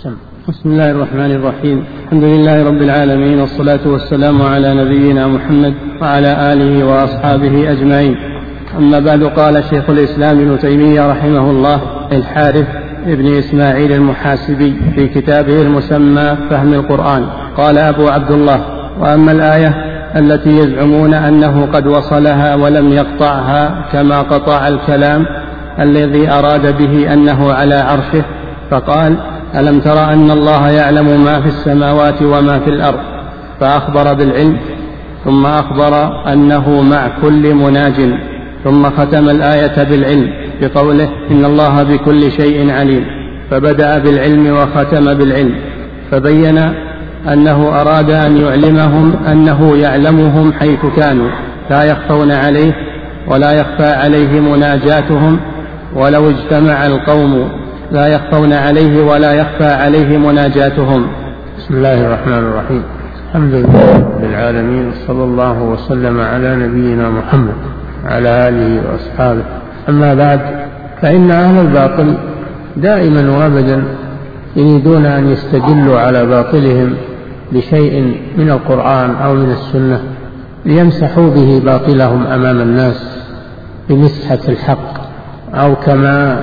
أحسن. بسم الله الرحمن الرحيم. الحمد لله رب العالمين، والصلاة والسلام على نبينا محمد وعلى آله وأصحابه أجمعين. أما بعد، قال شيخ الإسلام ابن تيمية رحمه الله الحارث ابن إسماعيل المحاسبي في كتابه المسمى فهم القرآن، قال أبو عبد الله: وأما الآية التي يزعمون أنه قد وصلها ولم يقطعها كما قطع الكلام الذي أراد به أنه على عرشه، فقال: ألم تر أن الله يعلم ما في السماوات وما في الأرض، فأخبر بالعلم، ثم أخبر أنه مع كل مناج، ثم ختم الآية بالعلم بقوله: إن الله بكل شيء عليم، فبدأ بالعلم وختم بالعلم، فبين أنه أراد أن يعلمهم أنه يعلمهم حيث كانوا لا يخفون عليه ولا يخفى عليه مناجاتهم، ولو اجتمع القوم لا يخفون عليه ولا يخفى عليه مناجاتهم. بسم الله الرحمن الرحيم. الحمد لله رب العالمين، صلى الله وسلم على نبينا محمد وعلى آله وأصحابه. أما بعد، فإن أهل الباطل دائما وأبدا يريدون أن يستدلوا على باطلهم بشيء من القرآن أو من السنة ليمسحوا به باطلهم أمام الناس بمسحة الحق، أو كما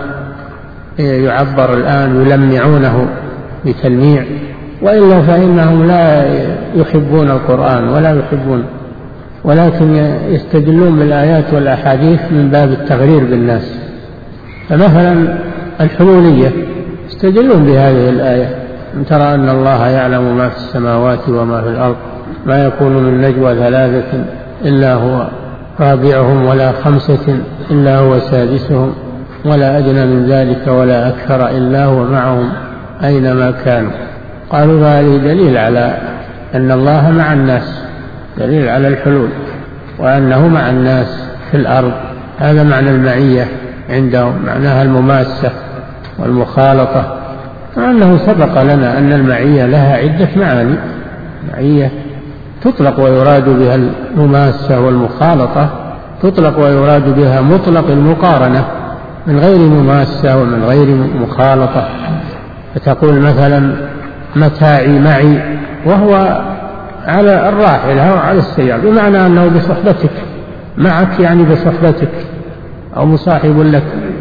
يعبر الآن يلمعونه بتلميع، وإلا فإنهم لا يحبون القرآن ولا يحبون، ولكن يستدلون بالآيات والأحاديث من باب التغرير بالناس. فمثلا الحلولية يستدلون بهذه الآية: أن ترى أن الله يعلم ما في السماوات وما في الأرض، ما يكون من نجوى ثلاثة إلا هو رابعهم، ولا خمسة إلا هو سادسهم، ولا أدنى من ذلك ولا أكثر إلا هو معهم أينما كانوا. قالوا هذه دليل على أن الله مع الناس، دليل على الحلول، وأنه مع الناس في الأرض. هذا معنى المعية عندهم، معناها المماسة والمخالطة، وأنه سبق لنا أن المعية لها عدة معاني. معية تطلق ويراد بها المماسة والمخالطة، تطلق ويراد بها مطلق المقارنة من غير مماسة ومن غير مخالطة. فتقول مثلا: متاعي معي، وهو على الراحلة أو على السيارة، بمعنى أنه بصحبتك، معك يعني بصحبتك أو مصاحب لك.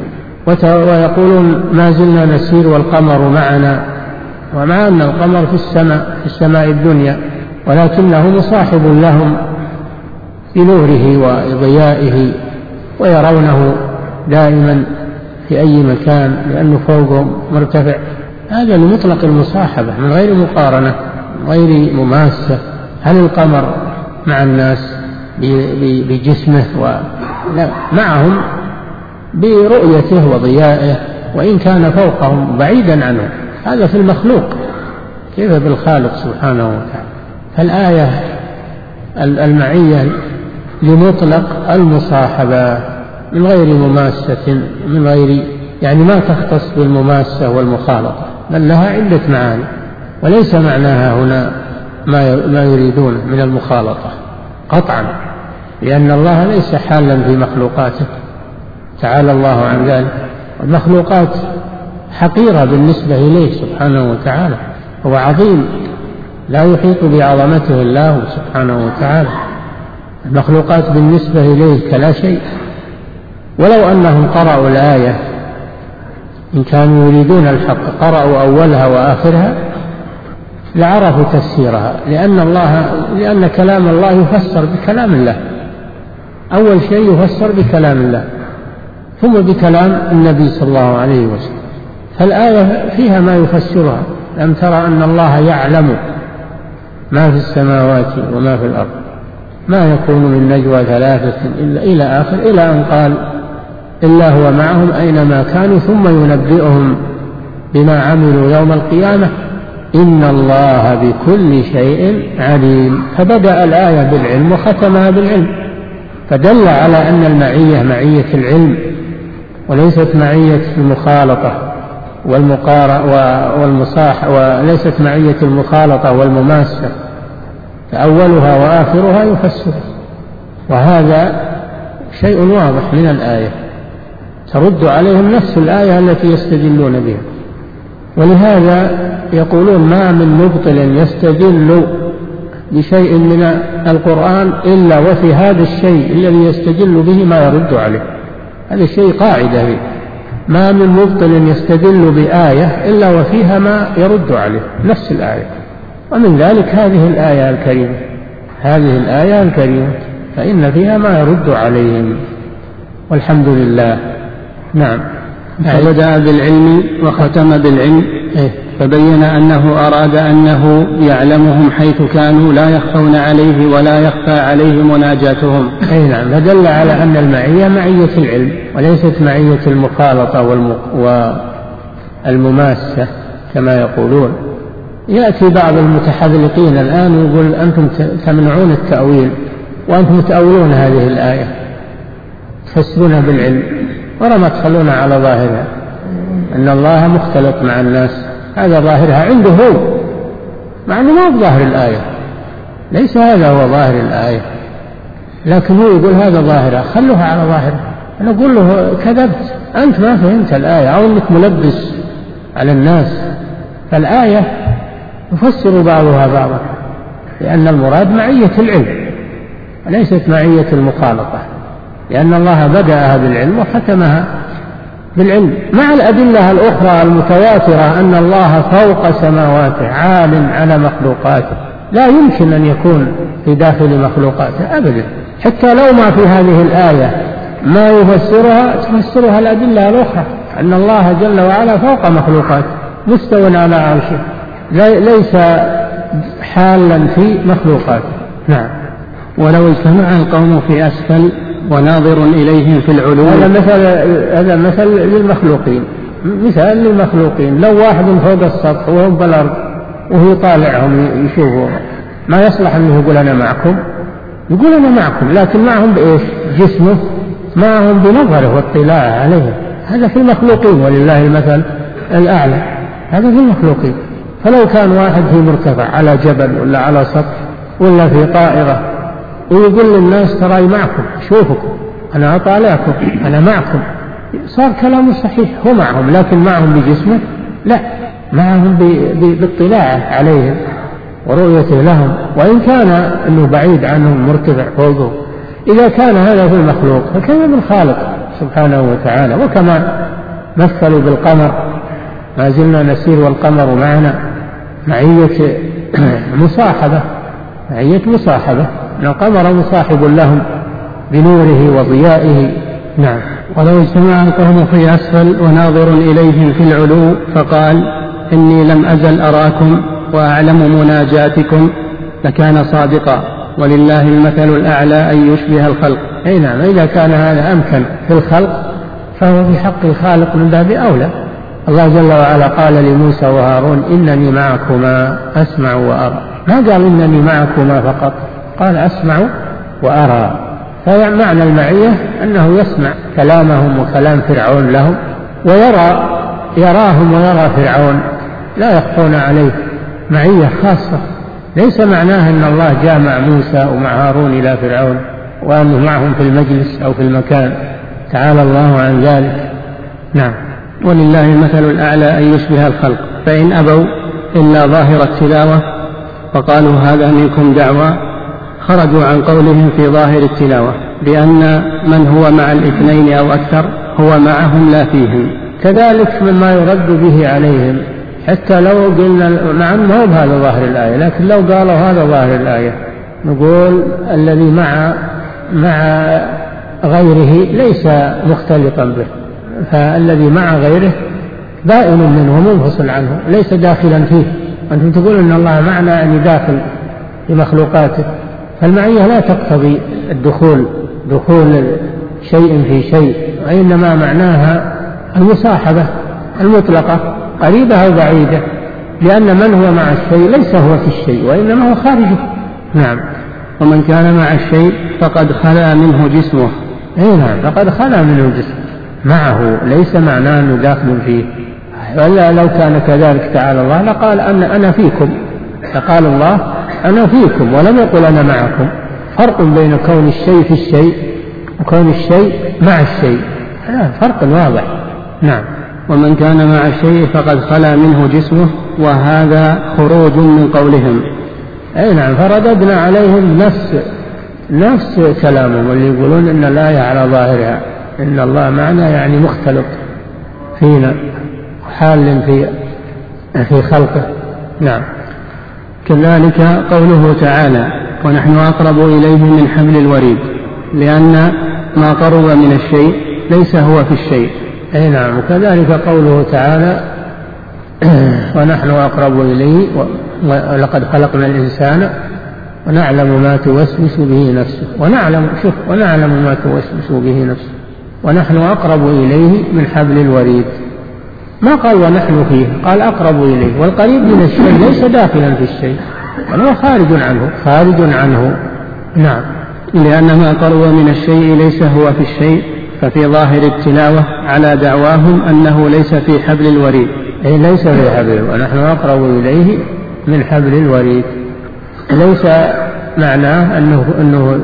ويقولون: ما زلنا نسير والقمر معنا، ومع أن القمر في السماء الدنيا، ولكنه مصاحب لهم بنوره وضيائه، ويرونه دائما في أي مكان لأنه فوقهم مرتفع. هذا لمطلق المصاحبة من غير مقارنة، من غير مماسة. هل القمر مع الناس بجسمه؟ لا، معهم برؤيته وضيائه، وإن كان فوقهم بعيدا عنهم. هذا في المخلوق، كيف بالخالق سبحانه وتعالى؟ فالآية المعية لمطلق المصاحبة من غير مماسة، من غير يعني ما تختص بالمماسة والمخالطة، بل لها عدة معاني، وليس معناها هنا ما يريدون من المخالطة قطعا، لأن الله ليس حالا في مخلوقاته، تعالى الله عن ذلك. المخلوقات حقيرة بالنسبة إليه سبحانه وتعالى، هو عظيم لا يحيط بعظمته الله سبحانه وتعالى. المخلوقات بالنسبة إليه كلا شيء. ولو أنهم قرأوا الآية إن كانوا يريدون الحق، قرأوا أولها وآخرها لعرفوا تفسيرها، لأن كلام الله يفسر بكلام الله. أول شيء يفسر بكلام الله، ثم بكلام النبي صلى الله عليه وسلم. فالآية فيها ما يفسرها: ألم ترى أن الله يعلم ما في السماوات وما في الأرض، ما يكون من نجوى ثلاثة إلى آخر، إلى أن قال: إلا هو معهم أينما كانوا ثم ينبئهم بما عملوا يوم القيامة إن الله بكل شيء عليم. فبدأ الآية بالعلم وختمها بالعلم، فدل على أن المعية معية العلم، وليست معية المخالطة وليست معية المخالطة والمماسة، فأولها وآخرها يفسر. وهذا شيء واضح من الآية، ترد عليهم نفس الآية التي يستدلون بها. ولهذا يقولون ما من مبطل يستدل بشيء من القرآن إلا وفي هذا الشيء الذي يستدل به ما يرد عليه. هذا الشيء قاعدة فيه، ما من مبطل يستدل بآية إلا وفيها ما يرد عليه نفس الآية. ومن ذلك هذه الآية الكريمة فإن فيها ما يرد عليهم، والحمد لله. نعم. فبدأ بالعلم وختم بالعلم، فبين أنه أراد أنه يعلمهم حيث كانوا لا يخفون عليه ولا يخفى عليه مناجاتهم. نعم. فدل على أن المعية معية العلم وليست معية المخالطة والمماسة كما يقولون. يأتي بعض المتحذلقين الآن ويقول أنتم تمنعون التأويل وأنتم تأولون هذه الآية، تفسرونها بالعلم ولما تخلون على ظاهرها أن الله مختلط مع الناس. هذا ظاهرها عنده هو، مع أنه ما هو ظاهر الآية، ليس هذا هو ظاهر الآية، لكن هو يقول هذا ظاهرها، خلوها على ظاهرها. أنا أقول له كذبت، أنت ما فهمت الآية أو أنك ملبس على الناس. فالآية يفسر بعضها بعضا، لأن المراد معية العلم وليست معية المخالطة، لأن الله بدأها بالعلم وختمها بالعلم، مع الأدلة الأخرى المتواترة أن الله فوق سماواته عال على مخلوقاته، لا يمكن أن يكون في داخل مخلوقاته أبدا. حتى لو ما في هذه الآية ما يفسرها تفسرها الأدلة الأخرى، أن الله جل وعلا فوق مخلوقاته مستوى على عرشه، ليس حالا في مخلوقاته. نعم. ولو اجتمع القوم في أسفل وناظر إليهم في العلو. هذا مثل للمخلوقين، مثال للمخلوقين. لو واحد فوق السطح وهو بالأرض وهو طالعهم يشوفوا، ما يصلح أنه يقول أنا معكم، يقول أنا معكم، لكن معهم بإيش؟ جسمه، معهم بنظره واطلاعه عليهم. هذا في المخلوقين ولله المثل الأعلى، هذا في المخلوقين. فلو كان واحد في مرتفع على جبل ولا على سطح ولا في طائرة ويقول للناس تراي معكم، شوفكم أنا أطالعكم أنا معكم، صار كلامه صحيح، هو معهم، لكن معهم بجسمه؟ لا، معهم باطلاعه عليهم ورؤيته لهم، وإن كان أنه بعيد عنهم مرتفع فوقه. إذا كان هذا في المخلوق فكما بالخالق سبحانه وتعالى. وكما مثلوا بالقمر، ما زلنا نسير والقمر معنا، معية مصاحبة، أن القمر مصاحب لهم بنوره وضيائه. نعم. ولو اجتمع القوم في أسفل وناظر إليهم في العلو فقال إني لم أزل أراكم وأعلم مناجاتكم لكان صادقا، ولله المثل الأعلى أن يشبه الخلق. نعم. إذا كان هذا أمكن في الخلق فهو في حق الخالق من باب أولى. الله جل وعلا قال لموسى وهارون إنني معكما أسمع وأرى، ما قال إنني معكما فقط، قال أسمع وأرى. فمعنى المعية أنه يسمع كلامهم وكلام فرعون لهم، يراهم ويرى فرعون، لا يخفون عليه، معية خاصة. ليس معناه أن الله جاء مع موسى ومع هارون إلى فرعون وأنه معهم في المجلس أو في المكان، تعالى الله عن ذلك. نعم. ولله المثل الأعلى أن يشبه الخلق، فإن أبوا إلا ظاهر التلاوة فقالوا هذا منكم دعوى، خرجوا عن قولهم في ظاهر التلاوة بأن من هو مع الاثنين أو أكثر هو معهم لا فيهم. كذلك مما يرد به عليهم، حتى لو قلنا نعم ما هو هذا ظاهر الآية، لكن لو قالوا هذا ظاهر الآية نقول الذي مع غيره ليس مختلطا به، فالذي مع غيره بائن منه ومنفصل عنه ليس داخلا فيه. أنتم تقولون أن الله معنا أن داخل في مخلوقاته، فالمعية لا تقتضي دخول شيء في شيء، وإنما معناها المصاحبة المطلقة قريبة أو بعيدة، لأن من هو مع الشيء ليس هو في الشيء وإنما هو خارجه. نعم. ومن كان مع الشيء فقد خلا منه جسمه. نعم، فقد خلا منه جسمه، معه ليس معناه أنه داخل فيه. ولا لو كان كذلك تعالى الله لقال أنا فيكم، فقال الله أنا فيكم ولم يقل أنا معكم. فرق بين كون الشيء في الشيء وكون الشيء مع الشيء، فرق واضح. نعم. ومن كان مع الشيء فقد خلا منه جسمه، وهذا خروج من قولهم. أي نعم، فرددنا عليهم نفس كلامهم اللي يقولون إن الآية على ظاهرها إن الله معنا، يعني مختلط فينا حال في خلقه. نعم. كذلك قوله تعالى: ونحن أقرب إليه من حبل الوريد، لأن ما قرب من الشيء ليس هو في الشيء. أي نعم. وكذلك قوله تعالى: ونحن أقرب إليه ولقد خلقنا الإنسان ونعلم ما توسوس به نفسه. ونعلم ما توسوس به نفسه، ونحن أقرب إليه من حبل الوريد. ما قال ونحن فيه، قال أقرب إليه، والقريب من الشيء ليس داخلا في الشيء، بل هو خارج عنه. نعم. لأن ما قرب من الشيء ليس هو في الشيء، ففي ظاهر التلاوة على دعواهم أنه ليس في حبل الوريد. أي ليس في حبل، ونحن أقرب إليه من حبل الوريد. ليس معناه أنه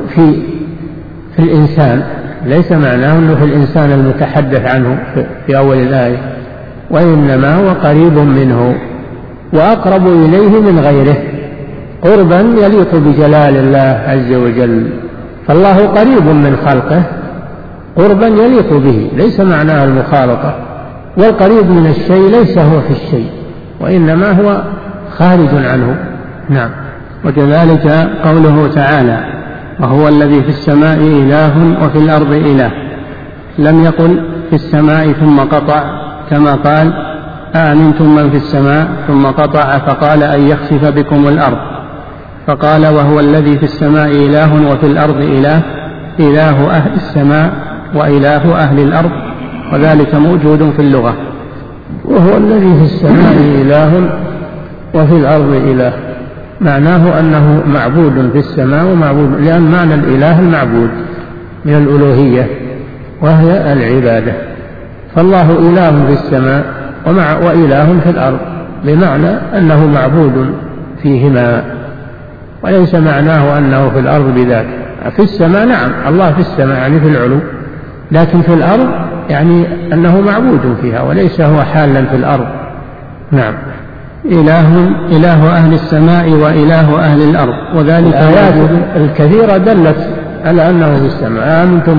في الإنسان، ليس معناه أنه في الإنسان المتحدث عنه في أول الآية، وإنما هو قريب منه وأقرب إليه من غيره قربا يليق بجلال الله عز وجل. فالله قريب من خلقه قربا يليق به، ليس معناه المخالطة. والقريب من الشيء ليس هو في الشيء، وإنما هو خارج عنه. نعم. وكذلك قوله تعالى: وهو الذي في السماء إله وفي الأرض إله، لم يقل في السماء ثم قطع كما قال: أأمنتم من في السماء، ثم قطع فقال أن يخسف بكم الأرض، فقال: وهو الذي في السماء إله وفي الأرض إله، إله أهل السماء وإله أهل الأرض، وذلك موجود في اللغة. وهو الذي في السماء إله وفي الأرض إله، معناه أنه معبود في السماء ومعبود، لأن معنى الإله المعبود من الألوهية وهي العبادة. فالله إله في السماء وإله في الأرض، بمعنى أنه معبود فيهما، وليس معناه أنه في الأرض بذاته. في السماء نعم، الله في السماء يعني في العلو، لكن في الأرض يعني أنه معبود فيها وليس هو حالا في الأرض. نعم. إله أهل السماء وإله أهل الأرض، وذلك الآيات الكثيرة دلت على أنه في السماء. آمنتم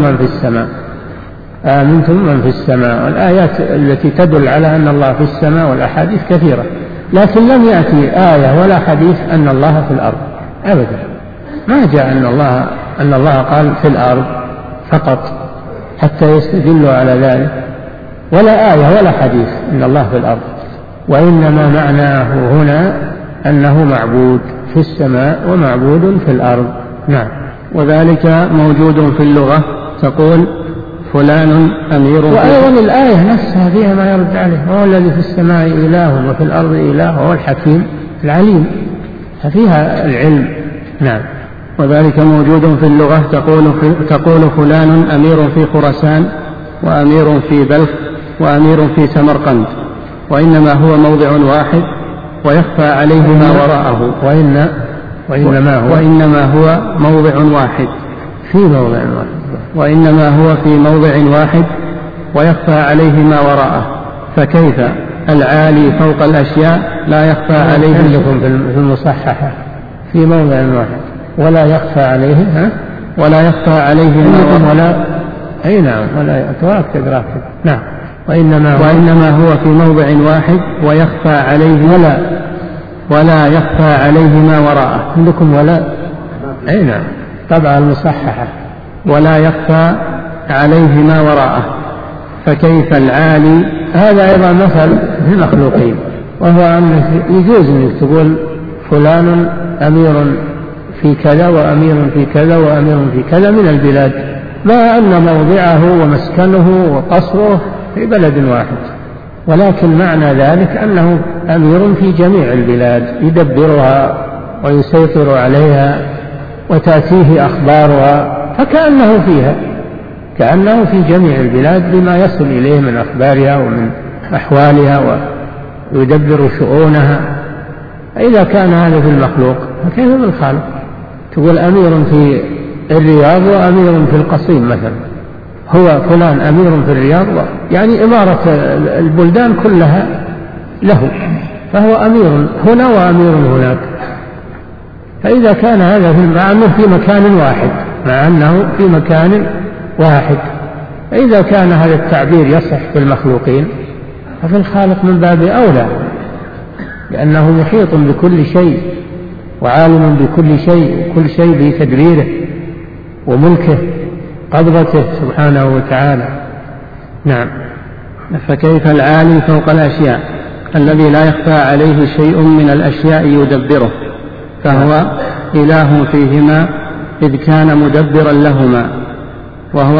من في السماء، والآيات التي تدل على أن الله في السماء والأحاديث كثيرة، لكن لم يأتي آية ولا حديث أن الله في الأرض أبدا. ما جاء أن الله قال في الأرض فقط حتى يستدلوا على ذلك، ولا آية ولا حديث أن الله في الأرض، وإنما معناه هنا أنه معبود في السماء ومعبود في الأرض. نعم. وذلك موجود في اللغة، تقول فلان أمير. وأيضا الآية نفسها فيها ما يرد عليه: وهو الذي في السماء إله وفي الأرض إله وهو الحكيم العليم، ففيها العلم. نعم. وذلك موجود في اللغة، تقول فلان أمير في خراسان، وأمير في بلخ، وأمير في سمرقند، وإنما هو موضع واحد ويخفى عليه ما وراءه. وإنما هو موضع واحد في موضع واحد، وإنما هو في موضع واحد ويخفى عليه ما وراءه. فكيف العالي فوق الأشياء لا يخفى عليه؟ عندكم في المصححة في موضع واحد ولا يخفى عليه، ولا يخفى عليه ما ولا. أي نعم، ولا تقرأ. نعم. وإنما هو في موضع واحد ويخفى عليه ولا يخفى عليه ما وراءه. عندكم ولا. أي نعم، طبعا المصححة. ولا يخفى عليه ما وراءه. فكيف العالي؟ هذا أيضا مثل في المخلوقين، وهو أن يجوز أن تقول فلان أمير في كذا وأمير في كذا وأمير في كذا من البلاد، ما أن موضعه ومسكنه وقصره في بلد واحد، ولكن معنى ذلك أنه أمير في جميع البلاد يدبرها ويسيطر عليها وتأتيه أخبارها، فكأنه فيها، كأنه في جميع البلاد بما يصل إليه من أخبارها ومن أحوالها ويدبر شؤونها. إذا كان هذا في المخلوق فكيف بالخالق؟ تقول أمير في الرياض وأمير في القصيم مثلا، هو فلان أمير في الرياض، يعني إمارة البلدان كلها له، فهو أمير هنا وأمير هناك. فإذا كان هذا مع أنه في مكان واحد، فإذا كان هذا التعبير يصح في المخلوقين ففي الخالق من باب أولى، لأنه محيط بكل شيء وعالم بكل شيء، وكل شيء بتدبيره وملكه قبضته سبحانه وتعالى. نعم. فكيف العالي فوق الأشياء الذي لا يخفى عليه شيء من الأشياء يدبره، فهو إله فيهما إذ كان مدبرا لهما، وهو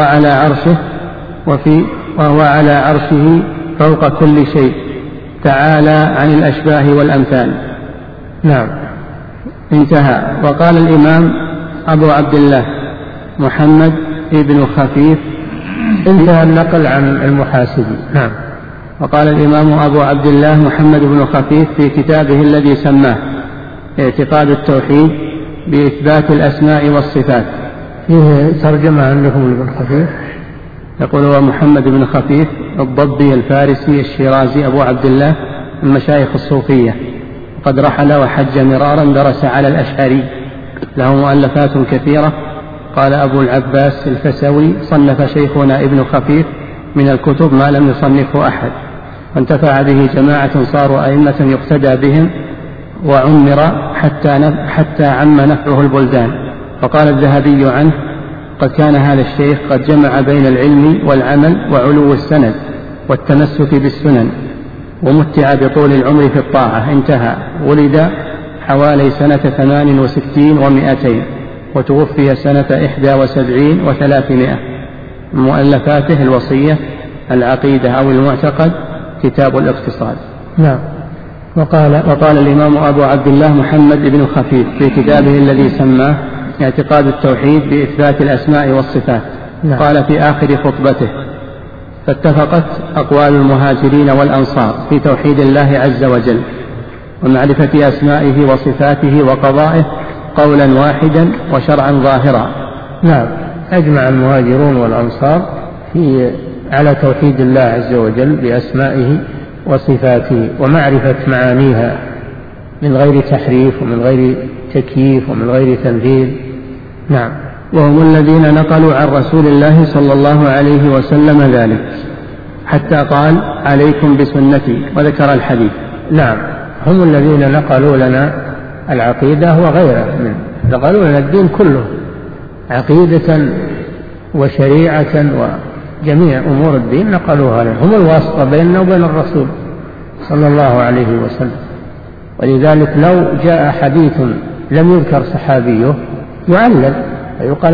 على عرشه فوق كل شيء، تعالى عن الأشباه والأمثال. نعم. انتهى. وقال الإمام أبو عبد الله محمد ابن خفيف، انتهى النقل عن المحاسبي. نعم. وقال الإمام أبو عبد الله محمد بن خفيف في كتابه الذي سماه اعتقاد التوحيد بإثبات الأسماء والصفات. فيه ترجمة عندكم لابن خفيف؟ يقول هو محمد بن خفيف الضبي الفارسي الشيرازي أبو عبد الله من مشايخ الصوفية، وقد رحل وحج مرارا، درس على الأشعري، له مؤلفات كثيرة. قال أبو العباس الفسوي صنف شيخنا ابن خفيف من الكتب ما لم يصنفه أحد، وانتفع به جماعة صاروا أئمة يقتدى بهم، وعمر حتى عم نفعه البلدان. فقال الذهبي عنه: قد كان هذا الشيخ قد جمع بين العلم والعمل وعلو السند والتمسك بالسنن، ومتع بطول العمر في الطاعة. انتهى. ولد حوالي سنة 68 و200، وتوفي سنة 71 و300. مؤلفاته الوصية، العقيدة أو المعتقد، كتاب الاقتصاد. نعم. وقال الإمام أبو عبد الله محمد بن خفيف في كتابه الذي سماه اعتقاد التوحيد بإثبات الأسماء والصفات. نعم. قال في آخر خطبته: فاتفقت أقوال المهاجرين والأنصار في توحيد الله عز وجل ومعرفة أسمائه وصفاته وقضائه قولا واحدا وشرعا ظاهرا. نعم. أجمع المهاجرون والأنصار على توحيد الله عز وجل بأسمائه وصفاته ومعرفة معانيها من غير تحريف ومن غير تكييف ومن غير تمثيل. نعم. وهم الذين نقلوا عن رسول الله صلى الله عليه وسلم ذلك، حتى قال: عليكم بسنتي، وذكر الحديث. نعم. هم الذين نقلوا لنا العقيدة وغيرها نقلوا لنا الدين كله، عقيدة وشريعة وجميع أمور الدين نقلوها لنا، هم الواسطة بيننا وبين الرسول صلى الله عليه وسلم. ولذلك لو جاء حديث لم يذكر صحابيه يعلل فيقال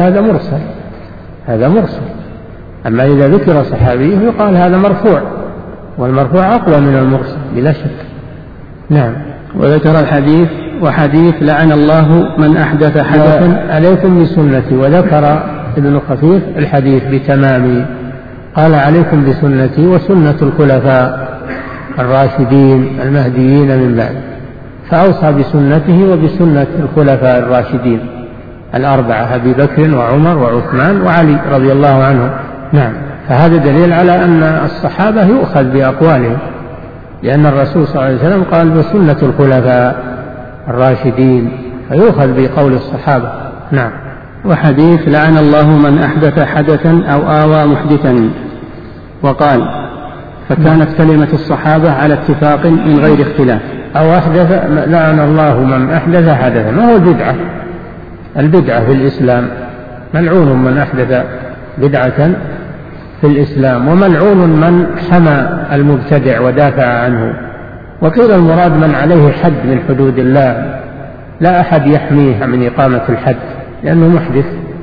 هذا مرسل. أما إذا ذكر صحابيه يقال هذا مرفوع، والمرفوع أقوى من المرسل بلا شك. نعم. وذكر الحديث: وحديث لعن الله من أحدث حدثا عليكم بسنتي. وذكر ابن خفيف الحديث بتمامه، قال: عليكم بسنتي وسنة الخلفاء الراشدين المهديين من بعد، فأوصى بسنته وبسنة الخلفاء الراشدين الأربعة أبي بكر وعمر وعثمان وعلي رضي الله عنهم. نعم. فهذا دليل على أن الصحابة يؤخذ بأقوالهم، لأن الرسول صلى الله عليه وسلم قال: بسنة الخلفاء الراشدين، فيؤخذ بقول الصحابة. نعم. وحديث لعن الله من أحدث حدثا أو آوى محدثا. وقال: فكانت كلمة الصحابة على اتفاق من غير اختلاف. أو أحدث، لعن الله من أحدث حدثا، ما هو البدعة في الإسلام، ملعون من أحدث بدعة في الإسلام، وملعون من حمى المبتدع ودافع عنه. وقيل المراد من عليه حد من حدود الله، لا أحد يحميه من إقامة الحد لأنه محدث.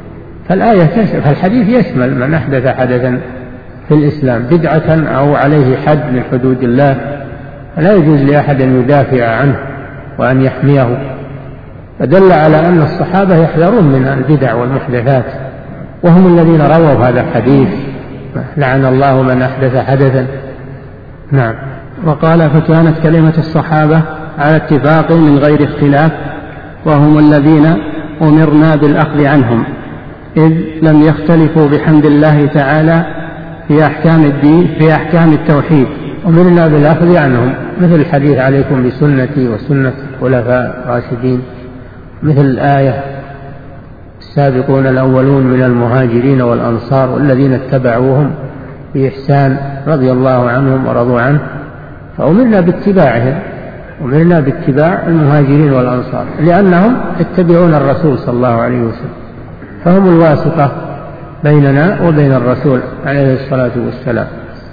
فالحديث يشمل من أحدث حدثا في الإسلام بدعة أو عليه حد من حدود الله، فلا يجوز لأحد أن يدافع عنه وأن يحميه. فدل على أن الصحابة يحذرون من البدع والمحدثات، وهم الذين رووا هذا الحديث: لعن الله من أحدث حدثا. نعم. وقال: فكانت كلمة الصحابة على اتفاق من غير اختلاف، وهم الذين أمرنا بالأخذ عنهم، إذ لم يختلفوا بحمد الله تعالى في أحكام الدين في أحكام التوحيد. أمرنا بالأخذ عنهم، مثل الحديث عليكم بسنتي وسنة الخلفاء الراشدين، مثل الآية السابقون الأولون من المهاجرين والأنصار والذين اتبعوهم بإحسان رضي الله عنهم ورضوا عنه، فأمرنا باتباعهم، أمرنا باتباع المهاجرين والأنصار لأنهم يتبعون الرسول صلى الله عليه وسلم، فهم الواسطة بيننا وبين الرسول عليه الصلاة والسلام.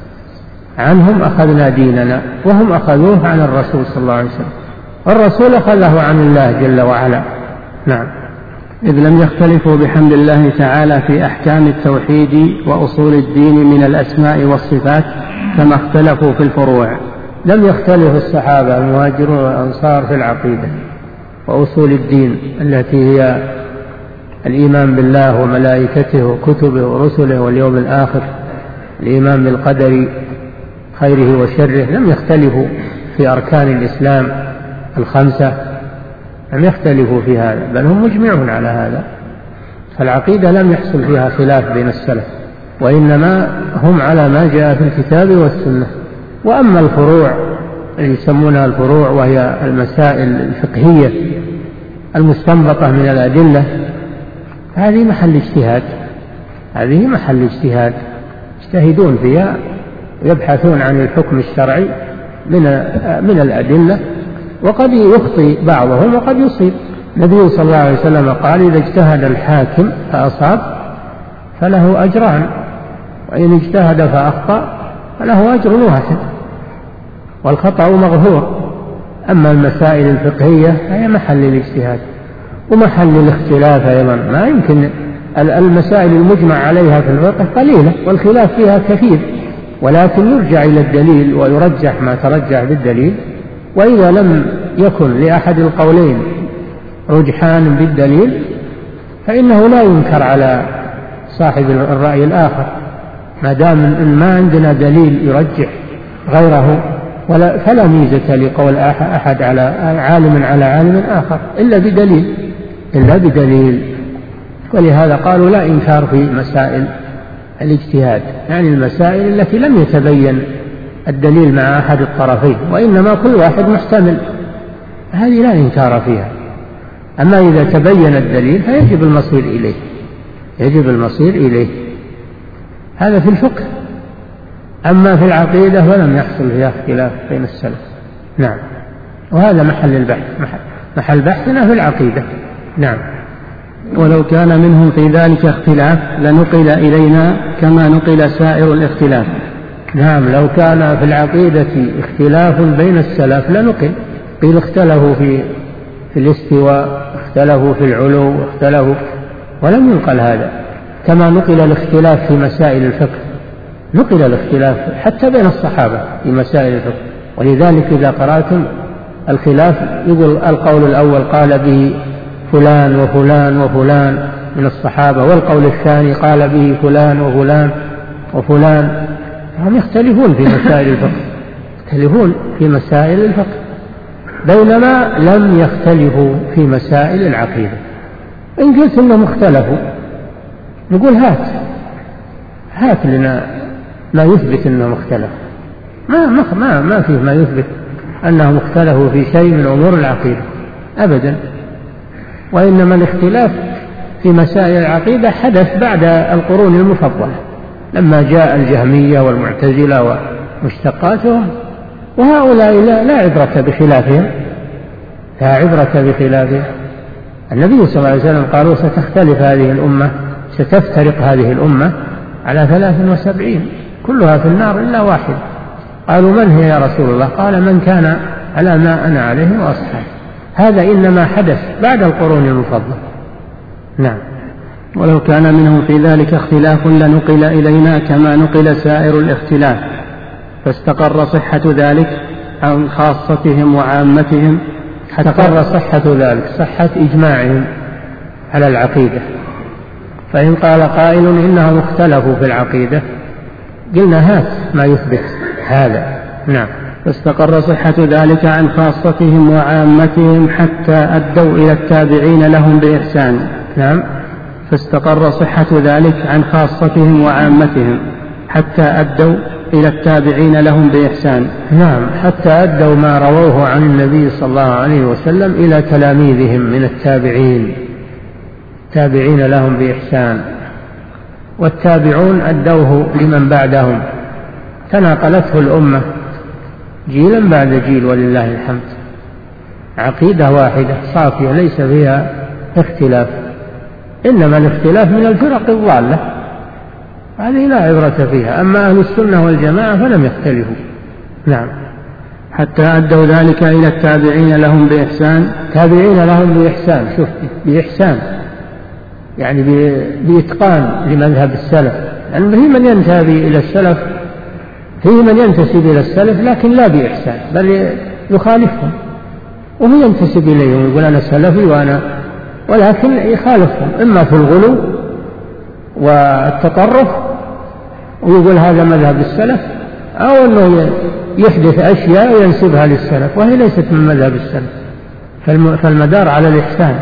عنهم أخذنا ديننا وهم أخذوه عن الرسول صلى الله عليه وسلم، والرسول أخذه عن الله جل وعلا. نعم. إذ لم يختلفوا بحمد الله تعالى في أحكام التوحيد وأصول الدين من الأسماء والصفات كما اختلفوا في الفروع. لم يختلف الصحابة المهاجرون والأنصار في العقيدة وأصول الدين التي هي الإيمان بالله وملائكته وكتبه ورسله واليوم الآخر، الإيمان بالقدر خيره وشره. لم يختلفوا في أركان الإسلام الخمسة، لم يختلفوا في هذا، بل هم مجمعون على هذا. فالعقيدة لم يحصل فيها خلاف بين السلف، وإنما هم على ما جاء في الكتاب والسنة. وأما الفروع اللي يسمونها الفروع، وهي المسائل الفقهية المستنبطة من الأدلة، هذه محل اجتهاد، هذه محل اجتهاد، يجتهدون فيها ويبحثون عن الحكم الشرعي من الأدلة، وقد يخطئ بعضهم وقد يصيب. النبي صلى الله عليه وسلم قال: إذا اجتهد الحاكم فأصاب فله أجران، وإن اجتهد فأخطأ فله أجر واحد، والخطأ مغفور. أما المسائل الفقهية فهي محل الاجتهاد ومحل الاختلاف أيضا. ما يمكن، المسائل المجمع عليها في الفقه قليلة والخلاف فيها كثير، ولكن يرجع إلى الدليل ويرجح ما ترجح بالدليل. وإذا لم يكن لأحد القولين رجحان بالدليل فإنه لا ينكر على صاحب الرأي الآخر، ما دام ما عندنا دليل يرجح غيره، فلا ميزة لقول أحد على عالم على عالم آخر إلا بدليل. ولهذا قالوا لا إنكار في مسائل الاجتهاد، يعني المسائل التي لم يتبين الدليل مع أحد الطرفين، وإنما كل واحد محتمل، هذه لا إنكار فيها. أما إذا تبين الدليل فيجب المصير إليه، يجب المصير إليه. هذا في الفقه. أما في العقيدة فلم يحصل فيها اختلاف بين السلف. نعم. وهذا محل البحث، محل بحثنا في العقيدة. نعم. ولو كان منهم في ذلك اختلاف لنقل إلينا كما نقل سائر الاختلاف. نعم، لو كان في العقيدة اختلاف بين السلف لنقل. قيل اختلفوا في الاستواء، اختلفوا في العلو، اختلفوا، ولم ينقل هذا. كما نقل الاختلاف في مسائل الفقه، نقل الاختلاف حتى بين الصحابة في مسائل الفقه. ولذلك إذا قرأتم الخلاف يقول القول الأول قال به فلان وفلان وفلان من الصحابة، والقول الثاني قال به فلان وفلان وفلان. هم يختلفون في مسائل الفقه، يختلفون في مسائل الفقه، بينما لم يختلفوا في مسائل العقيدة. إن قلت إنهم اختلفوا نقول هات لنا ما يثبت أنهم اختلفوا. ما فيه ما يثبت أنهم اختلفوا في شيء من أمور العقيدة أبدا. وإنما الاختلاف في مسائل العقيدة حدث بعد القرون المفضلة، لما جاء الجهمية والمعتزلة ومشتقاتهم، وهؤلاء لا عبرة بخلافهم، لا عبرة بخلافهم. النبي صلى الله عليه وسلم قالوا ستختلف هذه الأمة، ستفترق هذه الأمة على 73 كلها في النار إلا واحد. قالوا من هي يا رسول الله؟ قال من كان على ما أنا عليه وأصحابي. هذا إنما حدث بعد القرون المفضلة. نعم. ولو كان منهم في ذلك اختلاف لنقل إلينا كما نقل سائر الاختلاف، فاستقر صحة ذلك عن خاصتهم وعامتهم. استقر صحة ذلك، صحة إجماعهم على العقيدة. فإن قال قائل إنهم اختلفوا في العقيدة قلنا هات ما يثبت هذا. نعم. فاستقر صحة ذلك عن خاصتهم وعامتهم حتى أدوا إلى التابعين لهم بإحسان. نعم. فاستقر صحة ذلك عن خاصتهم وعامتهم حتى أدوا إلى التابعين لهم بإحسان. نعم، حتى أدوا ما رووه عن النبي صلى الله عليه وسلم إلى تلاميذهم من التابعين لهم بإحسان، والتابعون أدوه لمن بعدهم، تناقلته الأمة جيلا بعد جيل ولله الحمد، عقيدة واحدة صافية ليس فيها اختلاف، إنما الاختلاف من الفرق الضالة، هذه لا عبرة فيها. أما أهل السنة والجماعة فلم يختلفوا. نعم، حتى أدوا ذلك إلى التابعين لهم بإحسان. تابعين لهم بإحسان، شوف، بإحسان يعني بإتقان لمذهب السلف، يعني في من ينتمي إلى السلف، فيه من ينتسب إلى السلف لكن لا بإحسان، بل يخالفهم، وهو ينتسب إليهم يقول أنا سلفي ولكن يخالفهم إما في الغلو والتطرف ويقول هذا مذهب السلف، أو أنه يحدث أشياء وينسبها للسلف وهي ليست من مذهب السلف. فالمدار على الإحسان،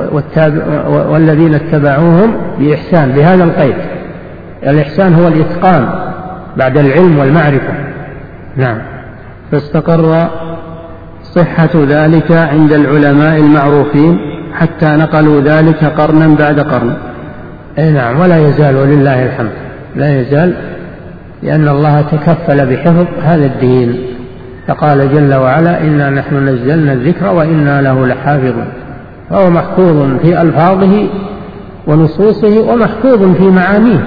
والذين اتبعوهم بإحسان بهذا القيد. الإحسان هو الإتقان بعد العلم والمعرفة. نعم. فاستقر صحة ذلك عند العلماء المعروفين حتى نقلوا ذلك قرنا بعد قرن. أي نعم، ولا يزال ولله الحمد، لا يزال، لأن الله تكفل بحفظ هذا الدين، فقال جل وعلا إنا نحن نزلنا الذكر وإنا له لحافظون، فهو محفوظ في ألفاظه ونصوصه ومحفوظ في معانيه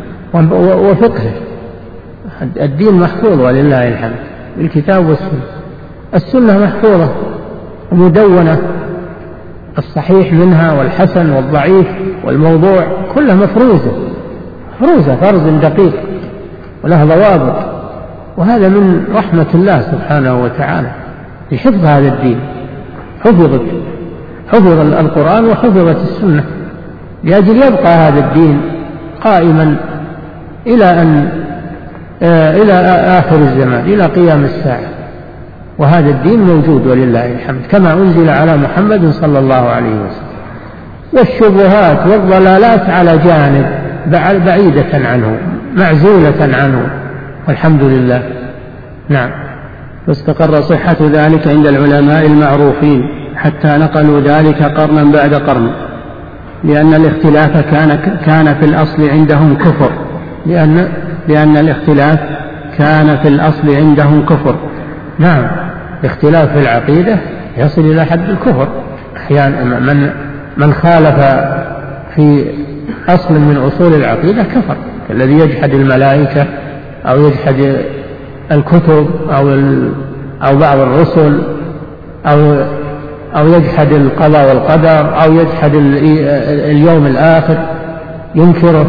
وفقهه. الدين محفوظ ولله الحمد بالكتاب والسنة. السنة محفوظة ومدونة، الصحيح منها والحسن والضعيف والموضوع كلها مفروزة فرز دقيق وله ضوابط، وهذا من رحمة الله سبحانه وتعالى بحفظ هذا الدين. حفظ القرآن وحفظت السنة لأجل يبقى هذا الدين قائما إلى آخر الزمان، إلى قيام الساعة، وهذا الدين موجود ولله الحمد كما أنزل على محمد صلى الله عليه وسلم. والشبهات والضلالات على جانب بعيدة عنه، معزولة عنه، والحمد لله. نعم. فاستقر صحة ذلك عند العلماء المعروفين حتى نقلوا ذلك قرنا بعد قرن، لأن الاختلاف كان في الأصل عندهم كفر. لأن الاختلاف كان في الأصل عندهم كفر. نعم، الاختلاف في العقيدة يصل إلى حد الكفر أحيانا. من خالف في أصل من أصول العقيدة كفر، الذي يجحد الملائكة أو يجحد الكتب أو بعض الرسل أو يجحد القضاء والقدر أو يجحد اليوم الآخر، ينكره،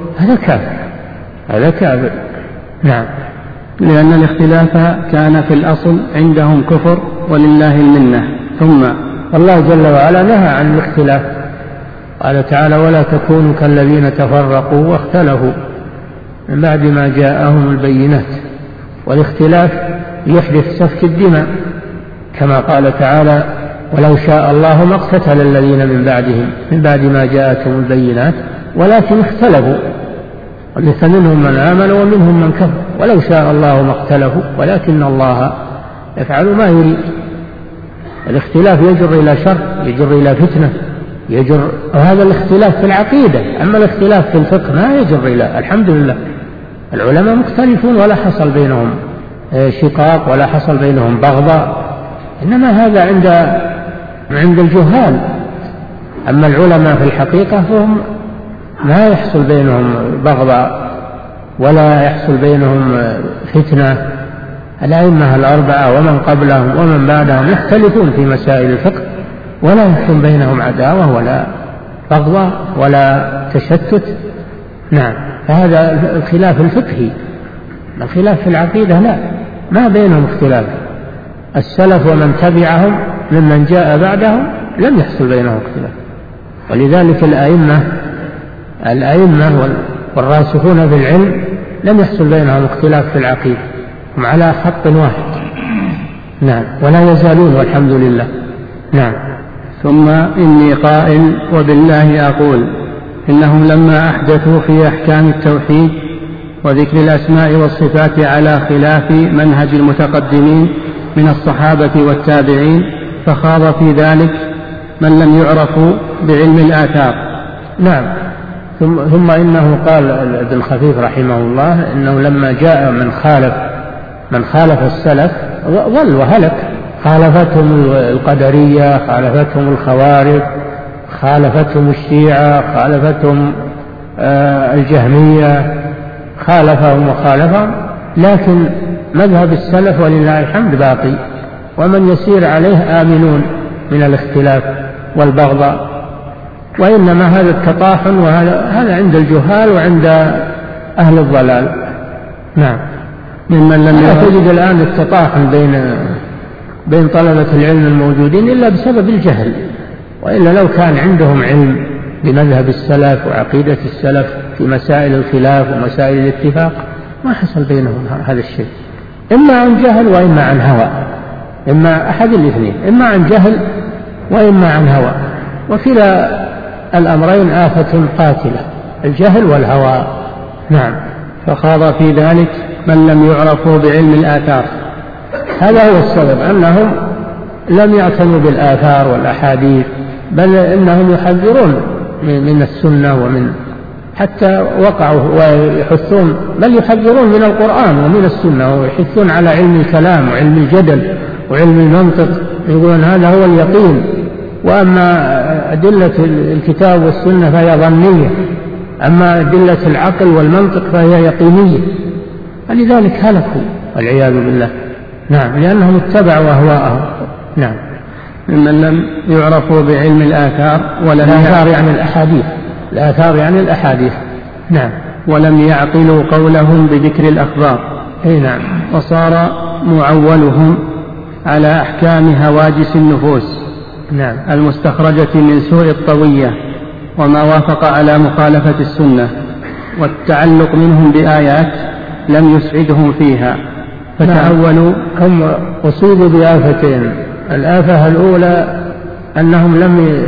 هذا كافر. نعم. لأن الاختلاف كان في الأصل عندهم كفر ولله المنة. ثم الله جل وعلا نهى عن الاختلاف، قال تعالى ولا تكونوا كالذين تفرقوا واختلفوا من بعد ما جاءهم البينات. والاختلاف يحدث سفك الدماء كما قال تعالى ولو شاء الله ما اقتتل الذين من بعد ما جاءتهم البينات ولكن اختلفوا، فمنهم من آمن ومنهم من كفر، ولو شاء الله ما اختلفوا ولكن الله يفعل ما يريد. الاختلاف يجر إلى شر، يجر إلى فتنة، وهذا الاختلاف في العقيدة. أما الاختلاف في الفقه ما يجر إلى، الحمد لله العلماء مختلفون ولا حصل بينهم شقاق ولا حصل بينهم بغضاء، إنما هذا عند الجهال. أما العلماء في الحقيقة فهم ما يحصل بينهم بغضاء ولا يحصل بينهم فتنة. الأئمة الأربعة ومن قبلهم ومن بعدهم يختلفون في مسائل الفقه ولا يحصل بينهم عداوة ولا بغضاء ولا تشتت. نعم. فهذا الخلاف الفقهي. الخلاف في العقيدة لا، ما بينهم اختلاف. السلف ومن تبعهم ممن جاء بعدهم لم يحصل بينهم اختلاف، ولذلك الأئمة والراسخون في العلم لم يحصل بينهم اختلاف في العقيدة، هم على خط واحد. نعم. ولا يزالون والحمد لله. نعم. ثم إني قائل وبالله أقول إنهم لما أحدثوا في أحكام التوحيد وذكر الأسماء والصفات على خلاف منهج المتقدمين من الصحابة والتابعين فخاض في ذلك من لم يعرفوا بعلم الآثار. نعم. ثم إنه قال ابن خفيف رحمه الله إنه لما جاء من خالف السلف ضل وهلك، خالفتهم القدرية، خالفتهم الخوارج، خالفتهم الشيعة، خالفتهم الجهمية، خالفهم وخالفهم، لكن مذهب السلف ولله الحمد باقي، ومن يسير عليه آمنون من الاختلاف والبغضاء. وإنما هذا التطاحن وهذا عند الجهال وعند أهل الضلال. نعم. ممن لم تجد الآن التطاحن بين طلبة العلم الموجودين إلا بسبب الجهل، وإلا لو كان عندهم علم بمذهب السلف وعقيدة السلف في مسائل الخلاف ومسائل الاتفاق ما حصل بينهم هذا الشيء، إما عن جهل وإما عن هوى، إما أحد الاثنين، إما عن جهل وإما عن هوى، وكلا الأمرين آفة قاتلة، الجهل والهوى. نعم. فخاض في ذلك من لم يعرفوا بعلم الآثار. هذا هو السبب، أنهم لم يعتنوا بالآثار والأحاديث، بل إنهم يحذرون من السنة ومن حتى وقعوا ويحثون، بل يحذرون من القرآن ومن السنة، ويحثون على علم الكلام وعلم الجدل وعلم المنطق، يقولون هذا هو اليقين، وأما أدلة الكتاب والسنة فهي ظنية، أما أدلة العقل والمنطق فهي يقينية. فلذلك هلكوا والعياذ بالله. نعم. لأنهم اتبعوا أهواءهم. نعم. ممن لم يعرفوا بعلم الآثار الآثار يعني الأحاديث، الآثار يعني الأحاديث. نعم. ولم يعقلوا قولهم بذكر الأخبار. نعم. وصار معولهم على أحكام هواجس النفوس. نعم. المستخرجة من سوء الطوية وما وافق على مخالفة السنة، والتعلق منهم بآيات لم يسعدهم فيها فتعولوا. هم أصيبوا بآفتين. الآفة الأولى أنهم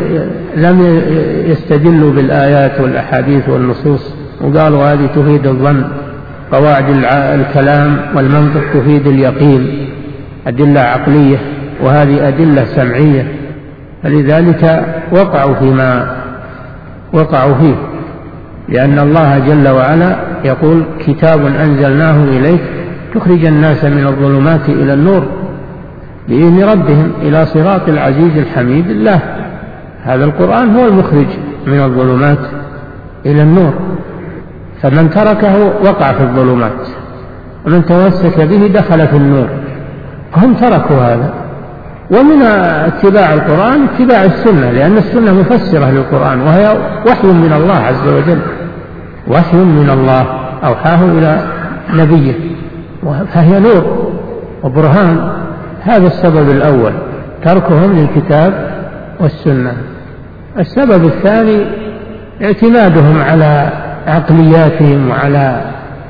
لم يستدلوا بالآيات والأحاديث والنصوص، وقالوا هذه تفيد الظن، قواعد الكلام والمنطق تفيد اليقين، أدلة عقلية، وهذه أدلة سمعية، فلذلك وقعوا فيما وقعوا فيه، لأن الله جل وعلا يقول كتاب أنزلناه إليك تخرج الناس من الظلمات إلى النور بإذن ربهم إلى صراط العزيز الحميد الله. هذا القرآن هو المخرج من الظلمات إلى النور، فمن تركه وقع في الظلمات، ومن تمسك به دخل في النور. هم تركوا هذا. ومن اتباع القرآن اتباع السنة، لأن السنة مفسرة للقرآن، وهي وحي من الله عز وجل، وحي من الله أوحاه إلى نبيه، فهي نور وبرهان. هذا السبب الأول، تركهم للكتاب والسنة. السبب الثاني اعتمادهم على عقلياتهم وعلى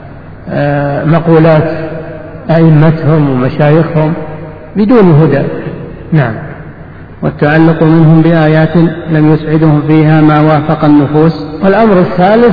مقولات أئمتهم ومشايخهم بدون هدى. نعم. والتعلق منهم بآيات لم يسعدهم فيها ما وافق النفوس. والأمر الثالث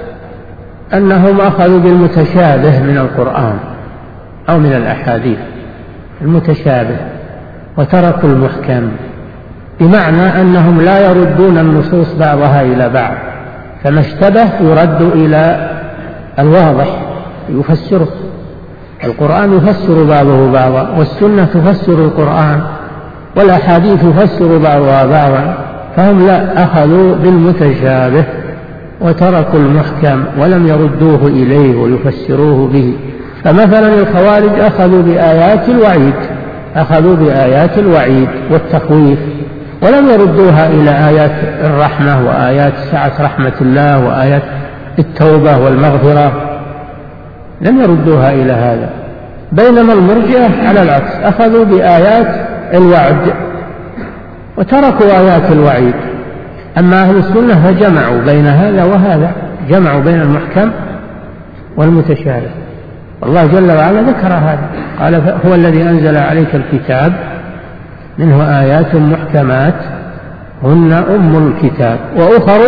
أنهم أخذوا بالمتشابه من القرآن أو من الأحاديث، المتشابه، وتركوا المحكم، بمعنى أنهم لا يردون النصوص بعضها إلى بعض، فما اشتبه يرد إلى الواضح يفسره. القرآن يفسر بعضه بعضا، والسنة تفسر القرآن، والأحاديث تفسر بعضها بعضا، فهم لا، أخذوا بالمتشابه وتركوا المحكم ولم يردوه إليه ويفسروه به. فمثلا الخوارج أخذوا بآيات الوعيد والتخويف، ولم يردوها إلى آيات الرحمة وآيات سعة رحمة الله وآيات التوبة والمغفرة، لم يردوها إلى هذا. بينما المرجئة على العكس، أخذوا بآيات الوعد وتركوا آيات الوعيد. أما أهل السنة فجمعوا بين هذا وهذا، جمعوا بين المحكم والمتشابه. الله جل وعلا ذكر هذا، قال هو الذي أنزل عليك الكتاب منه آيات محكمات هن أم الكتاب وأخر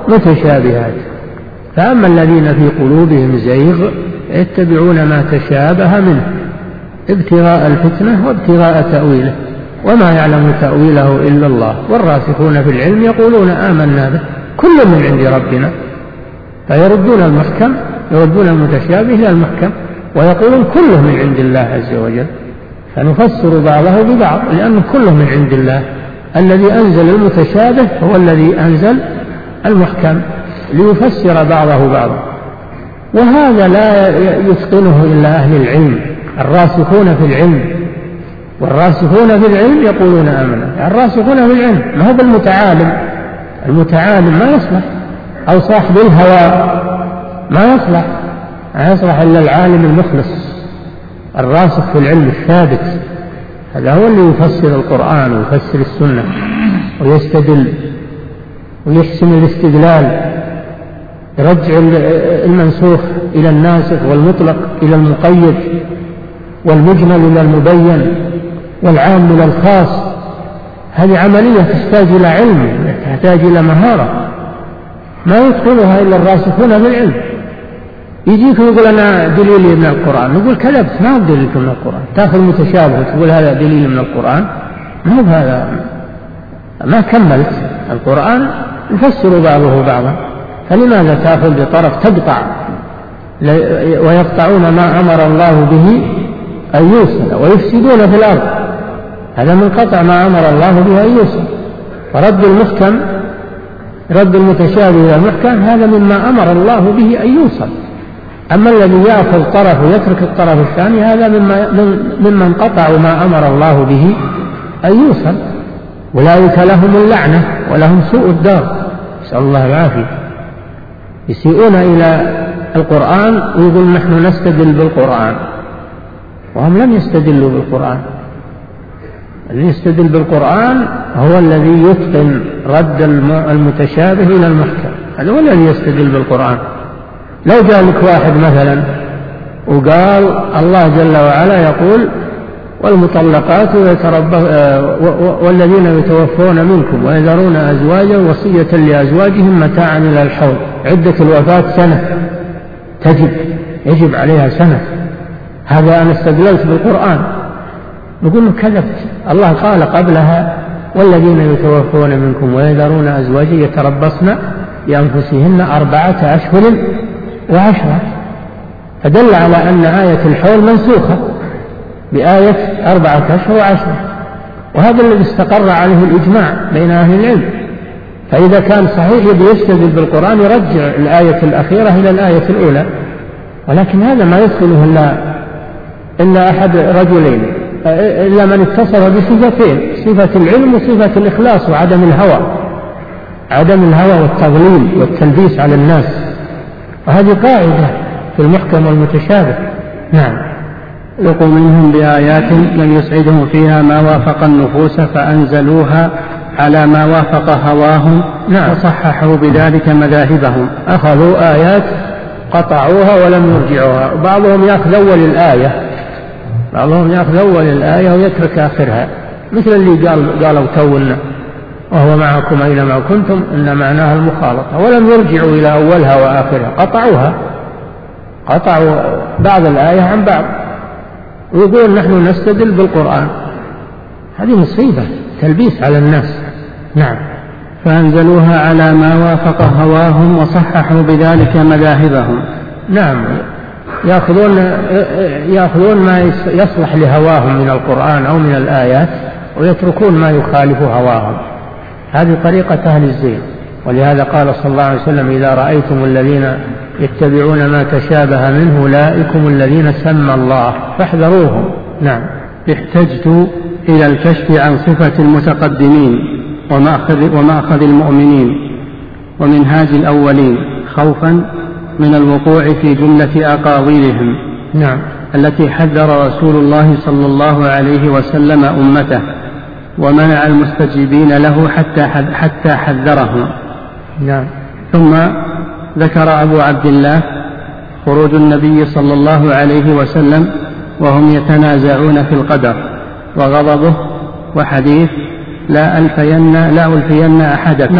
متشابهات. فأما الذين في قلوبهم زيغ يتبعون ما تشابه منه ابتغاء الفتنة وابتغاء تأويله وما يعلم تأويله إلا الله والراسخون في العلم يقولون آمنا به كل من عند ربنا. فيردون المحكم، يردون المتشابه إلى المحكم ويقولون كله من عند الله عز وجل. فنفسر بعضه ببعض لأنه كله من عند الله. الذي أنزل المتشابه هو الذي أنزل المحكم ليفسر بعضه بعضا. وهذا لا يتقنه إلا أهل العلم الراسخون في العلم. والراسخون في العلم يقولون آمنا. الراسخون في العلم ما هو بالمتعالم. المتعالم ما يصلح، أو صاحب الهوى ما يصلح إلا العالم المخلص الراسخ في العلم الثابت. هذا هو اللي يفسر القرآن ويفسر السنة ويستدل ويحسن الاستدلال، يرجع المنسوخ إلى الناسخ والمطلق إلى المقيد والمجمل إلى المبين والعام إلى الخاص. هذه عملية تحتاج إلى علم، تحتاج إلى مهارة ما يدخلها إلا الراسخون بالعلم. يجيك ويقول أنا دليلي من القرآن، نقول كذبت، ما هو دليلك من القرآن. تأخذ متشابه وتقول هذا دليل من القرآن، ما هو هذا، ما كملت القرآن يفسر بعضه بعضا. فلماذا تأخذ بطرف تقطع ويقطعون ما أمر الله به أن يوصل ويفسدون في الأرض؟ هذا من قطع ما أمر الله به أن يوصل. فرد المحكم، رد المتشابه إلى المحكم، هذا مما أمر الله به أن يوصل. أما الذي يأخذ طرف ويترك الطرف الثاني هذا ممن قطعوا ما أمر الله به أن يوصل. أولئك لهم اللعنة ولهم سوء الدار، نسأل الله العافية. يسيئون إلى القرآن ويقول نحن نستدل بالقرآن، وهم لم يستدلوا بالقرآن. الذي يستدل بالقرآن هو الذي يتقن رد المتشابه إلى المحكم، هذا هو الذي يستدل بالقرآن. لو جاء لك واحد مثلا وقال الله جل وعلا يقول والمطلقات والذين يتوفون منكم ويذرون أزواجا وصية لأزواجهم متاعا إلى الحول، عدة الوفاة سنة، يجب عليها سنة، هذا أنا استدللت بالقرآن. نقول له كذبت، الله قال قبلها والذين يتوفون منكم ويذرون أزواجا يتربصن بأنفسهن 4 أشهر و10، فدل على أن آية الحول منسوخة بآية 4 أشهر و10، وهذا الذي استقر عليه الإجماع بين أهل العلم. فإذا كان صحيح يستدل بالقرآن يرجع الآية الأخيرة إلى الآية الأولى، ولكن هذا ما يدخله إلا أحد رجلين، إلا من اتصف بصفتين، صفة العلم وصفة الإخلاص وعدم الهوى والتضليل والتلبيس على الناس. وهذه قاعدة في المحكم والمتشابه. نعم. يقوم منهم بآيات لم يسعدهم فيها ما وافق النفوس فأنزلوها على ما وافق هواهم. نعم. وصححوا بذلك مذاهبهم. أخذوا آيات قطعوها ولم يرجعوها. بعضهم يأخذ أول الآية ويترك آخرها، مثل اللي قالوا تولنا وهو معكم أينما كنتم إن معناها المخالطة، ولم يرجعوا إلى أولها وآخرها، قطعوا بعض الآية عن بعض ويقول نحن نستدل بالقرآن. هذه مصيبة، تلبيس على الناس. نعم. فأنزلوها على ما وافق هواهم وصححوا بذلك مذاهبهم. نعم، يأخذون ما يصلح لهواهم من القرآن أو من الآيات ويتركون ما يخالف هواهم. هذه طريقة أهل الزيغ. ولهذا قال صلى الله عليه وسلم إذا رأيتم الذين يتبعون ما تشابه منه أولئكم الذين سمى الله فاحذروهم. نعم. احتجت إلى الكشف عن صفة المتقدمين ومأخذ المؤمنين ومنهاج الأولين خوفا من الوقوع في جملة أقاويلهم. نعم. التي حذر رسول الله صلى الله عليه وسلم أمته ومنع المستجيبين له حتى حذرهم. نعم. ثم ذكر أبو عبد الله خروج النبي صلى الله عليه وسلم وهم يتنازعون في القدر وغضبه وحديث لا ألفين أحدكم. نعم.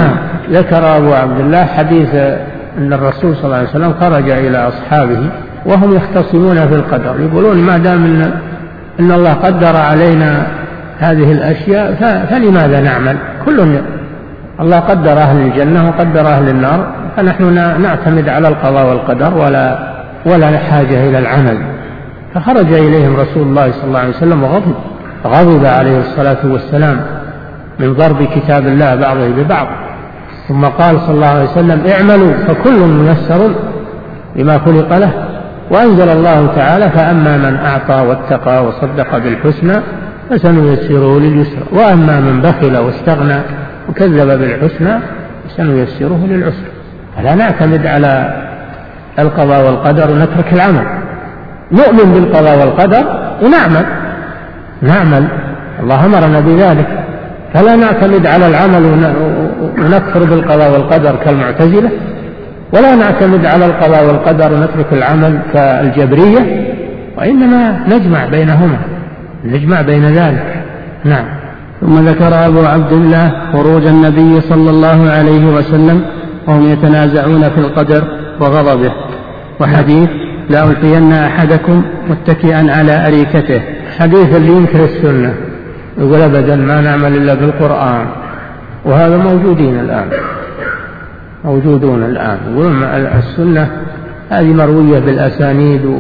ذكر أبو عبد الله حديث أن الرسول صلى الله عليه وسلم خرج إلى أصحابه وهم يختصمون في القدر، يقولون ما دام أن الله قدر علينا هذه الأشياء فلماذا نعمل؟ كل الله قدر أهل الجنة وقدر أهل النار، فنحن نعتمد على القضاء والقدر ولا حاجة إلى العمل. فخرج إليهم رسول الله صلى الله عليه وسلم وغضب عليه الصلاة والسلام من ضرب كتاب الله بعضه ببعض، ثم قال صلى الله عليه وسلم اعملوا فكل ميسر لما خلق له، وأنزل الله تعالى فأما من أعطى واتقى وصدق بالحسنى فسنيسره لليسرى وأما من بخل واستغنى وكذب بالحسنى فسنيسره للعسرى. فلا نعتمد على القضاء والقدر ونترك العمل، نؤمن بالقضاء والقدر ونعمل الله أمرنا بذلك، فلا نعتمد على العمل ونكفر بالقضاء والقدر كالمعتزلة، ولا نعتمد على القضاء والقدر ونترك العمل كالجبرية، وإنما نجمع بين ذلك. نعم. ثم ذكر أبو عبد الله خروج النبي صلى الله عليه وسلم وهم يتنازعون في القدر وغضبه، وحديث لا ألقين أحدكم متكئا على أريكته، حديث اللي ينكر السنة يقول أبدا ما نعمل إلا بالقرآن، وهذا موجودون الآن يقولون السنة هذه مروية بالأسانيد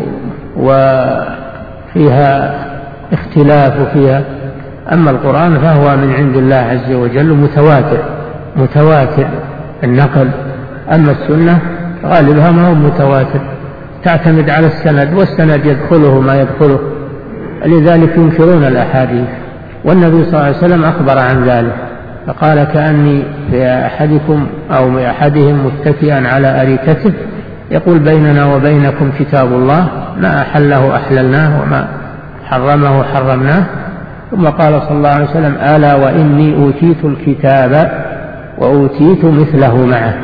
وفيها اختلاف وفيها، أما القرآن فهو من عند الله عز وجل متواتر النقل، أما السنة غالبها ما هو متواتر، تعتمد على السند، والسند يدخله ما يدخله، لذلك ينكرون الأحاديث. والنبي صلى الله عليه وسلم أخبر عن ذلك فقال كأني في أحدكم أو أحدهم متكئا على أريكته يقول بيننا وبينكم كتاب الله ما أحله أحللناه وما حرمه حرمناه. ثم قال صلى الله عليه وسلم ألا وإني أوتيت الكتاب وأوتيت مثله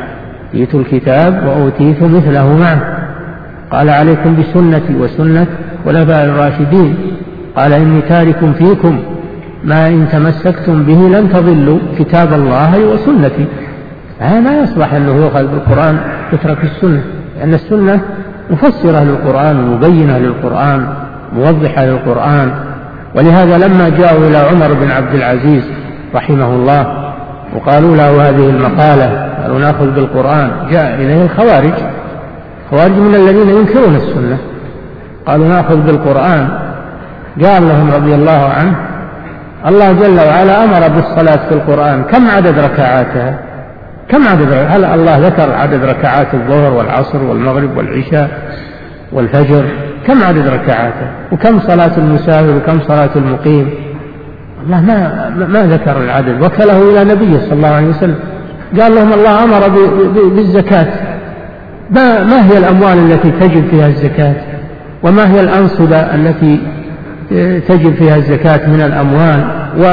معه، قال عليكم بسنتي وسنة خلفاء الراشدين، قال إني تارك فيكم ما إن تمسكتم به لن تضلوا كتاب الله وسنتي. ما يصلح أنه يؤخذ بالقرآن يترك السنة، لأن السنة مفسرة للقرآن ومبينة للقرآن موضحة للقرآن. ولهذا لما جاءوا إلى عمر بن عبد العزيز رحمه الله وقالوا له هذه المقالة قالوا نأخذ بالقرآن، جاء إليه الخوارج من الذين ينكرون السنة قالوا نأخذ بالقرآن، قال لهم رضي الله عنه الله جل وعلا أمر بالصلاة في القرآن كم عدد ركعاتها؟ هل الله ذكر عدد ركعات الظهر والعصر والمغرب والعشاء والفجر؟ كم عدد ركعاتها؟ وكم صلاة المسافر وكم صلاة المقيم؟ الله ما ذكر العدد، وكله إلى نبيه صلى الله عليه وسلم. قال لهم الله أمر بالزكاة، ما هي الأموال التي تجب فيها الزكاة؟ وما هي الأنصبة التي تجب فيها الزكاة من الأموال؟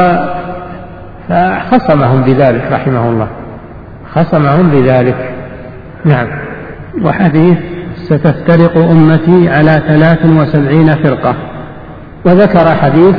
فخصمهم بذلك رحمه الله، خصمهم بذلك. نعم. وحديث ستفترق أمتي على 73 فرقة، وذكر حديث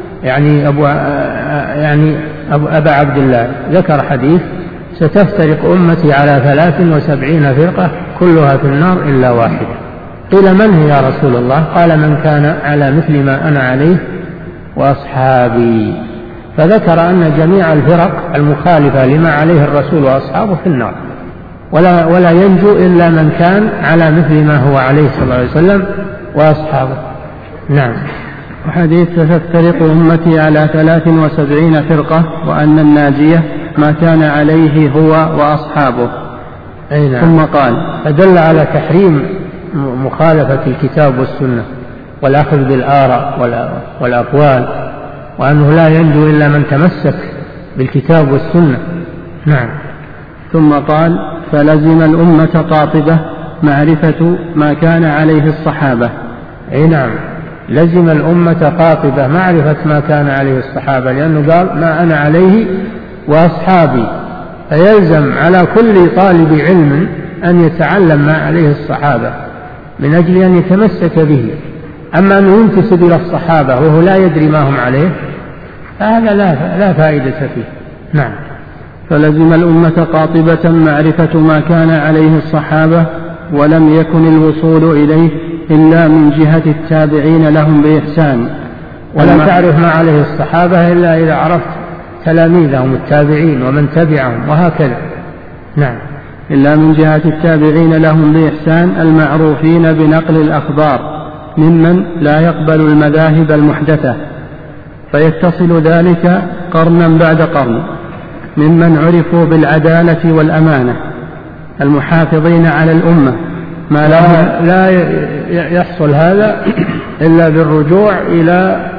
أبا عبد الله ذكر حديث ستفترق أمتي على 73 فرقة كلها في النار إلا واحدة. قيل من هي يا رسول الله؟ قال من كان على مثل ما أنا عليه وأصحابي. فذكر أن جميع الفرق المخالفة لما عليه الرسول وأصحابه في النار، ولا ينجو إلا من كان على مثل ما هو عليه صلى الله عليه وسلم وأصحابه. نعم. وحديث ستفترق أمتي على 73 فرقة وأن الناجية ما كان عليه هو وأصحابه. نعم. ثم قال فدل على تحريم مخالفة الكتاب والسنة والأخذ بالآراء والأقوال، وأنه لا ينجو إلا من تمسك بالكتاب والسنة. نعم. ثم قال فلزم الأمة قاطبة معرفة ما كان عليه الصحابة. نعم، لزم الأمة قاطبة معرفة ما كان عليه الصحابة، لأنه قال ما أنا عليه وأصحابي، فيلزم على كل طالب علم أن يتعلم ما عليه الصحابة من أجل أن يتمسك به. أما أنه ينتسب إلى الصحابة وهو لا يدري ما هم عليه فهذا لا فائدة فيه. نعم. فلزم الأمة قاطبة معرفة ما كان عليه الصحابة، ولم يكن الوصول إليه إلا من جهة التابعين لهم بإحسان. ولا تعرف ما عليه الصحابة إلا إذا عرفت تلاميذهم التابعين ومن تبعهم وهكذا. نعم. إلا من جهة التابعين لهم بإحسان المعروفين بنقل الأخبار ممن لا يقبل المذاهب المحدثة، فيتصل ذلك قرنا بعد قرن، ممن عرفوا بالعدالة والأمانة المحافظين على الأمة. ما لا يحصل هذا إلا بالرجوع إلى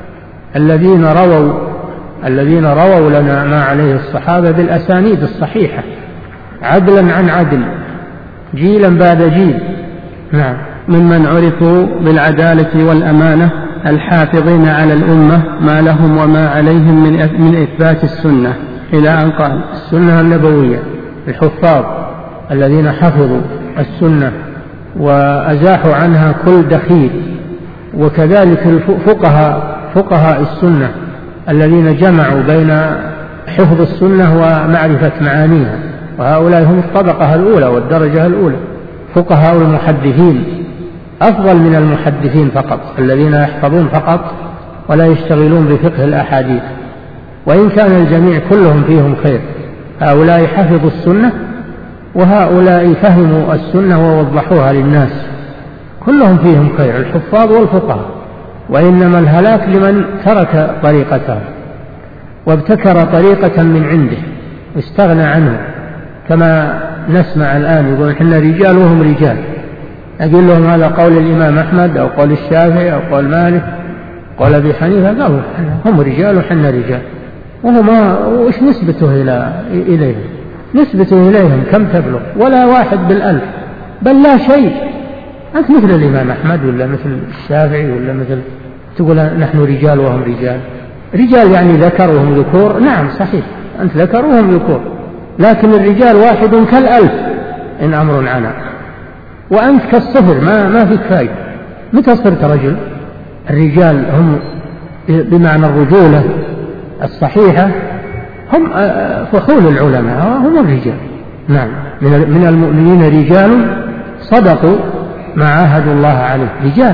الذين رووا لنا ما عليه الصحابة بالأسانيد الصحيحة عدلا عن عدل جيلا بعد جيل. نعم. ممن عرفوا بالعدالة والأمانة الحافظين على الأمة ما لهم وما عليهم من إثبات السنة، إلى أن قال السنة النبوية، الحفاظ الذين حفظوا السنة وأزاحوا عنها كل دخيل، وكذلك فقهاء السنة الذين جمعوا بين حفظ السنة ومعرفة معانيها، وهؤلاء هم الطبقة الأولى والدرجة الأولى. فقهاء المحدثين أفضل من المحدثين فقط، الذين يحفظون فقط ولا يشتغلون بفقه الأحاديث، وإن كان الجميع كلهم فيهم خير. هؤلاء حفظوا السنة وهؤلاء فهموا السنة ووضحوها للناس، كلهم فيهم خير، الحفاظ والفقهاء. وإنما الهلاك لمن ترك طريقته وابتكر طريقة من عنده واستغنى عنه، كما نسمع الآن يقول إحنا رجال وهم رجال. أقول لهم هذا قول الإمام أحمد أو قول الشافعي أو قول مالك قول أبي حنيفة، قالوا هم رجال وحنا رجال، وش نسبته إليهم؟ نسبته إليهم كم تبلغ؟ ولا واحد بالألف، بل لا شيء. أنت مثل الإمام أحمد ولا مثل الشافعي ولا مثل تقول نحن رجال وهم رجال. رجال يعني ذكر وهم ذكور، نعم صحيح، أنت ذكر وهم ذكور، لكن الرجال واحد كالألف إن أمر عنا، وأنت كالصفر، ما فيك فايدة. متى صرت رجل؟ الرجال هم بمعنى الرجولة الصحيحة هم فحول العلماء، هم الرجال. نعم. من المؤمنين رجال صدقوا ما عاهدوا الله عليه.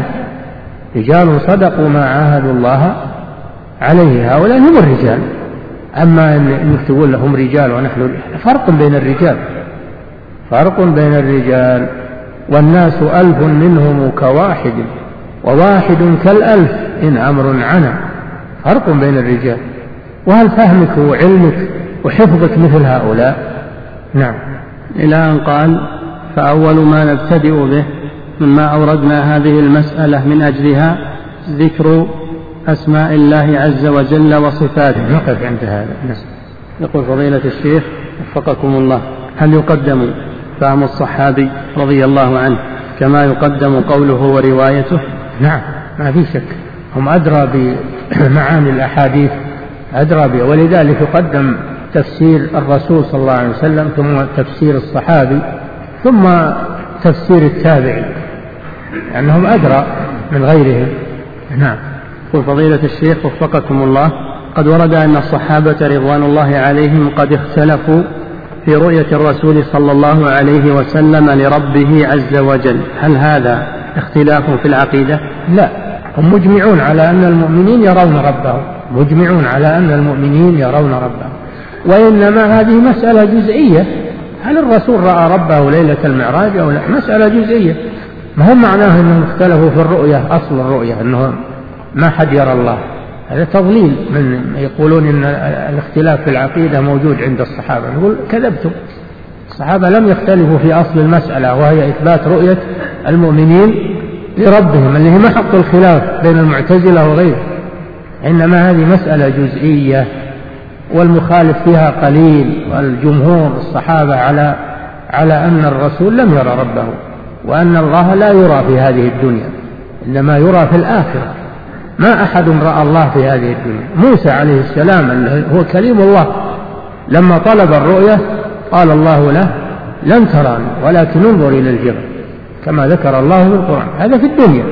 رجال صدقوا ما عاهدوا الله عليه، هؤلاء هم الرجال. أما أنك تقول لهم رجال ونحن، فرق بين الرجال والناس ألف منهم كواحد وواحد كالألف إن أمر عنا. فرق بين الرجال. وهل فهمك وعلمك وحفظك مثل هؤلاء؟ نعم. إلى أن قال فأول ما نبتدئ به مما أوردنا هذه المسألة من أجلها ذكر أسماء الله عز وجل وصفاته. نقف عند هذا. يقول فضيلة الشيخ وفقكم الله: هل يقدم فهم الصحابي رضي الله عنه كما يقدم قوله وروايته؟ نعم، ما في شك، هم أدرى بمعاني الأحاديث، أدرى بها، ولذلك يقدم تفسير الرسول صلى الله عليه وسلم، ثم تفسير الصحابي، ثم تفسير التابعي، لأنهم أدرى من غيرهم. نعم. يقول فضيلة الشيخ وفقكم الله: قد ورد أن الصحابة رضوان الله عليهم قد اختلفوا في رؤية الرسول صلى الله عليه وسلم لربه عز وجل، هل هذا اختلاف في العقيدة؟ لا، هم مجمعون على أن المؤمنين يرون ربهم، مجمعون على أن المؤمنين يرون ربهم، وإنما هذه مسألة جزئية، هل الرسول رأى ربه ليلة المعراج أو لا؟ مسألة جزئية، ما هم معناه أنهم اختلفوا في الرؤية، أصل الرؤية أنه ما حد يرى الله، هذا تضليل من يقولون أن الاختلاف في العقيدة موجود عند الصحابة. نقول كذبتم، الصحابة لم يختلفوا في أصل المسألة، وهي إثبات رؤية المؤمنين لربهم، اللي هي محط الخلاف بين المعتزلة وغيره، إنما هذه مسألة جزئية والمخالف فيها قليل، والجمهور الصحابة على أن الرسول لم يرى ربه، وأن الله لا يرى في هذه الدنيا، إنما يرى في الآخرة. ما أحد رأى الله في هذه الدنيا. موسى عليه السلام هو كليم الله، لما طلب الرؤية قال الله له: لن تراني ولكن انظر إلى الجبل، كما ذكر الله في القرآن. هذا في الدنيا.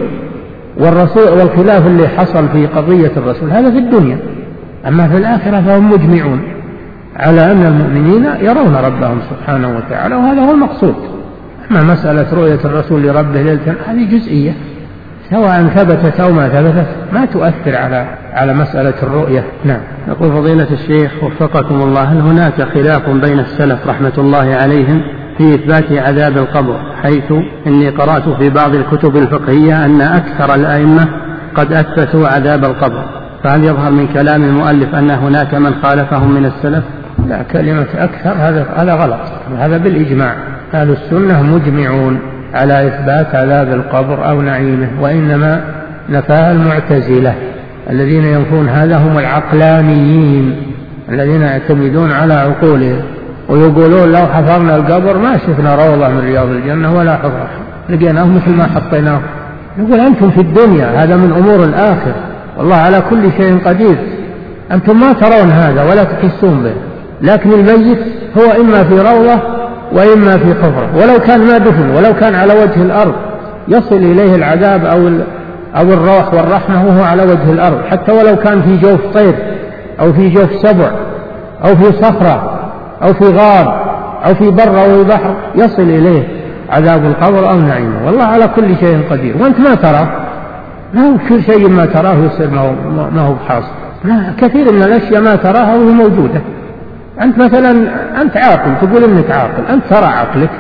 والخلاف اللي حصل في قضية الرسول هذا في الدنيا، أما في الآخرة فهم مجمعون على أن المؤمنين يرون ربهم سبحانه وتعالى، وهذا هو المقصود. أما مسألة رؤية الرسول لربه ليلة هذه جزئية، سواء ثبتت أو ما ثبتت ما تؤثر على مسألة الرؤية. نعم. يقول فضيلة الشيخ وفقكم الله: هل هناك خلاف بين السلف رحمة الله عليهم في إثبات عذاب القبر، حيث إني قرأت في بعض الكتب الفقهية أن أكثر الأئمة قد أثبتوا عذاب القبر، فهل يظهر من كلام المؤلف أن هناك من خالفهم من السلف؟ لا، كلمة أكثر هذا غلط، هذا بالإجماع. أهل السنة مجمعون على إثبات عذاب القبر أو نعيمه، وإنما نفاها المعتزلة الذين ينفون هذا هم العقلانيين الذين يعتمدون على عقولهم، ويقولون لو حفرنا القبر ما شفنا روضة من رياض الجنة ولا حفرة، لقيناه مثل ما حطيناه. نقول أنتم في الدنيا هذا من أمور الآخر، والله على كل شيء قدير، أنتم ما ترون هذا ولا تحسون به، لكن الميت هو إما في روضة وإما في حفرة، ولو كان ما دفن، ولو كان على وجه الأرض يصل إليه العذاب أو الروح والرحمة وهو على وجه الأرض، حتى ولو كان في جوف طير أو في جوف سبع أو في صخرة أو في غار أو في بر أو بحر يصل إليه عذاب القبر أو نعيمه، والله على كل شيء قدير. وأنت ما ترى، ما هو كل شيء ما تراه يصير ما هو بحاصل، كثير من الأشياء ما تراها وهي موجودة. أنت مثلا أنت عاقل، تقول إنك عاقل، أنت ترى عقلك،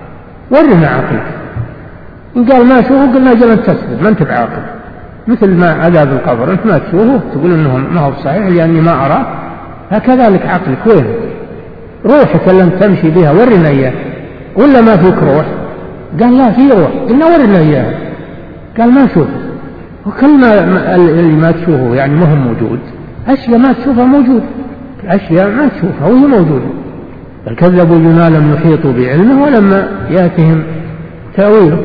ورنا عقلك. إن قال ما شوفه قلنا جل تكذب، ما أنت بعاقل. مثل ما عذاب القبر أنت ما تشوفه تقول إنه ما هو صحيح لأني ما أراه، هكذلك عقلك وين؟ روحك اللي أنت تمشي بها ورنا إياه، ولا ما فيك روح؟ قال لا في روح، قلنا ورنا إياه، قال ما شوفه. وكل ما اللي ما تشوفه يعني ما هو موجود، أشياء ما تشوفها موجود، أشياء ما تشوفها وهي موجودة. بل كذبوا بما لم يحيطوا بعلمه ولما يأتهم تأويله.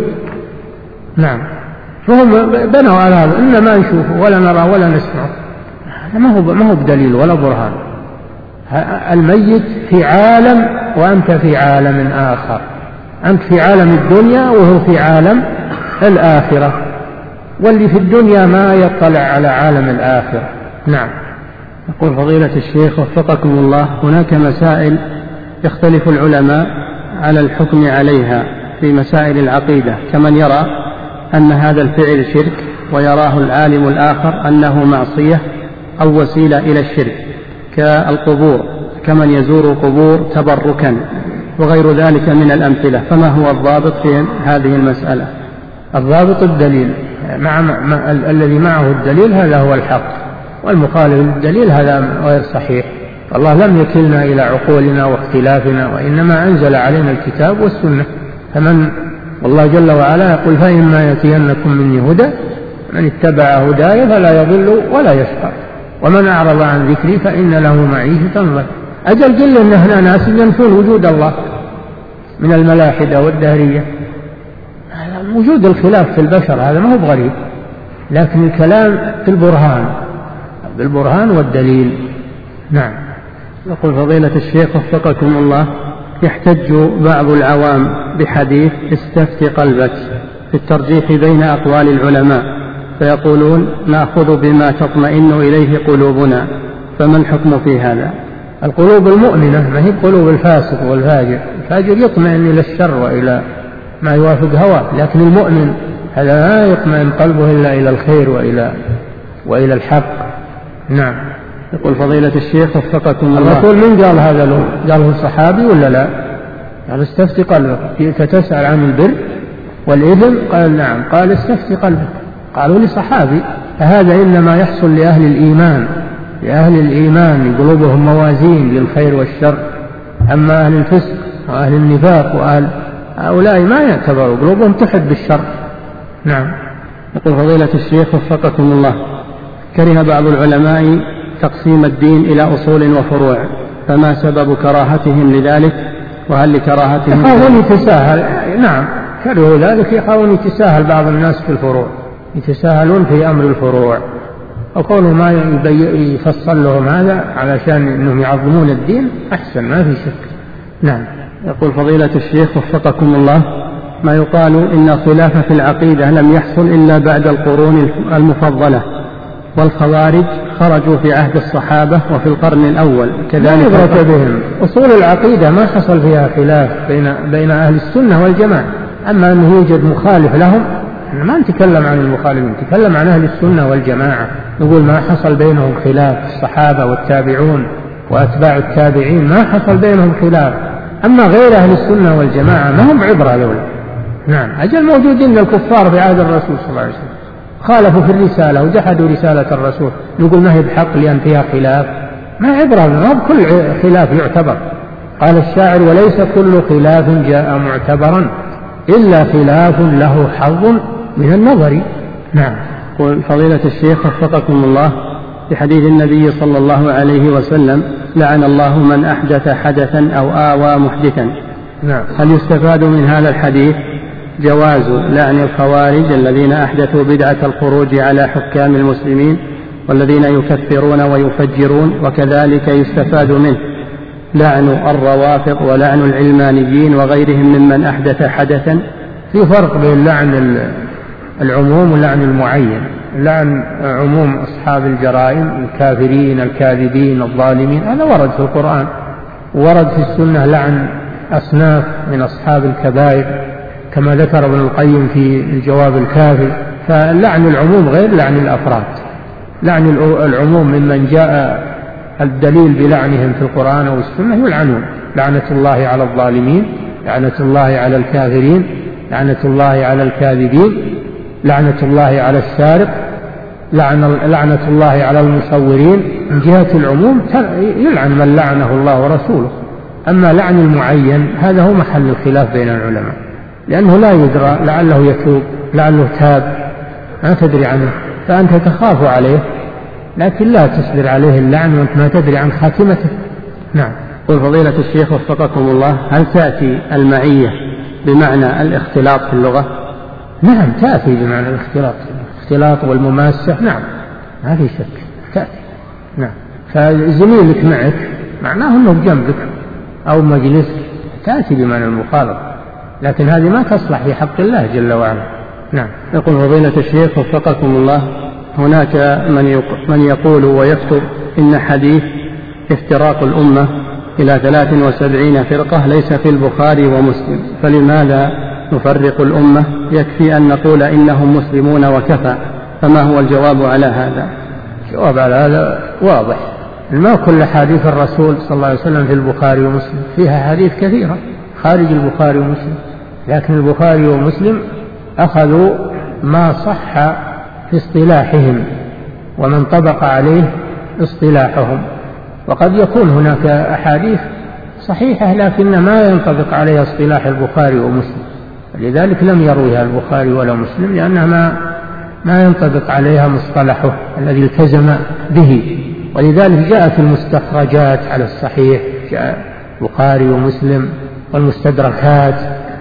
نعم. فهم بنوا على هذا إن ما نشوفه ولا نرى ولا نسمع، ما هو بدليل ولا برهان. الميت في عالم وأنت في عالم آخر، أنت في عالم الدنيا وهو في عالم الآخرة، واللي في الدنيا ما يطلع على عالم الآخرة. نعم. يقول فضيلة الشيخ وفقكم الله: هناك مسائل يختلف العلماء على الحكم عليها في مسائل العقيدة، كمن يرى أن هذا الفعل شرك، ويراه العالم الآخر أنه معصية أو وسيلة إلى الشرك، كالقبور، كمن يزور قبور تبركا وغير ذلك من الأمثلة. فما هو الضابط في هذه المسألة؟ الضابط الدليل، الذي معه الدليل هذا هو الحق، والمخالف للدليل هذا غير صحيح. الله لم يكلنا إلى عقولنا واختلافنا، وإنما أنزل علينا الكتاب والسنة. والله جل وعلا يقول: فإما يأتينكم مني هدى من اتبع هداي فلا يضل ولا يشقى ومن أعرض عن ذكري فإن له معيشة ضنكا. أجل جل أن هنا ناس ينفون وجود الله من الملاحدة والدهرية. وجود الخلاف في البشر هذا ما هو بغريب، لكن الكلام في بالبرهان والدليل. نعم. يقول فضيلة الشيخ وفقكم الله: يحتج بعض العوام بحديث استفت قلبك في الترجيح بين أقوال العلماء، فيقولون: نأخذ بما تطمئن إليه قلوبنا، فما الحكم في هذا؟ القلوب المؤمنة ما هي قلوب الفاسق والفاجر. الفاجر يطمئن إلى الشر وإلى ما يوافق هواه، لكن المؤمن هذا لا يطمئن قلبه إلا إلى الخير وإلى الحق. نعم. يقول فضيلة الشيخ وفقكم الله: الرسول من قال هذا له؟ قاله الصحابي ولا لا؟ قال: استفت قلبك، جئت تسأل عن البر والإثم؟ قال: نعم. قال: استفت قلبك. قالوا لصحابي. فهذا إنما يحصل لأهل الإيمان قلوبهم موازين للخير والشر. أما أهل الفسق وأهل النفاق وأهل هؤلاء ما يعتبروا، قلوبهم تحب الشر. نعم. يقول فضيلة الشيخ وفقكم الله: كره بعض العلماء تقسيم الدين إلى أصول وفروع، فما سبب كراهتهم لذلك؟ وهل لكراهتهم يخافون يتساهل؟ نعم، كرهوا ذلك، يخافون يتساهل بعض الناس في الفروع، يتساهلون في أمر الفروع، وكونه ما يفصل لهم هذا علشان أنهم يعظمون الدين أحسن، ما في شك. نعم. يقول فضيلة الشيخ وفقكم الله: ما يقال إن خلاف في العقيدة لم يحصل إلا بعد القرون المفضلة، والخوارج خرجوا في عهد الصحابة وفي القرن الأول كذلك بهم. أصول العقيدة ما حصل فيها خلاف بين أهل السنة والجماعة. أما أنه يوجد مخالف لهم ما نتكلم عن المخالفين، نتكلم عن أهل السنة والجماعة، نقول ما حصل بينهم خلاف. الصحابة والتابعون وأتباع التابعين ما حصل بينهم خلاف. أما غير أهل السنة والجماعة ما هم عبرة لولا. نعم، أجل موجودين الكفار في عهد الرسول صلى الله عليه وسلم خالفوا في الرسالة وجحدوا رسالة الرسول، نقول ما هي بحق لأن فيها خلاف؟ ما عبرة، ما بكل خلاف يعتبر. قال الشاعر: وليس كل خلاف جاء معتبرا إلا خلاف له حظ من النظر. نعم. فضيلة الشيخ وفقكم الله، في حديث النبي صلى الله عليه وسلم: لعن الله من أحدث حدثا أو آوى محدثا. نعم. هل يستفاد من هذا الحديث جواز لعن الخوارج الذين أحدثوا بدعة الخروج على حكام المسلمين والذين يكفرون ويفجرون، وكذلك يستفاد منه لعن الروافض ولعن العلمانيين وغيرهم ممن أحدث حدثا؟ في فرق بين لعن العموم ولعن المعين. لعن عموم أصحاب الجرائم الكافرين الكاذبين الظالمين هذا ورد في القرآن، ورد في السنة لعن أصناف من أصحاب الكبائر كما ذكر ابن القيم في الجواب الكافي. فلعن العموم غير لعن الأفراد. لعن العموم ممن جاء الدليل بلعنهم في القرآن أو السنة يلعنون: لعنة الله على الظالمين، لعنة الله على الكافرين، لعنة الله على الكاذبين، لعنة الله على السارق، لعنة الله على المصورين. من جهة العموم يلعن من لعنه الله ورسوله. أما لعن المعين هذا هو محل الخلاف بين العلماء، لأنه لا يدرى، لعله يتوب، لعله تاب، ما تدري عنه، فأنت تخاف عليه لكن لا تصبر عليه اللعن وأنت ما تدري عن خاتمته. نعم. قل فضيلة الشيخ وفقكم الله، هل تأتي المعية بمعنى الاختلاط في اللغة؟ نعم تأتي بمعنى الاختلاط والمماسة. نعم ما في شك تأتي. نعم. فزميلك معك معناه أنه بجنبك أو مجلسك، تأتي بمعنى المخالطة، لكن هذه ما تصلح في حق الله جل وعلا. نعم. يقول فضيلة الشيخ وفقكم الله، هناك من يقول ويكتب إن حديث افتراق الأمة إلى 73 فرقة ليس في البخاري ومسلم، فلماذا نفرق الأمة؟ يكفي أن نقول إنهم مسلمون وكفى. فما هو الجواب على هذا؟ الجواب على هذا واضح، ما كل حديث الرسول صلى الله عليه وسلم في البخاري ومسلم، فيها حديث كثيرة خارج البخاري ومسلم، لكن البخاري ومسلم أخذوا ما صح في اصطلاحهم ومن طبق عليه اصطلاحهم. وقد يكون هناك أحاديث صحيحة لكن ما ينطبق عليها اصطلاح البخاري ومسلم، لذلك لم يرويها البخاري ولا مسلم، لأنها ما ينطبق عليها مصطلحه الذي التزم به. ولذلك جاءت المستخرجات على الصحيح، جاء البخاري ومسلم والمستدركات.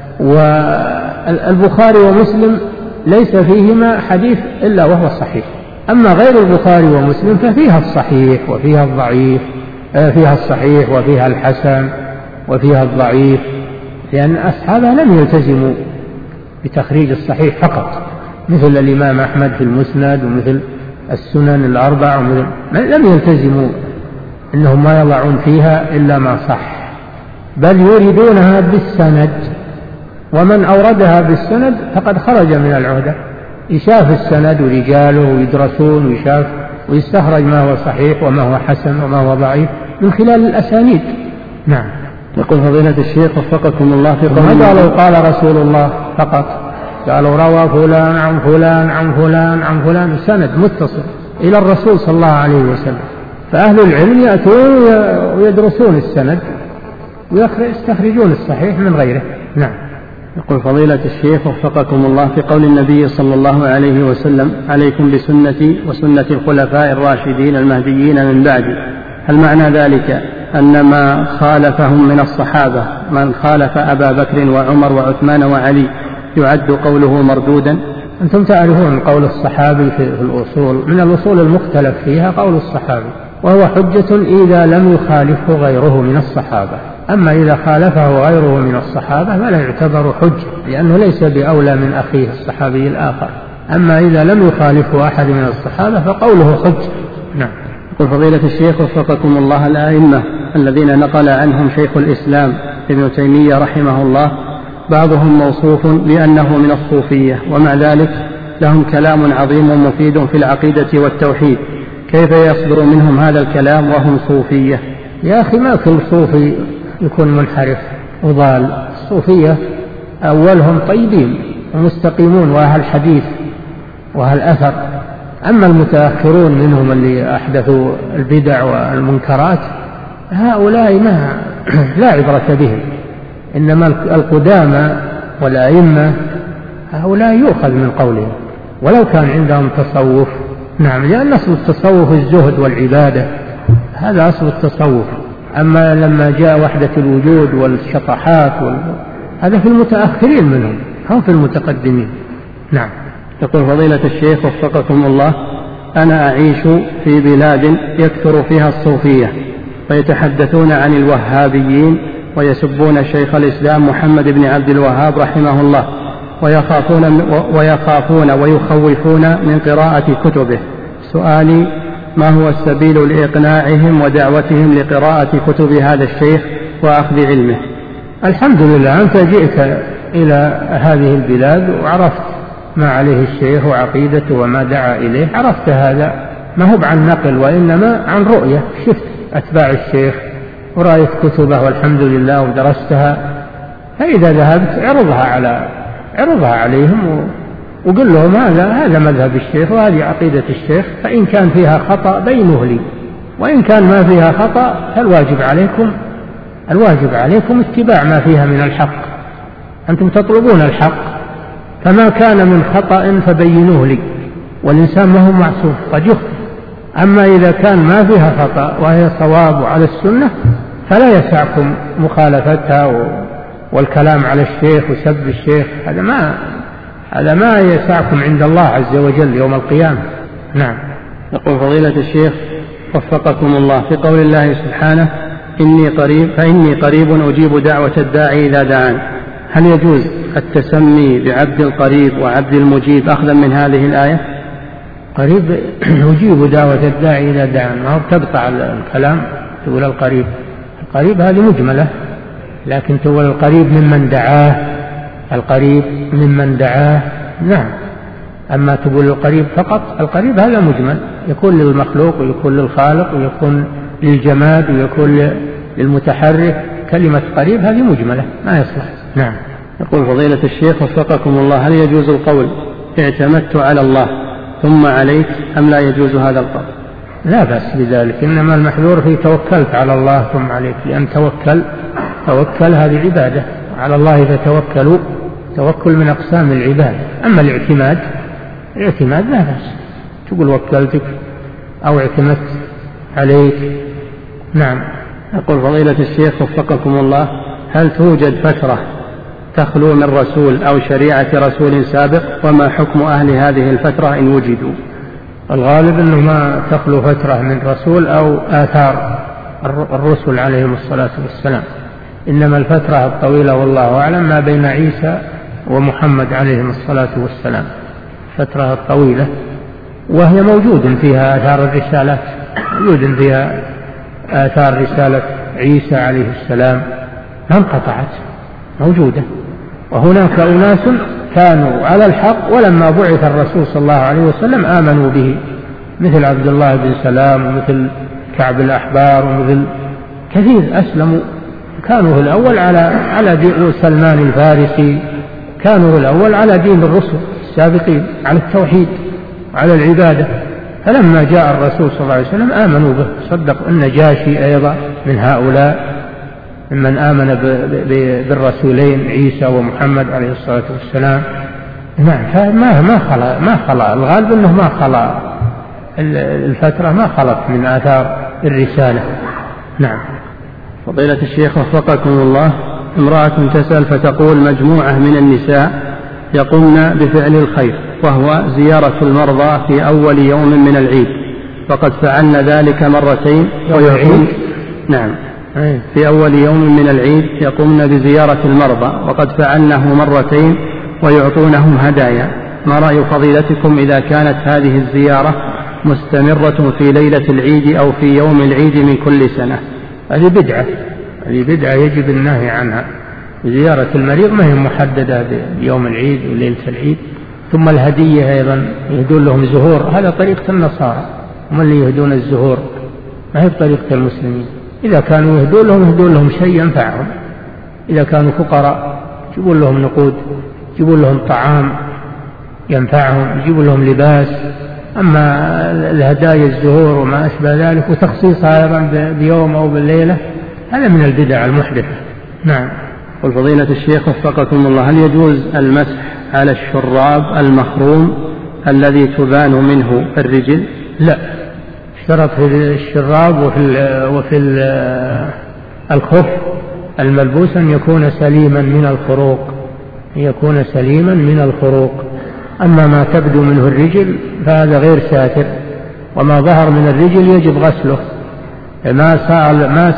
والبخاري ومسلم ليس فيهما حديث إلا وهو صحيح، أما غير البخاري ومسلم ففيها الصحيح وفيها الضعيف، فيها الصحيح وفيها الحسن وفيها الضعيف، لأن أصحابها لم يلتزموا بتخريج الصحيح فقط، مثل الإمام أحمد في المسند ومثل السنن الأربع، لم يلتزموا إنهم ما يضعون فيها إلا ما صح، بل يريدونها بالسند، ومن أوردها بالسند فقد خرج من العهدة. يشاف السند ورجاله ويدرسون ويشاف ويستخرج ما هو صحيح وما هو حسن وما هو ضعيف من خلال الأسانيد. نعم. يقول فضيلة الشيخ وفقكم الله في قوله: ما قالوا قال رسول الله فقط، قالوا روى فلان عن فلان عن فلان عن فلان، سند متصل إلى الرسول صلى الله عليه وسلم. فأهل العلم يأتون ويدرسون السند ويستخرجون الصحيح من غيره. نعم. يقول فضيلة الشيخ وفقكم الله في قول النبي صلى الله عليه وسلم: عليكم بسنتي وسنة الخلفاء الراشدين المهديين من بعدي، هل معنى ذلك أن ما خالفهم من الصحابة، من خالف أبا بكر وعمر وعثمان وعلي، يعد قوله مردودا؟ أنتم تعرفون قول الصحابي في الأصول، من الأصول المختلف فيها قول الصحابي، وهو حجة إذا لم يخالفه غيره من الصحابة. أما إذا خالفه غيره من الصحابة فلا يعتبر حجة، لأنه ليس بأولى من أخيه الصحابي الآخر. أما إذا لم يخالفه أحد من الصحابة فقوله حج. نعم. يقول فضيلة الشيخ وفقكم الله الأئمة الذين نقل عنهم شيخ الإسلام ابن تيمية رحمه الله بعضهم موصوف بأنه من الصوفية، ومع ذلك لهم كلام عظيم مفيد في العقيدة والتوحيد، كيف يصدر منهم هذا الكلام وهم صوفية؟ يا أخي ما كل صوفي يكون منحرف وضال. الصوفية أولهم طيبين ومستقيمون وأهل حديث وأهل أثر، أما المتأخرون منهم اللي أحدثوا البدع والمنكرات هؤلاء لا عبرة بهم، إنما القدامى والأئمة هؤلاء يؤخذ من قولهم ولو كان عندهم تصوف. نعم، لأن أصل التصوف الزهد والعبادة، هذا أصل التصوف. أما لما جاء وحدة الوجود والشطحات هذا في المتأخرين منهم، هم في المتقدمين. نعم. يقول فضيلة الشيخ وفقكم الله أنا أعيش في بلاد يكثر فيها الصوفية فيتحدثون عن الوهابيين ويسبون شيخ الإسلام محمد بن عبد الوهاب رحمه الله ويخافون ويخوفون من قراءة كتبه. سؤالي ما هو السبيل لإقناعهم ودعوتهم لقراءة كتب هذا الشيخ وأخذ علمه؟ الحمد لله أنت جئت إلى هذه البلاد وعرفت ما عليه الشيخ وعقيدته وما دعا إليه، عرفت هذا ما هو عن نقل وإنما عن رؤية، شفت أتباع الشيخ ورأيت كتبه والحمد لله ودرستها، فإذا ذهبت عرضها عليهم وقل لهم هذا مذهب الشيخ وهذه عقيدة الشيخ، فإن كان فيها خطأ بينوه لي، وإن كان ما فيها خطأ فالواجب عليكم اتباع ما فيها من الحق، أنتم تطلبون الحق، فما كان من خطأ فبينوه لي، والإنسان ما هو معصوم قد يخطئ. أما إذا كان ما فيها خطأ وهي صواب على السنة فلا يسعكم مخالفتها والكلام على الشيخ وسب الشيخ، هذا ما يسعكم عند الله عز وجل يوم القيامة. نعم. يقول فضيلة الشيخ وفقكم الله في قول الله سبحانه فإني قريب أجيب دعوة الداعي إذا دعان، هل يجوز التسمي بعبد القريب وعبد المجيب أخذا من هذه الآية؟ قريب يجيب دعوة الداعي إذا دعان، ما هو تقطع الكلام تقول القريب هذه مجملة، لكن تقول القريب ممن دعاه. نعم. أما تقول القريب فقط، القريب هذا مجمل، يكون للمخلوق ويكون للخالق ويكون للجماد ويكون للمتحرك، كلمة قريب هذه مجملة ما يصلح. نعم. يقول فضيلة الشيخ وفقكم الله هل يجوز القول اعتمدت على الله ثم عليك أم لا يجوز هذا القول؟ لا بأس بذلك، إنما المحذور في توكلت على الله ثم عليك، لأن توكل هذه عبادة، على الله فتوكلوا، توكل من أقسام العبادة. أما الاعتماد لا بأس، تقول وكلتك أو اعتمدت عليك. نعم. يقول فضيلة الشيخ وفقكم الله هل توجد فترة تخلو من رسول أو شريعة رسول سابق، وما حكم أهل هذه الفترة إن وجدوا؟ الغالب أنه ما تخلو فترة من رسول أو آثار الرسل عليهم الصلاة والسلام، إنما الفترة الطويلة والله أعلم ما بين عيسى ومحمد عليهم الصلاة والسلام، فترة طويلة، وهي موجود فيها آثار الرسالات، موجود فيها آثار رسالة عيسى عليه السلام ما انقطعت، موجودة. وهناك أناس كانوا على الحق ولما بعث الرسول صلى الله عليه وسلم آمنوا به، مثل عبد الله بن سلام ومثل كعب الأحبار ومثل كثير أسلموا، كانوا الأول على دين سلمان الفارسي، كانوا الأول على دين الرسل السابقين، على التوحيد وعلى العبادة، فلما جاء الرسول صلى الله عليه وسلم آمنوا به، صدقوا. النجاشي أيضا من هؤلاء ممن آمن بالرسولين عيسى ومحمد عليه الصلاة والسلام. نعم. ما خلا الغالب أنه ما خلا الفترة، ما خلت من آثار الرسالة. نعم. فضيلة الشيخ وفقكم الله امرأة تسأل فتقول مجموعة من النساء يقومن بفعل الخير وهو زيارة المرضى في أول يوم من العيد، فقد فعلن ذلك مرتين ويعطون. نعم. في أول يوم من العيد يقومن بزيارة المرضى وقد فعلنه مرتين ويعطونهم هدايا، ما رأي فضيلتكم إذا كانت هذه الزيارة مستمرة في ليلة العيد أو في يوم العيد من كل سنة؟ هذه بدعة يجب النهي عنها. زيارة المريض ما هي محددة بيوم العيد وليلة العيد. ثم الهدية أيضا يهدون لهم زهور، هذا طريقة النصارى، هم اللي يهدون الزهور، ما هي بطريقة المسلمين. إذا كانوا يهدون لهم شيء ينفعهم، إذا كانوا فقراء يجيبون لهم نقود، يجيبون لهم طعام ينفعهم، يجيبون لهم لباس. أما الهدايا الزهور وما أشبه ذلك وتخصيصها أيضا بيوم أو بالليلة هذا من البدع المحدثة. نعم. قل فضيلة الشيخ وفقكم الله، هل يجوز المسح على الشراب المخروم الذي تبان منه الرجل؟ لا، اشترط في الشراب وفي الخف الملبوس أن يكون سليما من الخروق، أما ما تبدو منه الرجل فهذا غير ساتر، وما ظهر من الرجل يجب غسله. ما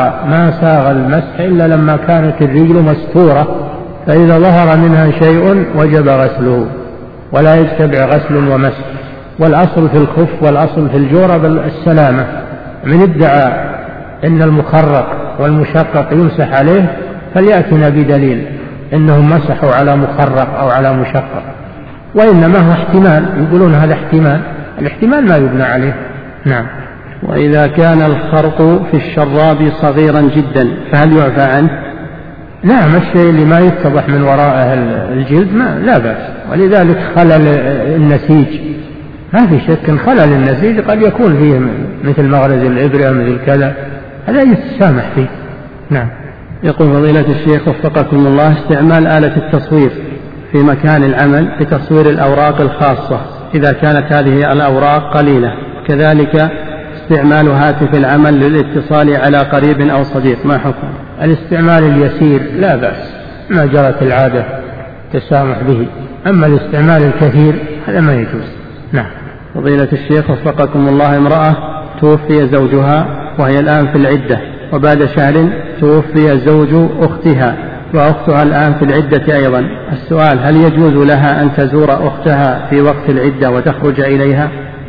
ساغ المسح إلا لما كانت الرجل مستورة، فإذا ظهر منها شيء وجب غسله، ولا يتبع غسل ومسح. والأصل في الخف والأصل في الجورب السلامة. من ادعى أن المخرق والمشقق يمسح عليه فليأتنا بدليل أنهم مسحوا على مخرق أو على مشقق، وإنما هو احتمال، يقولون هذا الاحتمال ما يبنى عليه. نعم. وإذا كان الخرق في الشراب صغيرا جدا فهل يعفى عنه؟ نعم، الشيء اللي ما يتضح من وراءه الجلد لا بأس. ولذلك خلل النسيج ما في شك، خلل النسيج قد يكون فيه مثل مغرز الإبرة مثل كذا، هذا يتسامح فيه. نعم. يقول فضيلة الشيخ وفقكم الله، استعمال آلة التصوير في مكان العمل لتصوير الأوراق الخاصة إذا كانت هذه الأوراق قليلة، كذلك استعمال هاتف العمل للاتصال على قريب أو صديق، ما حكم؟ الاستعمال اليسير لا بأس، ما جرت العادة تسامح به، أما الاستعمال الكثير هذا ما يجوز. نعم. فضيلة الشيخ وفقكم الله، امرأة توفي زوجها وهي الآن في العدة، وبعد شهر توفي زوج أختها وأختها الآن في العدة أيضا. السؤال: هل يجوز لها أن تزور أختها في وقت العدة وتخرج إليها؟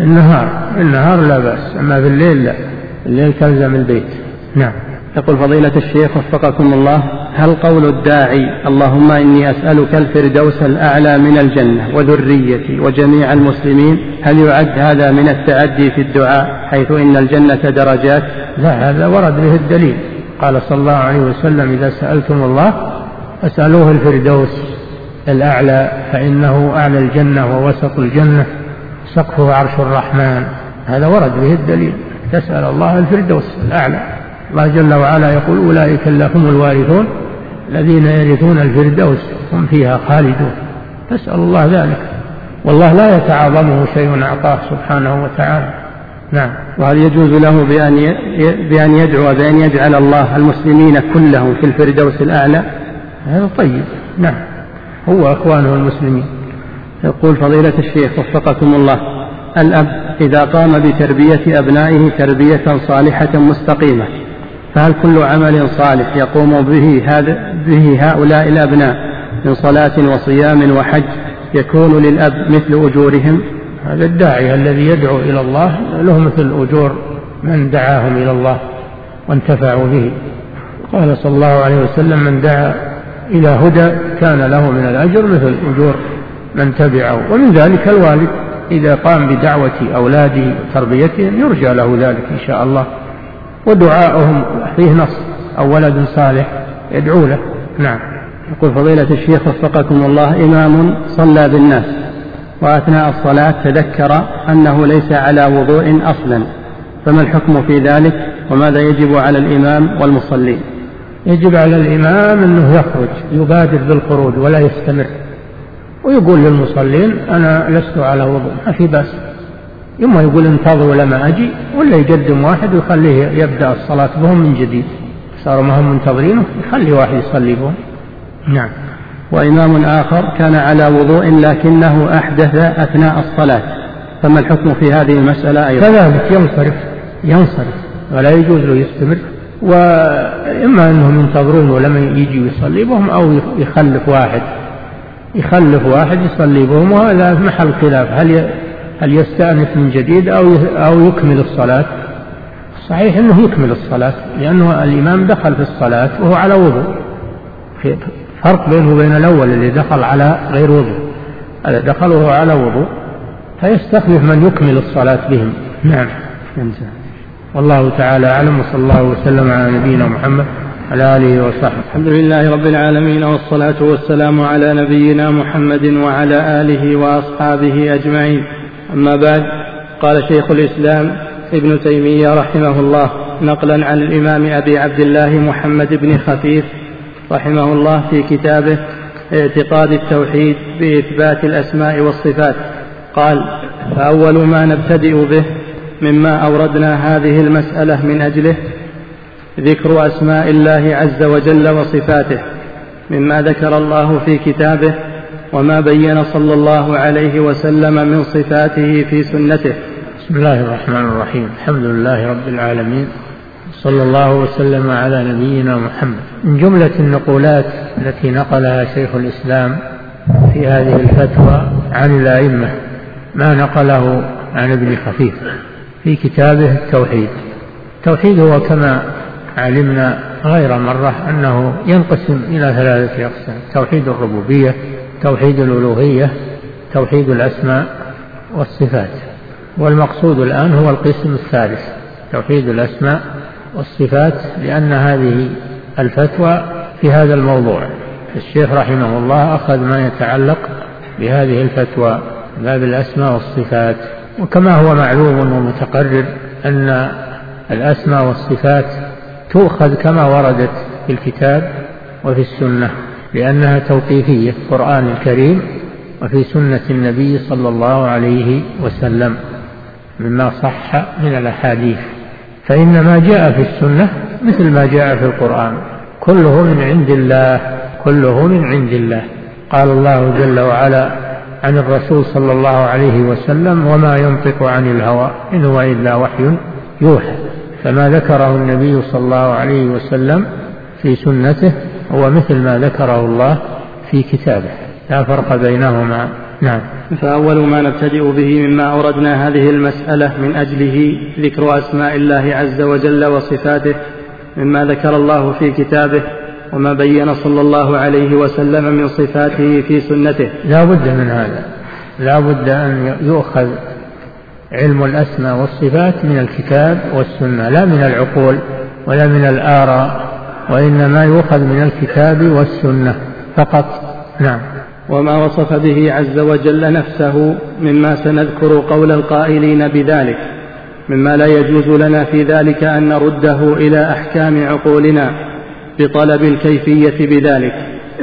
النهار لا بأس، أما بالليل لا، الليل تلزم البيت. نعم. يقول فضيلة الشيخ وفقكم الله، هل قول الداعي اللهم إني أسألك الفردوس الأعلى من الجنة وذريتي وجميع المسلمين، هل يعد هذا من التعدي في الدعاء حيث إن الجنة درجات؟ لا، هذا ورد به الدليل، قال صلى الله عليه وسلم: إذا سألتم الله فاسألوه الفردوس الأعلى فإنه أعلى الجنة ووسط الجنة سقفه عرش الرحمن. هذا ورد به الدليل، تسأل الله الفردوس الأعلى. الله جل وعلا يقول: أولئك هم الوارثون الذين يرثون الفردوس هم فيها خالدون. تسأل الله ذلك، والله لا يتعاظمه شيء أعطاه سبحانه وتعالى. نعم. وهل يجوز له بأن يدعو بأن يجعل الله المسلمين كلهم في الفردوس الأعلى؟ هذا طيب. نعم، هو أخوانه المسلمين. يقول فضيلة الشيخ وفقكم الله، الأب إذا قام بتربية أبنائه تربية صالحة مستقيمة، فهل كل عمل صالح يقوم به هؤلاء الأبناء من صلاة وصيام وحج يكون للأب مثل أجورهم؟ هذا الداعي الذي يدعو إلى الله له مثل أجور من دعاهم إلى الله وانتفعوا به. قال صلى الله عليه وسلم: من دعا إلى هدى كان له من الأجر مثل أجور من تبعه. ومن ذلك الوالد إذا قام بدعوة أولاده وتربيتهم يرجى له ذلك إن شاء الله، ودعاؤهم فيه نص: أو ولد صالح يدعو له. نعم. يقول فضيلة الشيخ وفقكم الله، إمام صلى بالناس وأثناء الصلاة تذكر أنه ليس على وضوء أصلا، فما الحكم في ذلك وماذا يجب على الإمام والمصلين؟ يجب على الإمام أنه يخرج، يبادر بالخروج ولا يستمر، ويقول للمصلين: أنا لست على وضوء، ما في بأس. إما يقول انتظروا لما أجي، ولا يقدم واحد ويخليه يبدأ الصلاة بهم من جديد، صاروا ما هم منتظرينه، يخلي واحد يصلي بهم. نعم. وإمام آخر كان على وضوء لكنه أحدث أثناء الصلاة، فما الحكم في هذه المسألة أيضا؟ كذلك ينصرف ولا يجوز له يستمر، وإما أنهم ينتظرون ولما يجي يصلي بهم، أو يخلف واحد يخلف واحد يصلي بهم، وهذا محل خلاف، هل يستأنف من جديد أو يكمل الصلاة؟ صحيح أنه يكمل الصلاة، لأنه الإمام دخل في الصلاة وهو على وضوء، فرق بينه وبين الأول اللي دخل على غير وضوء، هذا دخل وهو على وضوء، فيستخلف من يكمل الصلاة بهم. نعم. والله تعالى أعلم، وصلى الله وسلم على نبينا محمد على آله وصحبه. الحمد لله رب العالمين، والصلاة والسلام على نبينا محمد وعلى آله وأصحابه أجمعين. أما بعد، قال شيخ الإسلام ابن تيمية رحمه الله نقلا عن الإمام أبي عبد الله محمد بن خفيف رحمه الله في كتابه اعتقاد التوحيد بإثبات الأسماء والصفات، قال: فأول ما نبتدئ به مما أوردنا هذه المسألة من أجله ذكر أسماء الله عز وجل وصفاته، مما ذكر الله في كتابه وما بين صلى الله عليه وسلم من صفاته في سنته. بسم الله الرحمن الرحيم، الحمد لله رب العالمين، صلى الله وسلم على نبينا محمد. من جملة النقولات التي نقلها شيخ الإسلام في هذه الفتوى عن الأئمة ما نقله عن ابن خفيف في كتابه التوحيد. التوحيد هو كما علمنا غير مرة أنه ينقسم إلى 3 أقسام: توحيد الربوبية، توحيد الألوهية، توحيد الأسماء والصفات. والمقصود الآن هو القسم الثالث، توحيد الأسماء والصفات، لأن هذه الفتوى في هذا الموضوع. الشيخ رحمه الله أخذ ما يتعلق بهذه الفتوى، باب الأسماء والصفات. وكما هو معلوم ومتقرر أن الأسماء والصفات تؤخذ كما وردت في الكتاب وفي السنة، لأنها توقيفية في القرآن الكريم وفي سنة النبي صلى الله عليه وسلم مما صح من الأحاديث. فإن ما جاء في السنة مثل ما جاء في القرآن، كله من عند الله، كله من عند الله. قال الله جل وعلا عن الرسول صلى الله عليه وسلم: وما ينطق عن الهوى إن هو إلا وحي يوحى. فما ذكره النبي صلى الله عليه وسلم في سنته هو مثل ما ذكره الله في كتابه، لا فرق بينهما. نعم. فأول ما نبتدئ به مما أوردنا هذه المسألة من أجله ذكر أسماء الله عز وجل وصفاته، مما ذكر الله في كتابه وما بين صلى الله عليه وسلم من صفاته في سنته. لا بد من هذا، لا بد أن يؤخذ علم الأسماء والصفات من الكتاب والسنة، لا من العقول ولا من الآراء، وإنما يؤخذ من الكتاب والسنة فقط. نعم. وما وصف به عز وجل نفسه مما سنذكر قول القائلين بذلك، مما لا يجوز لنا في ذلك أن نرده إلى أحكام عقولنا بطلب الكيفية بذلك،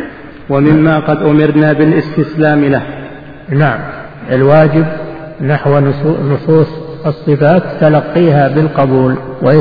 ومما قد أمرنا بالاستسلام له. نعم. الواجب نحو نصوص الصفات تلقيها بالقبول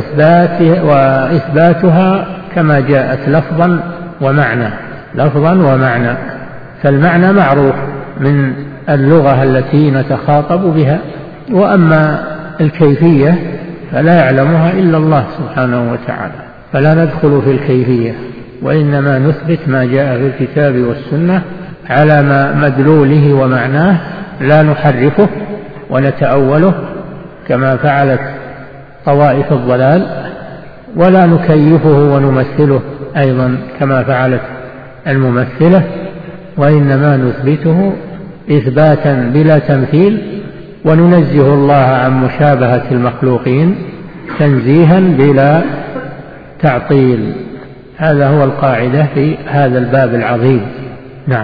وإثباتها كما جاءت لفظا ومعنى، لفظا ومعنى. فالمعنى معروف من اللغة التي نتخاطب بها، وأما الكيفية فلا يعلمها إلا الله سبحانه وتعالى، فلا ندخل في الكيفية، وإنما نثبت ما جاء في الكتاب والسنة على ما مدلوله ومعناه، لا نحرفه ونتأوله كما فعلت طوائف الضلال، ولا نكيفه ونمثله أيضا كما فعلت الممثلة، وإنما نثبته إثباتا بلا تمثيل، وننزه الله عن مشابهة المخلوقين تنزيها بلا تعطيل. هذا هو القاعدة في هذا الباب العظيم. نعم.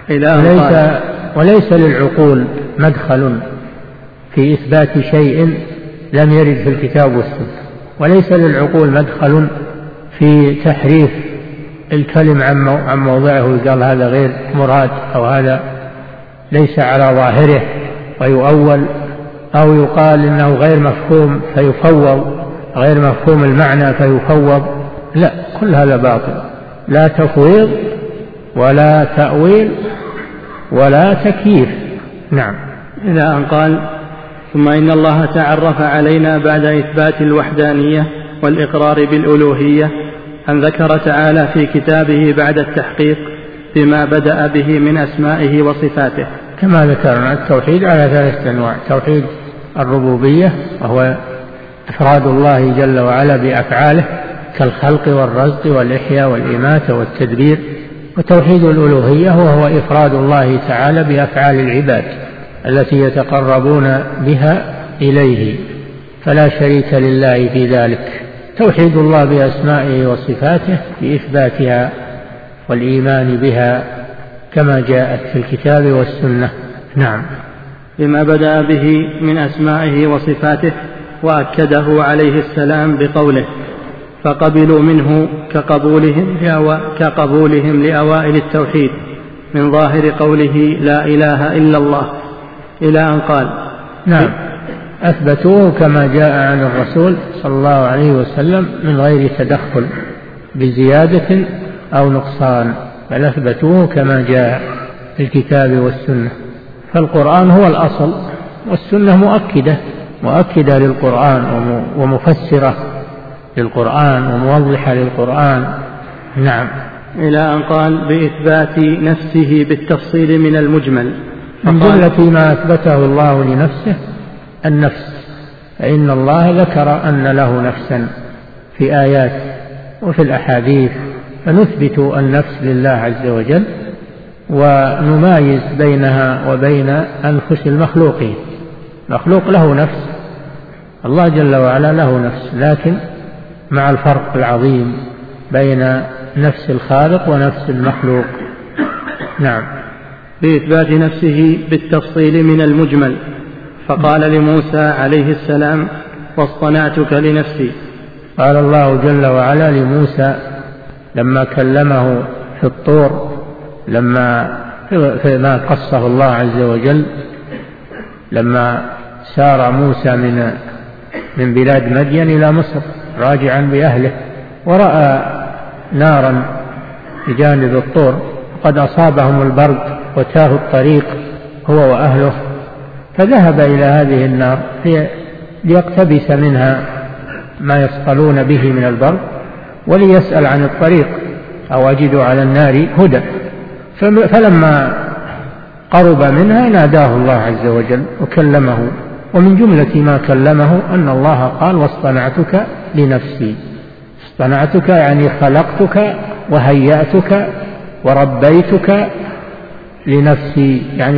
وليس للعقول مدخل في إثبات شيء لم يرد في الكتاب والسنة، وليس للعقول مدخل في تحريف الكلم عن موضعه، قال هذا غير مراد أو هذا ليس على ظاهره ويؤول، أو يقال إنه غير مفهوم فيفوض، غير مفهوم المعنى فيفوض. لا، كل هذا باطل، لا تفويض ولا تأويل ولا تكييف. نعم. إلى أن قال: ثم إن الله تعرف علينا بعد إثبات الوحدانية والإقرار بالألوهية أن ذكر تعالى في كتابه بعد التحقيق بما بدأ به من أسمائه وصفاته. كما ذكرنا التوحيد على 3 أنواع: توحيد الربوبية وهو إفراد الله جل وعلا بأفعاله كالخلق والرزق والإحياء والإماتة والتدبير، وتوحيد الألوهية وهو إفراد الله تعالى بأفعال العباد التي يتقربون بها إليه، فلا شريك لله في ذلك. توحيد الله بأسمائه وصفاته بإثباتها والإيمان بها كما جاءت في الكتاب والسنة. نعم. بما بدأ به من أسمائه وصفاته، وأكده عليه السلام بقوله: فقبلوا منه كقبولهم لأوائل التوحيد من ظاهر قوله لا إله إلا الله، إلى أن قال. نعم، أثبتوه كما جاء عن الرسول صلى الله عليه وسلم من غير تدخل بزيادة أو نقصان، بل أثبتوه كما جاء في الكتاب والسنة. فالقرآن هو الأصل، والسنة مؤكدة للقرآن ومفسرة للقرآن وموضحة للقرآن. نعم. إلى أن قال: بإثبات نفسه بالتفصيل من المجمل. من جملة ما أثبته الله لنفسه النفس، فإن الله ذكر أن له نفسا في آيات وفي الأحاديث، فنثبت النفس لله عز وجل ونمايز بينها وبين أنفس المخلوقين. مخلوق له نفس، الله جل وعلا له نفس، لكن مع الفرق العظيم بين نفس الخالق ونفس المخلوق. نعم. بإثبات نفسه بالتفصيل من المجمل، فقال لموسى عليه السلام: واصطنعتك لنفسي. قال الله جل وعلا لموسى لما كلمه في الطور، ما قصه الله عز وجل لما سار موسى من بلاد مدين إلى مصر راجعا بأهله، ورأى نارا بجانب الطور قد أصابهم البرد وتاه الطريق هو وأهله، فذهب إلى هذه النار ليقتبس منها ما يصطلون به من البرد وليسأل عن الطريق أو أجد على النار هدى. فلما قرب منها ناداه الله عز وجل وكلمه، ومن جملة ما كلمه أن الله قال: واصطنعتك لنفسي. اصطنعتك يعني خلقتك وهيأتك وربيتك لنفسي، يعني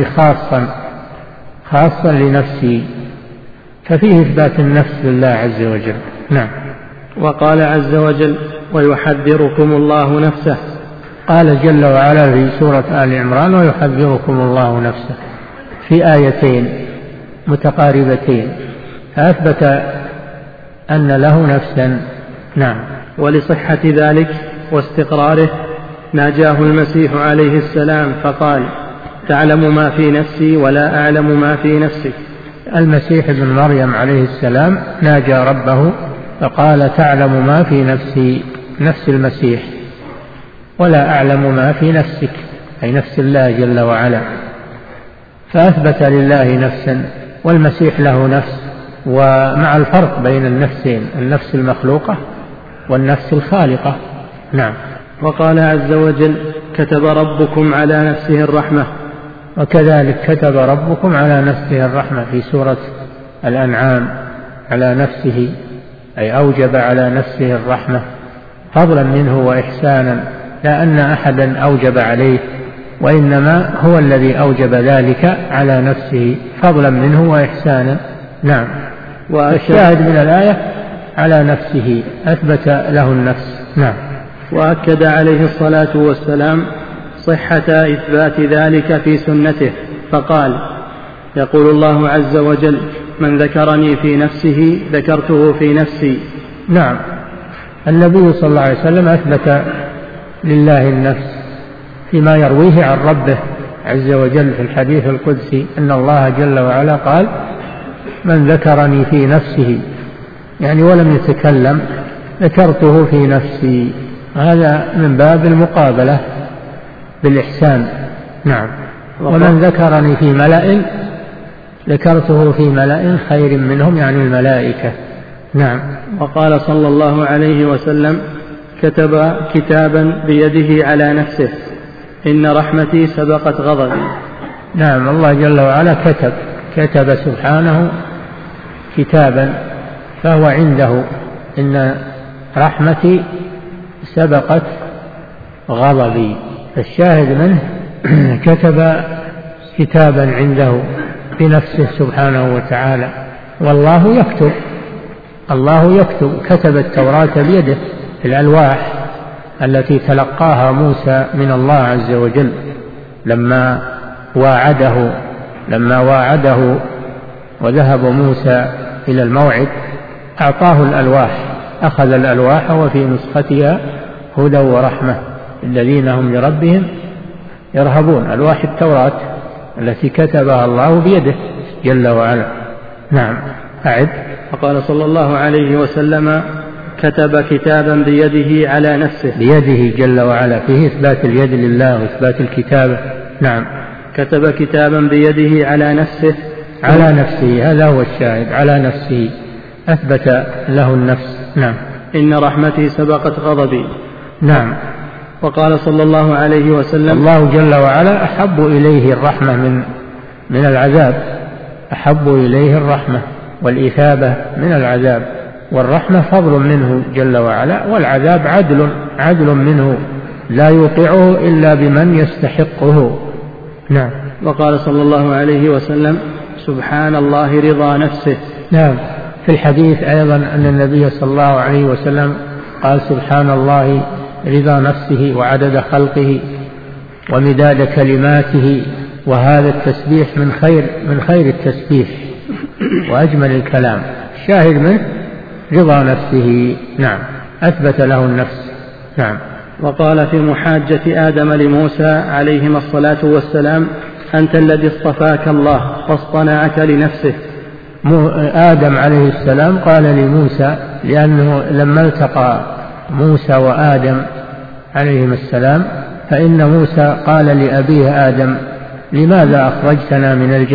خاصا لنفسي، ففيه إثبات النفس لله عز وجل. نعم. وقال عز وجل: ويحذركم الله نفسه. قال جل وعلا في سورة آل عمران: ويحذركم الله نفسه، في آيتين متقاربتين، فأثبت أن له نفسا. نعم. ولصحة ذلك واستقراره ناجاه المسيح عليه السلام فقال: تعلم ما في نفسي ولا أعلم ما في نفسك. المسيح ابن مريم عليه السلام ناجى ربه فقال: تعلم ما في نفسي، نفس المسيح، ولا أعلم ما في نفسك، أي نفس الله جل وعلا. فأثبت لله نفسا، والمسيح له نفس، ومع الفرق بين النفسين، النفس المخلوقة والنفس الخالقة. نعم. وقال عز وجل: كتب ربكم على نفسه الرحمة. وكذلك كتب ربكم على نفسه الرحمة في سورة الأنعام، على نفسه أي أوجب على نفسه الرحمة فضلا منه وإحسانا، لا أن أحدا أوجب عليه، وإنما هو الذي أوجب ذلك على نفسه فضلا منه وإحسانا. نعم. والشاهد من الآية على نفسه، أثبت له النفس. نعم. وأكد عليه الصلاة والسلام صحة إثبات ذلك في سنته فقال: يقول الله عز وجل: من ذكرني في نفسه ذكرته في نفسي. نعم. النبي صلى الله عليه وسلم أثبت لله النفس فيما يرويه عن ربه عز وجل في الحديث القدسي أن الله جل وعلا قال: من ذكرني في نفسه، يعني ولم يتكلم، ذكرته في نفسي. هذا من باب المقابلة بالإحسان. نعم. ومن ذكرني في ملأ ذكرته في ملأ خير منهم، يعني الملائكة. نعم. وقال صلى الله عليه وسلم: كتب كتابا بيده على نفسه، إن رحمتي سبقت غضبي. نعم، الله جل وعلا كتب سبحانه كتابا فهو عنده. إن رحمتي سبقت غضبي. الشاهد منه كتب كتابا عنده بنفسه سبحانه وتعالى. والله يكتب، الله يكتب. كتب التوراة بيده في الألواح التي تلقاها موسى من الله عز وجل لما واعده وذهب موسى إلى الموعد أعطاه الألواح، أخذ الألواح وفي نسختها هدى ورحمة الذين هم لربهم يرهبون. ألواح التوراة التي كتبها الله بيده جل وعلا. نعم. أعد. فقال صلى الله عليه وسلم: كتب كتابا بيده على نفسه. بيده جل وعلا، فيه إثبات اليد لله وإثبات الكتابة. نعم. كتب كتابا بيده على نفسه. على نفسه، هذا هو الشاهد، على نفسه، أثبت له النفس. نعم. إن رحمتي سبقت غضبي. نعم. وقال صلى الله عليه وسلم: الله جل وعلا أحب إليه الرحمة من العذاب، أحب إليه الرحمة والإثابة من العذاب، والرحمة فضل منه جل وعلا، والعذاب عدل منه لا يوقعه إلا بمن يستحقه. نعم. وقال صلى الله عليه وسلم: سبحان الله رضا نفسه. نعم. في الحديث أيضا أن النبي صلى الله عليه وسلم قال: سبحان الله رضا نفسه وعدد خلقه ومداد كلماته. وهذا التسبيح من خير التسبيح وأجمل الكلام. الشاهد منه رضا نفسه. نعم. أثبت له النفس. نعم. وقال في محاجة آدم لموسى عليهما الصلاة والسلام: أنت الذي اصطفاك الله واصطنعك لنفسه. آدم عليه السلام قال لموسى، لأنه لما التقى موسى وآدم عليهما السلام فإن موسى قال لأبيه آدم: لماذا أخرجتنا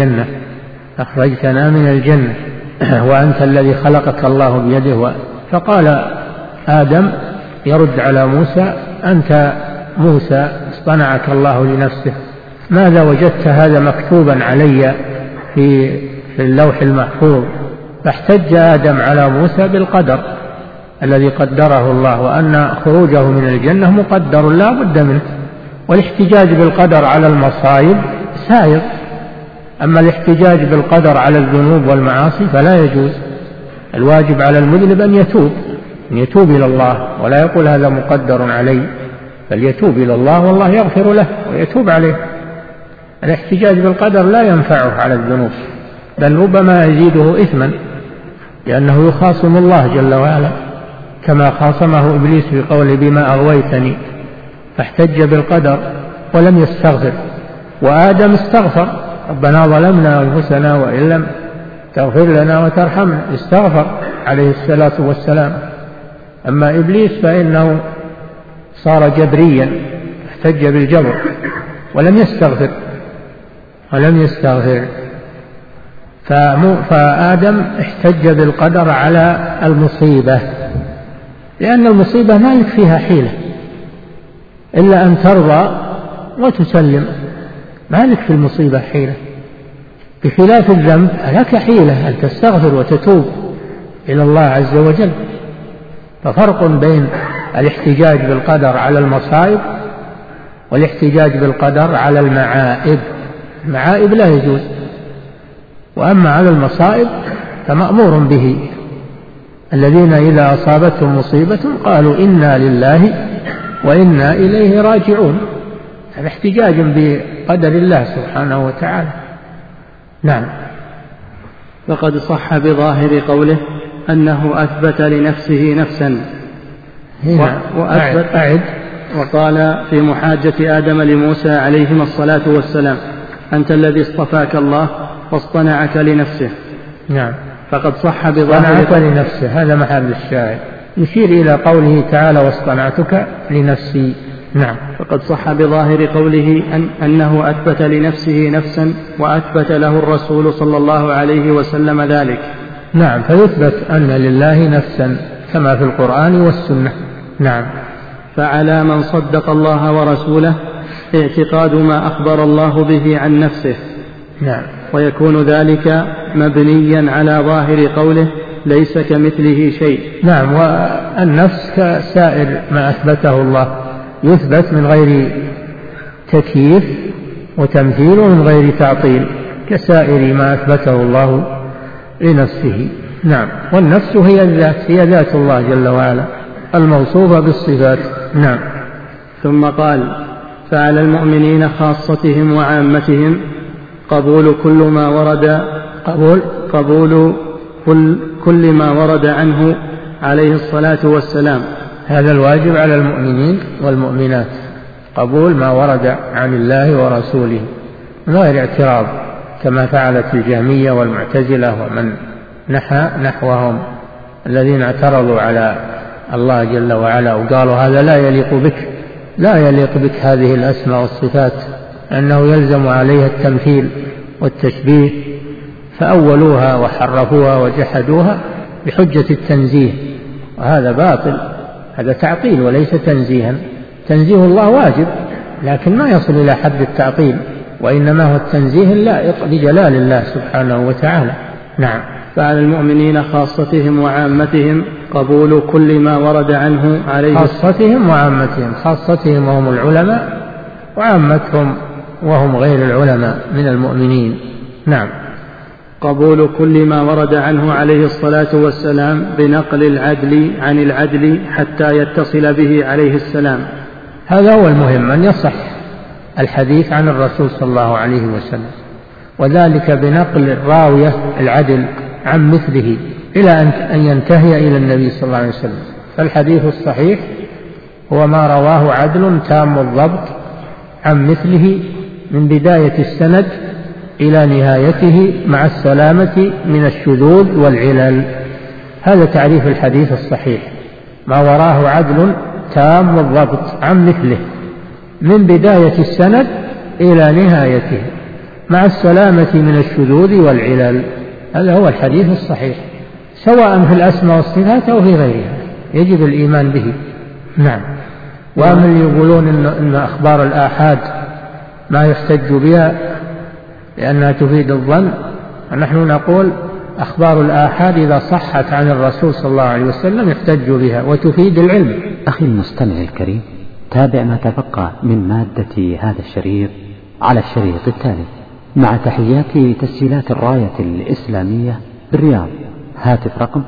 من الجنة وأنت الذي خلقك الله بيده؟ فقال آدم يرد على موسى: أنت موسى اصطنعك الله لنفسه، ماذا وجدت هذا مكتوبا علي في اللوح المحفوظ؟ فاحتج آدم على موسى بالقدر الذي قدره الله، وأن خروجه من الجنة مقدر لا بد منه، والاحتجاج بالقدر على المصائب سائر، أما الاحتجاج بالقدر على الذنوب والمعاصي فلا يجوز. الواجب على المذنب أن يتوب إلى الله، ولا يقول هذا مقدر علي، بل يتوب إلى الله والله يغفر له ويتوب عليه. الاحتجاج بالقدر لا ينفعه على الذنوب، بل ربما يزيده إثما، لأنه يخاصم الله جل وعلا، كما خاصمه إبليس بقوله: بما أغويتني، فاحتج بالقدر ولم يستغفر. وآدم استغفر: ربنا ظلمنا أنفسنا وإن لم تغفر لنا وترحمنا، استغفر عليه الصلاة والسلام. أما إبليس فإنه صار جبريا، احتج بالجبر ولم يستغفر. فآدم احتج بالقدر على المصيبة، لأن المصيبة ما لك فيها حيلة إلا أن ترضى وتسلم، ما لك في المصيبة حيلة، بخلاف الذنب لك حيلة أن تستغفر وتتوب إلى الله عز وجل. ففرق بين الاحتجاج بالقدر على المصائب والاحتجاج بالقدر على المعائب. المعائب لا يجوز، وأما على المصائب فمأمور به. الذين إذا أصابتهم مصيبة قالوا إنا لله وإنا إليه راجعون، هذا احتجاج بقدر الله سبحانه وتعالى. نعم. فقد صح بظاهر قوله أنه أثبت لنفسه نفسا. أعد. وقال في محاجة آدم لموسى عليهما الصلاة والسلام: أنت الذي اصطفاك الله واصطنعك لنفسه. نعم. فقد صح بظاهر واصطنعك لنفسه، هذا محل الشاهد، يشير إلى قوله تعالى: واصطنعتك لنفسي. نعم. فقد صح بظاهر قوله أنه أثبت لنفسه نفسا، وأثبت له الرسول صلى الله عليه وسلم ذلك. نعم. فيثبت أن لله نفسا كما في القرآن والسنة. نعم. فعلى من صدق الله ورسوله اعتقاد ما أخبر الله به عن نفسه. نعم. ويكون ذلك مبنيا على ظاهر قوله ليس كمثله شيء. نعم. والنفس كسائر ما أثبته الله يثبت من غير تكييف وتمثيل ومن غير تعطيل كسائر ما أثبته الله لنفسه. نعم. والنفس هي الذات، هي ذات الله جل وعلا الموصوفة بالصفات. نعم. ثم قال فعلى المؤمنين خاصتهم وعامتهم قبول كل ما ورد عنه عليه الصلاة والسلام. هذا الواجب على المؤمنين والمؤمنات، قبول ما ورد عن الله ورسوله من غير اعتراض كما فعلت الجهمية والمعتزلة ومن نحوهم الذين اعترضوا على الله جل وعلا وقالوا هذا لا يليق بك هذه الأسماء والصفات، أنه يلزم عليها التمثيل والتشبيه، فأولوها وحرفوها وجحدوها بحجة التنزيه، وهذا باطل، هذا تعطيل وليس تنزيها. تنزيه الله واجب لكن ما يصل إلى حد التعطيل، وإنما هو التنزيه اللائق بجلال الله سبحانه وتعالى. نعم. فعلى المؤمنين خاصتهم وعامتهم قبول كل ما ورد عنه عليه. خاصتهم وعامتهم، خاصتهم وهم العلماء، وعامتهم وهم غير العلماء من المؤمنين. نعم. قبول كل ما ورد عنه عليه الصلاة والسلام بنقل العدل عن العدل حتى يتصل به عليه السلام. هذا هو المهم، أن يصح الحديث عن الرسول صلى الله عليه وسلم، وذلك بنقل الراوية العدل عن مثله إلى أن ينتهي إلى النبي صلى الله عليه وسلم. فالحديث الصحيح هو ما رواه عدل تام الضبط عن مثله من بداية السند إلى نهايته مع السلامة من الشذوذ والعلل. هذا تعريف الحديث الصحيح، ما وراه عدل تام الضبط عن مثله من بداية السند إلى نهايته مع السلامة من الشذوذ والعلل. هذا هو الحديث الصحيح، سواء في الأسماء والصفات أو في غيرها، يجب الإيمان به. نعم. وأما اللي يقولون إن أخبار الآحاد ما يحتج بها لأنها تفيد الظن، ونحن نقول أخبار الآحاد إذا صحت عن الرسول صلى الله عليه وسلم يحتج بها وتفيد العلم. أخي المستمع الكريم، تابع ما تبقى من مادة هذا الشريط على الشريط التالي مع تحيات تسجيلات الراية الإسلامية بالرياض. هاتف رقم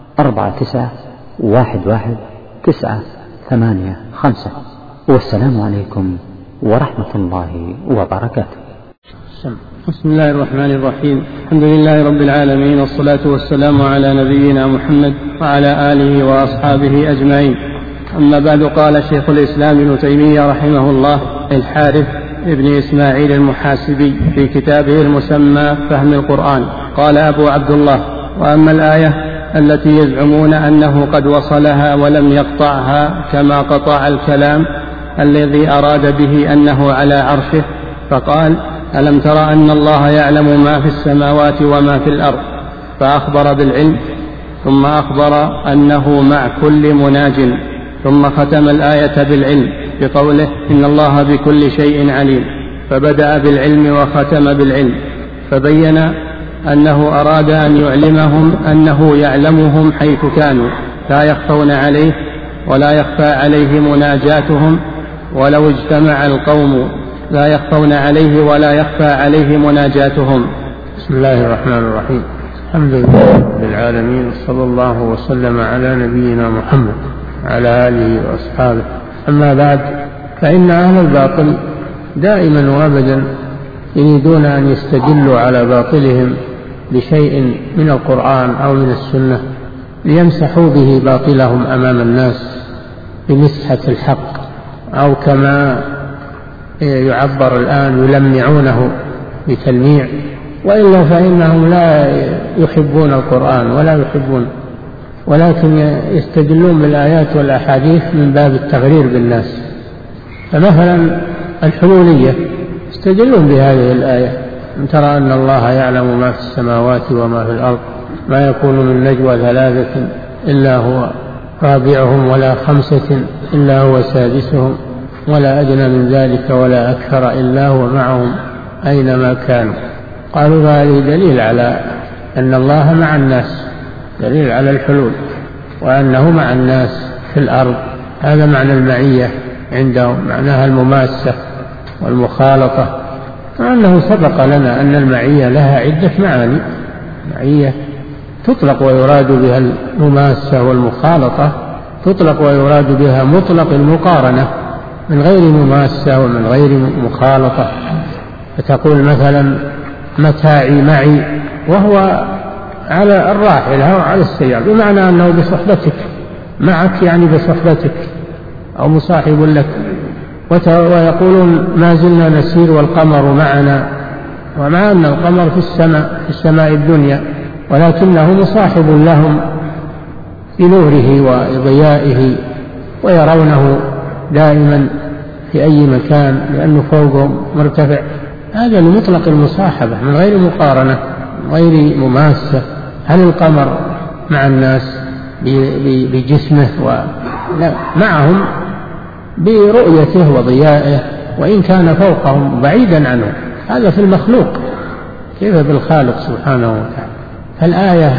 49111985. والسلام عليكم ورحمة الله وبركاته. بسم الله الرحمن الرحيم. الحمد لله رب العالمين، والصلاة والسلام على نبينا محمد وعلى آله وأصحابه أجمعين. أما بعد، قال شيخ الإسلام ابن تيمية رحمه الله الحارث ابن إسماعيل المحاسبي في كتابه المسمى فهم القرآن، قال أبو عبد الله: وأما الآية التي يزعمون أنه قد وصلها ولم يقطعها كما قطع الكلام الذي أراد به أنه على عرشه، فقال: ألم تر أن الله يعلم ما في السماوات وما في الأرض، فأخبر بالعلم، ثم أخبر أنه مع كل مناج، ثم ختم الآية بالعلم بقوله: إن الله بكل شيء عليم، فبدأ بالعلم وختم بالعلم، فبين أنه أراد أن يعلمهم أنه يعلمهم حيث كانوا لا يخفون عليه ولا يخفى عليه مناجاتهم، ولو اجتمع القوم لا يخفون عليه ولا يخفى عليه مناجاتهم. بسم الله الرحمن الرحيم. الحمد لله رب العالمين، صلى الله وسلم على نبينا محمد وعلى آله وأصحابه. أما بعد، فإن أهل الباطل دائما وأبدا يريدون أن يستدلوا على باطلهم بشيء من القرآن أو من السنة ليمسحوا به باطلهم أمام الناس بمسحة الحق، أو كما يعبر الآن يلمعونه بتلميع، وإلا فإنهم لا يحبون القرآن ولا يحبون، ولكن يستدلون بالآيات والأحاديث من باب التغرير بالناس. فمثلا الحلولية يستدلون بهذه الآية: أن ترى أن الله يعلم ما في السماوات وما في الأرض، ما يكون من نجوى 3 إلا هو رابعهم ولا 5 إلا هو سادسهم ولا أدنى من ذلك ولا أكثر إلا هو معهم أينما كانوا. قالوا هذه دليل على أن الله مع الناس، دليل على الحلول وأنه مع الناس في الأرض. هذا معنى المعية عندهم، معناها المماسة والمخالطة، مع أنه سبق لنا أن المعية لها عدة معاني. معية تطلق ويراد بها المماسة والمخالطة، تطلق ويراد بها مطلق المقارنة من غير مماسة ومن غير مخالطة. فتقول مثلا متاعي معي وهو على الراحلة أو على السيارة، بمعنى أنه بصحبتك، معك يعني بصحبتك أو مصاحب لك. ويقولون ما زلنا نسير والقمر معنا، ومع أن القمر في السماء الدنيا، ولكنه مصاحب لهم في نوره وضيائه، ويرونه دائما في أي مكان لأنه فوقهم مرتفع. هذا لمطلق المصاحبة من غير مقارنة، من غير مماسة. هل القمر مع الناس بجسمه؟ لا، معهم برؤيته وضيائه، وإن كان فوقهم بعيدا عنهم. هذا في المخلوق، كيف بالخالق سبحانه وتعالى؟ فالآية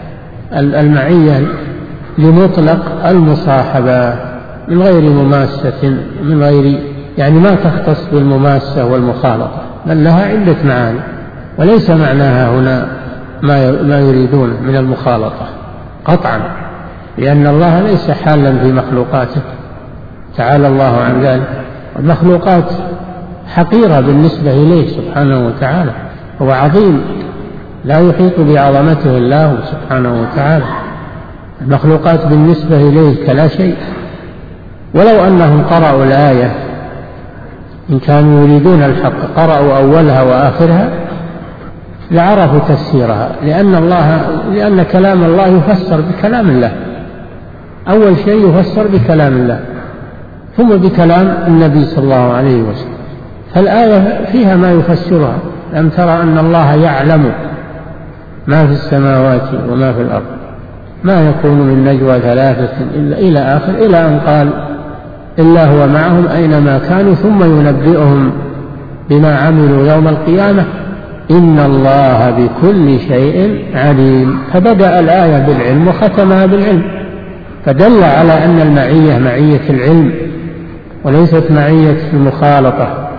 المعية لمطلق المصاحبة من غير مماسة، من غير يعني ما تختص بالمماسة والمخالطة، بل لها عدة معاني، وليس معناها هنا ما يريدون من المخالطة قطعا، لأن الله ليس حالا في مخلوقاته تعالى الله عن ذلك. المخلوقات حقيرة بالنسبة إليه سبحانه وتعالى، هو عظيم لا يحيط بعظمته الله سبحانه وتعالى. المخلوقات بالنسبة إليه كلا شيء. ولو أنهم قرأوا الآية إن كانوا يريدون الحق، قرأوا أولها وآخرها لعرفوا تفسيرها، لأن كلام الله يفسر بكلام الله. أول شيء يفسر بكلام الله، ثم بكلام النبي صلى الله عليه وسلم. فالآية فيها ما يفسرها. ألم ترى أن الله يعلم ما في السماوات وما في الأرض، ما يكون من نجوى ثلاثة إلى آخر، إلى أن قال إلا هو معهم أينما كانوا ثم ينبئهم بما عملوا يوم القيامة إن الله بكل شيء عليم. فبدأ الآية بالعلم وختمها بالعلم، فدل على أن المعية معية العلم وليست معية المخالطة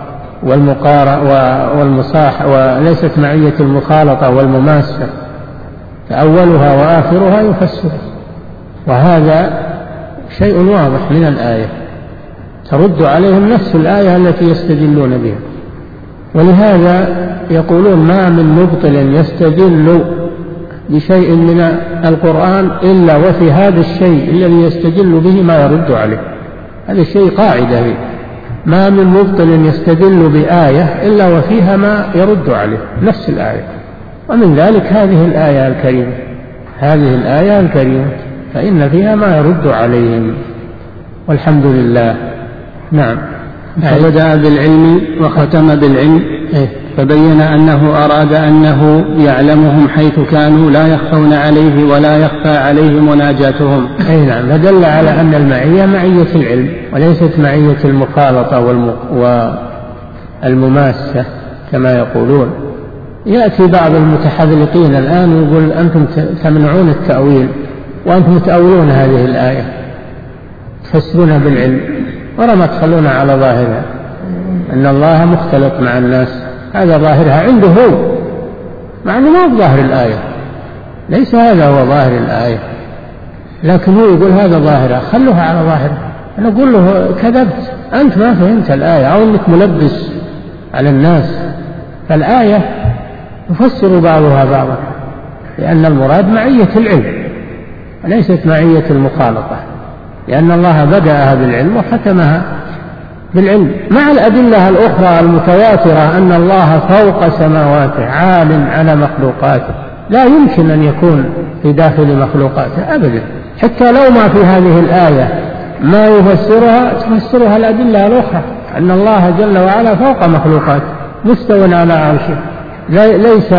وليست معية المخالطة والمماسة، فأولها وآخرها يفسر. وهذا شيء واضح من الآية ترد عليهم نفس الآية التي يستدلون بها. ولهذا يقولون ما من مبطل يستدل بشيء من القرآن إلا وفي هذا الشيء الذي يستدل به ما يرد عليه. هذا الشيء قاعدة فيه، ما من مبطل يستدل بآية إلا وفيها ما يرد عليه، نفس الآية. ومن ذلك هذه الآية الكريمة فإن فيها ما يرد عليهم، والحمد لله. نعم. فبدأ بالعلم وختم بالعلم، فبين أنه أراد أنه يعلمهم حيث كانوا لا يخفون عليه ولا يخفى عليه مناجاتهم. نعم. فدل على أن المعية معية العلم وليست معية المخالطة والمماسة كما يقولون. يأتي بعض المتحذلقين الآن ويقول أنتم تمنعون التأويل وأنتم تأولون هذه الآية، تفسرونها بالعلم ولا تخلون على ظاهرها أن الله مختلط مع الناس. هذا ظاهرها عنده هو، مع أنه ما هو ظاهر الآية، ليس هذا هو ظاهر الآية، لكن هو يقول هذا ظاهرها، خلوها على ظاهرها. أنا أقول له كذبت، أنت ما فهمت الآية أو أنك ملبس على الناس. فالآية يفسر بعضها بعضا، لأن المراد معية العلم وليست معية المخالطة، لأن الله بدأها بالعلم وختمها بالعلم، مع الأدلة الأخرى المتواترة أن الله فوق سماواته عال على مخلوقاته، لا يمكن أن يكون في داخل مخلوقاته أبدا. حتى لو ما في هذه الآية ما يفسرها تفسرها الأدلة الأخرى، أن الله جل وعلا فوق مخلوقاته مستوى على عرشه، ليس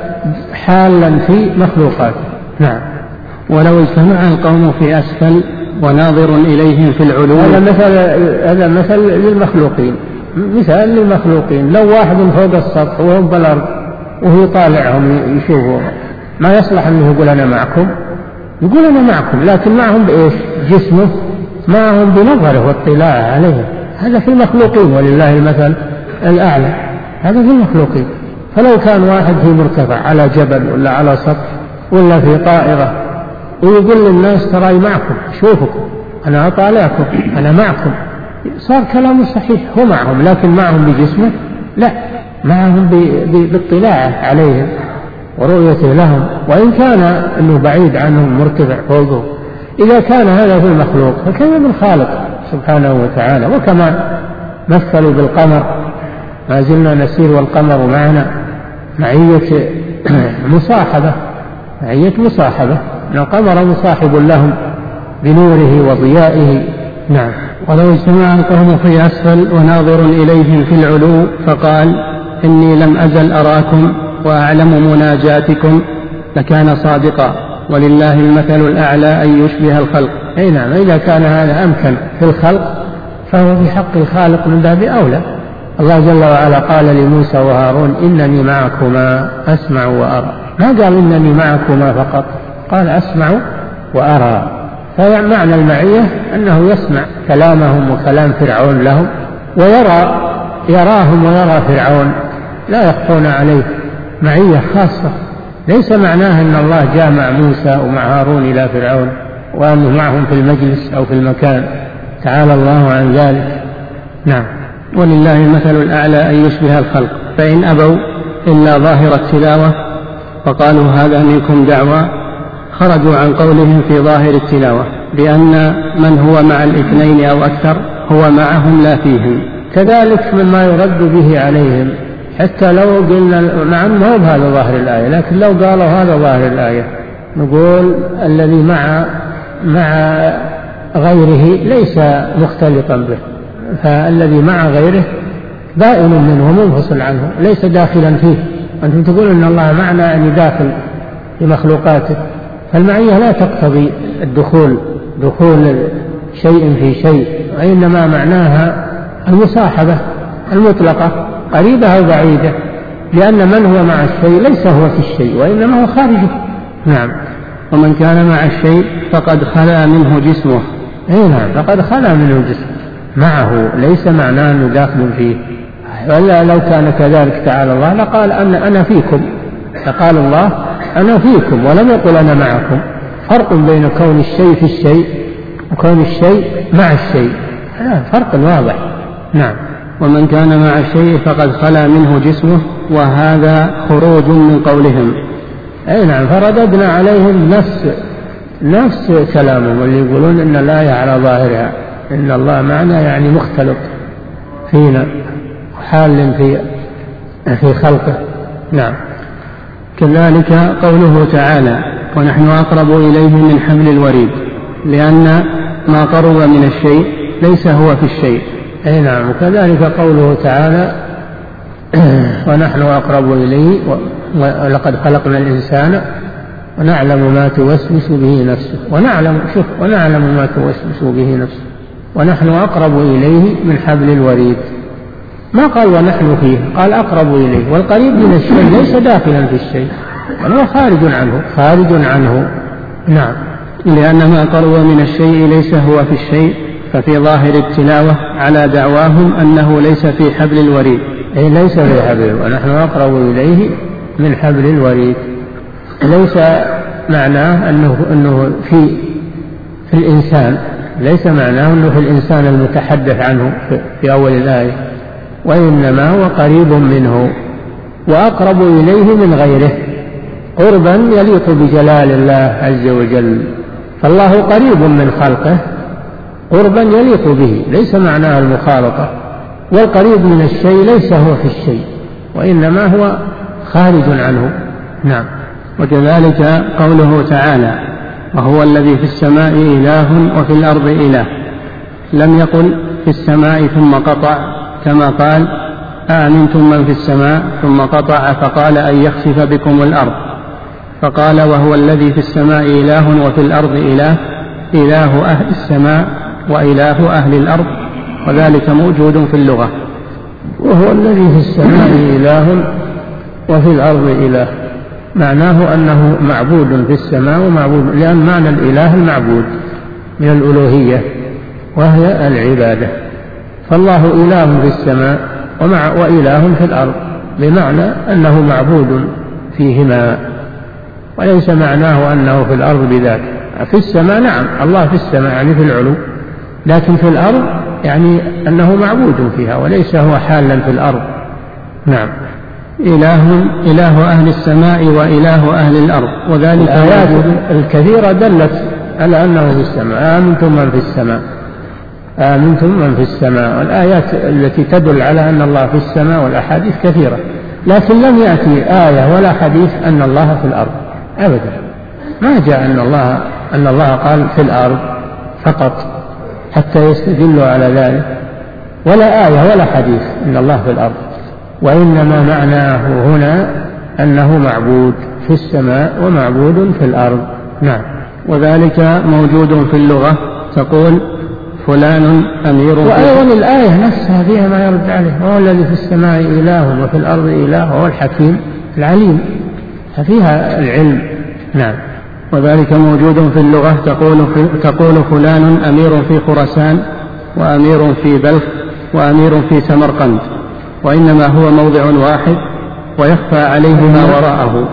حالا في مخلوقاته. نعم. ولو اجتمع القوم في أسفل وناظر إليهم في العلو. هذا مثل للمخلوقين، مثال للمخلوقين. لو واحد فوق السطح وهم بالأرض وهو طالعهم يشوفوا، ما يصلح أنه يقول أنا معكم، يقول أنا معكم، لكن معهم بإيش؟ جسمه، معهم بنظره واطلاعه عليهم. هذا في المخلوقين، ولله المثل الأعلى. هذا في المخلوقين. فلو كان واحد في مرتفع على جبل ولا على سطح ولا في طائرة ويقول للناس تراي معكم، شوفكم، أنا أطالعكم، أنا معكم، صار كلامه صحيح. هو معهم، لكن معهم بجسمه؟ لا، معهم باطلاعه عليهم ورؤيته لهم، وإن كان أنه بعيد عنهم مرتفع فوقه. إذا كان هذا في المخلوق فكيف بالخالق سبحانه وتعالى؟ وكما مثلوا بالقمر، ما زلنا نسير والقمر معنا، معية مصاحبة، معية مصاحبة، أن القمر مصاحب لهم بنوره وضيائه. نعم. ولو اجتمع القوم في أسفل وناظر إليهم في العلو فقال إني لم أزل أراكم وأعلم مناجاتكم لكان صادقا، ولله المثل الأعلى أن يشبه الخلق. أي نعم، إذا كان هذا أمكن في الخلق فهو في حق الخالق من باب أولى. الله جل وعلا قال لموسى وهارون إنني معكما أسمع وأرى، ما قال إنني معكما فقط، قال أسمع وأرى. فمعنى المعية أنه يسمع كلامهم وكلام فرعون لهم، يراهم ويرى فرعون، لا يخفون عليه. معية خاصة، ليس معناه أن الله جاء مع موسى ومع هارون إلى فرعون وأنه معهم في المجلس أو في المكان، تعالى الله عن ذلك. نعم. ولله المثل الأعلى أن يشبه الخلق، فإن أبوا إلا ظاهر التلاوة فقالوا هذا منكم دعوى، خرجوا عن قولهم في ظاهر التلاوة بأن من هو مع الاثنين أو أكثر هو معهم لا فيهم. كذلك مما يرد به عليهم، حتى لو قلنا نعم هو هذا ظاهر الآية، لكن لو قالوا هذا ظاهر الآية نقول الذي مع غيره ليس مختلطا به، فالذي مع غيره بائن منه ومنفصل عنه، ليس داخلا فيه. أنتم تقولون أن الله معنا يعني داخل في مخلوقاته، فالمعية لا تقتضي دخول شيء في شيء، وإنما معناها المصاحبة المطلقة، قريبة أو بعيدة، لأن من هو مع الشيء ليس هو في الشيء وإنما هو خارجه. نعم. ومن كان مع الشيء فقد خلا منه جسمه. أي نعم، فقد خلا منه جسمه، معه ليس معناه أنه داخل فيه. ولا لو كان كذلك تعالى الله لقال أنا فيكم، فقال الله أنا فيكم ولم يقل أنا معكم. فرق بين كون الشيء في الشيء وكون الشيء مع الشيء، فرق واضح. نعم. ومن كان مع الشيء فقد خلا منه جسمه، وهذا خروج من قولهم. أي نعم، فرددنا عليهم نفس كلامهم اللي يقولون إن الآية على ظاهرها إن الله معنا يعني مختلط فينا حال في خلقه. نعم. كذلك قوله تعالى ونحن أقرب إليه من حبل الوريد، لأن ما قرب من الشيء ليس هو في الشيء. أي نعم. وكذلك قوله تعالى ونحن أقرب إليه ولقد خلقنا الإنسان ونعلم ما توسوس به نفسه، ونعلم ما توسوس به نفسه، ونحن أقرب إليه من حبل الوريد. ما قال ونحن فيه، قال أقرب إليه، والقريب من الشيء ليس داخلا في الشيء بل هو خارج عنه. نعم. لأن ما قرب من الشيء ليس هو في الشيء، ففي ظاهر التلاوة على دعواهم أنه ليس في حبل الوريد. أي ليس في حبل، ونحن أقرب إليه من حبل الوريد. ليس معناه أنه في الإنسان، ليس معناه أنه في الإنسان المتحدث عنه في أول الآية، وإنما هو قريب منه وأقرب إليه من غيره قربا يليق بجلال الله عز وجل. فالله قريب من خلقه قربا يليق به، ليس معناه المخالطة. والقريب من الشيء ليس هو في الشيء وإنما هو خارج عنه. نعم. وكذلك قوله تعالى وهو الذي في السماء إله وفي الأرض إله، لم يقل في السماء ثم قطع كما قال أأمنتم من في السماء ثم قطع فقال أن يخسف بكم الأرض، فقال وهو الذي في السماء إله وفي الأرض إله، إله أهل السماء وإله أهل الأرض، وذلك موجود في اللغة. وهو الذي في السماء إله وفي الأرض إله، معناه أنه معبود في السماء ومعبود، لأن معنى الإله المعبود من الألوهية وهي العبادة. فالله إله في السماء وإله في الأرض، بمعنى أنه معبود فيهما، وليس معناه أنه في الأرض بذاته. في السماء نعم الله في السماء يعني في العلو، لكن في الأرض يعني أنه معبود فيها وليس هو حالا في الأرض. نعم. إله أهل السماء وإله أهل الأرض، وذلك الآيات الكثيرة دلت على أنه في السماء. آمنتم من في السماء، آمنتم من في السماء، والآيات التي تدل على أن الله في السماء والأحاديث كثيرة، لكن لم يأتي آية ولا حديث أن الله في الأرض أبدا. ما جاء أن الله قال في الأرض فقط حتى يستدلوا على ذلك، ولا آية ولا حديث أن الله في الأرض، وإنما معناه هنا أنه معبود في السماء ومعبود في الأرض. نعم. وذلك موجود في اللغة، تقول فلان أمير. وأيضا الآية نفسها فيها ما يرد عليه، وهو الذي في السماء إله وفي الأرض إله وهو الحكيم العليم، ففيها العلم. نعم. وذلك موجود في اللغة، تقول فلان أمير في خراسان وأمير في بلخ وأمير في سمرقند، وإنما هو موضع واحد ويخفى عليه ما وراءه.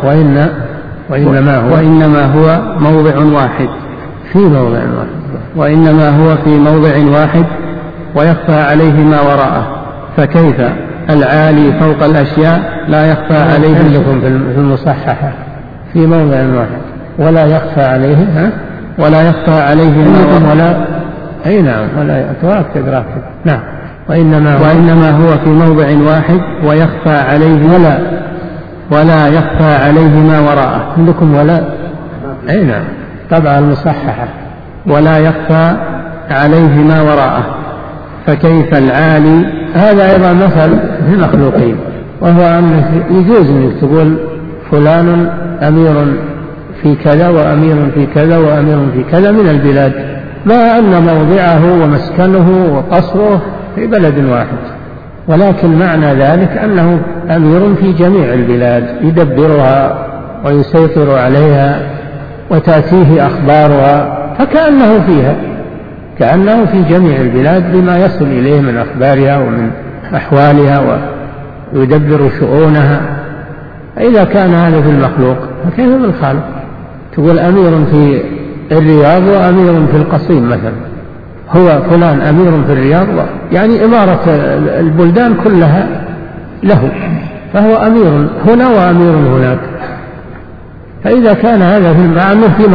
وإنما هو موضع واحد في موضع واحد، وإنما هو في موضع واحد ويخفى عليه ما وراءه، فكيف العالي فوق الأشياء لا يخفى عليه. عندكم في المصححة في موضع واحد ولا يخفى عليه، ولا يخفى عليه ما وراءه، ولا أي نعم ولا تقرأ. نعم. وإنما هو في موضع واحد ويخفى عليه ولا يخفى عليه ما وراءه. عندكم ولا أي نعم طبعا المصححة ولا يخفى عليه ما وراءه، فكيف العالي. هذا أيضا مثل في المخلوقين، وهو أن يجوز أن تقول فلان أمير في كذا وأمير في كذا وأمير في كذا من البلاد، ما أن موضعه ومسكنه وقصره في بلد واحد، ولكن معنى ذلك أنه أمير في جميع البلاد يدبرها ويسيطر عليها وتأتيه أخبارها، فكأنه فيها، كأنه في جميع البلاد بما يصل إليه من أخبارها ومن أحوالها ويدبر شؤونها. إذا كان هذا في المخلوق فكيف بالخالق؟ تقول أمير في الرياض وأمير في القصيم مثلا، هو فلان أمير في الرياض يعني إمارة البلدان كلها له، فهو أمير هنا وأمير هناك. فإذا كان هذا مع أنه في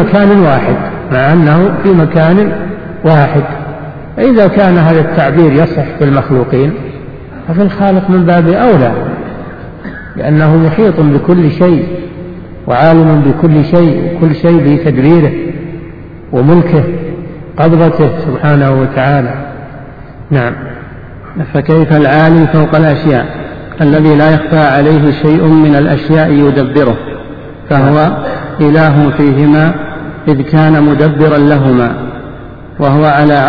مكان واحد، فإذا كان هذا التعبير يصح في المخلوقين ففي الخالق من باب أولى، لأنه محيط بكل شيء وعالم بكل شيء، وكل شيء بتدبيره وملكه قبضته سبحانه وتعالى. نعم. فكيف العالي فوق الأشياء الذي لا يخفى عليه شيء من الأشياء يدبره، فهو إله فيهما إذ كان مدبرا لهما، وهو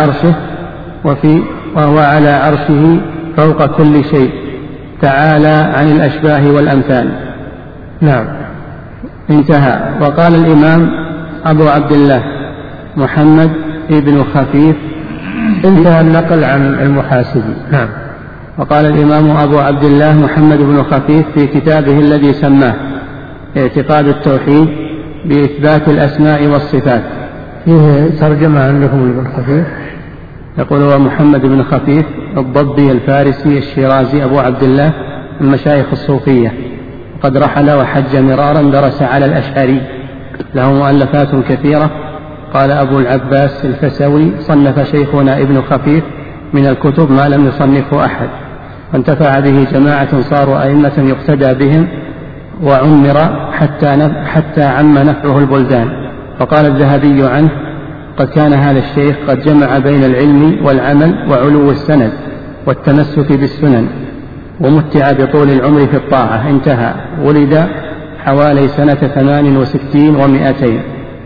على عرشه فوق كل شيء، تعالى عن الأشباه والأمثال. نعم. انتهى. وقال الإمام أبو عبد الله محمد ابن خفيف، انتهى النقل عن المحاسبي. نعم. وقال الإمام أبو عبد الله محمد بن خفيف في كتابه الذي سماه اعتقاد التوحيد بإثبات الأسماء والصفات. فيه ترجمة عندكم ابن خفيف؟ يقول هو محمد بن خفيف الضبي الفارسي الشيرازي أبو عبد الله من مشايخ الصوفية، وقد رحل وحج مرارا، درس على الأشعري، له مؤلفات كثيرة. قال أبو العباس الفسوي صنف شيخنا ابن خفيف من الكتب ما لم يصنفه أحد، وانتفع به جماعة صاروا أئمة يقتدى بهم، وعمر حتى عم نفعه البلدان. وقال الذهبي عنه قد كان هذا الشيخ قد جمع بين العلم والعمل وعلو السند والتمسك بالسنن، ومتع بطول العمر في الطاعة. انتهى. ولد حوالي سنة 68 و200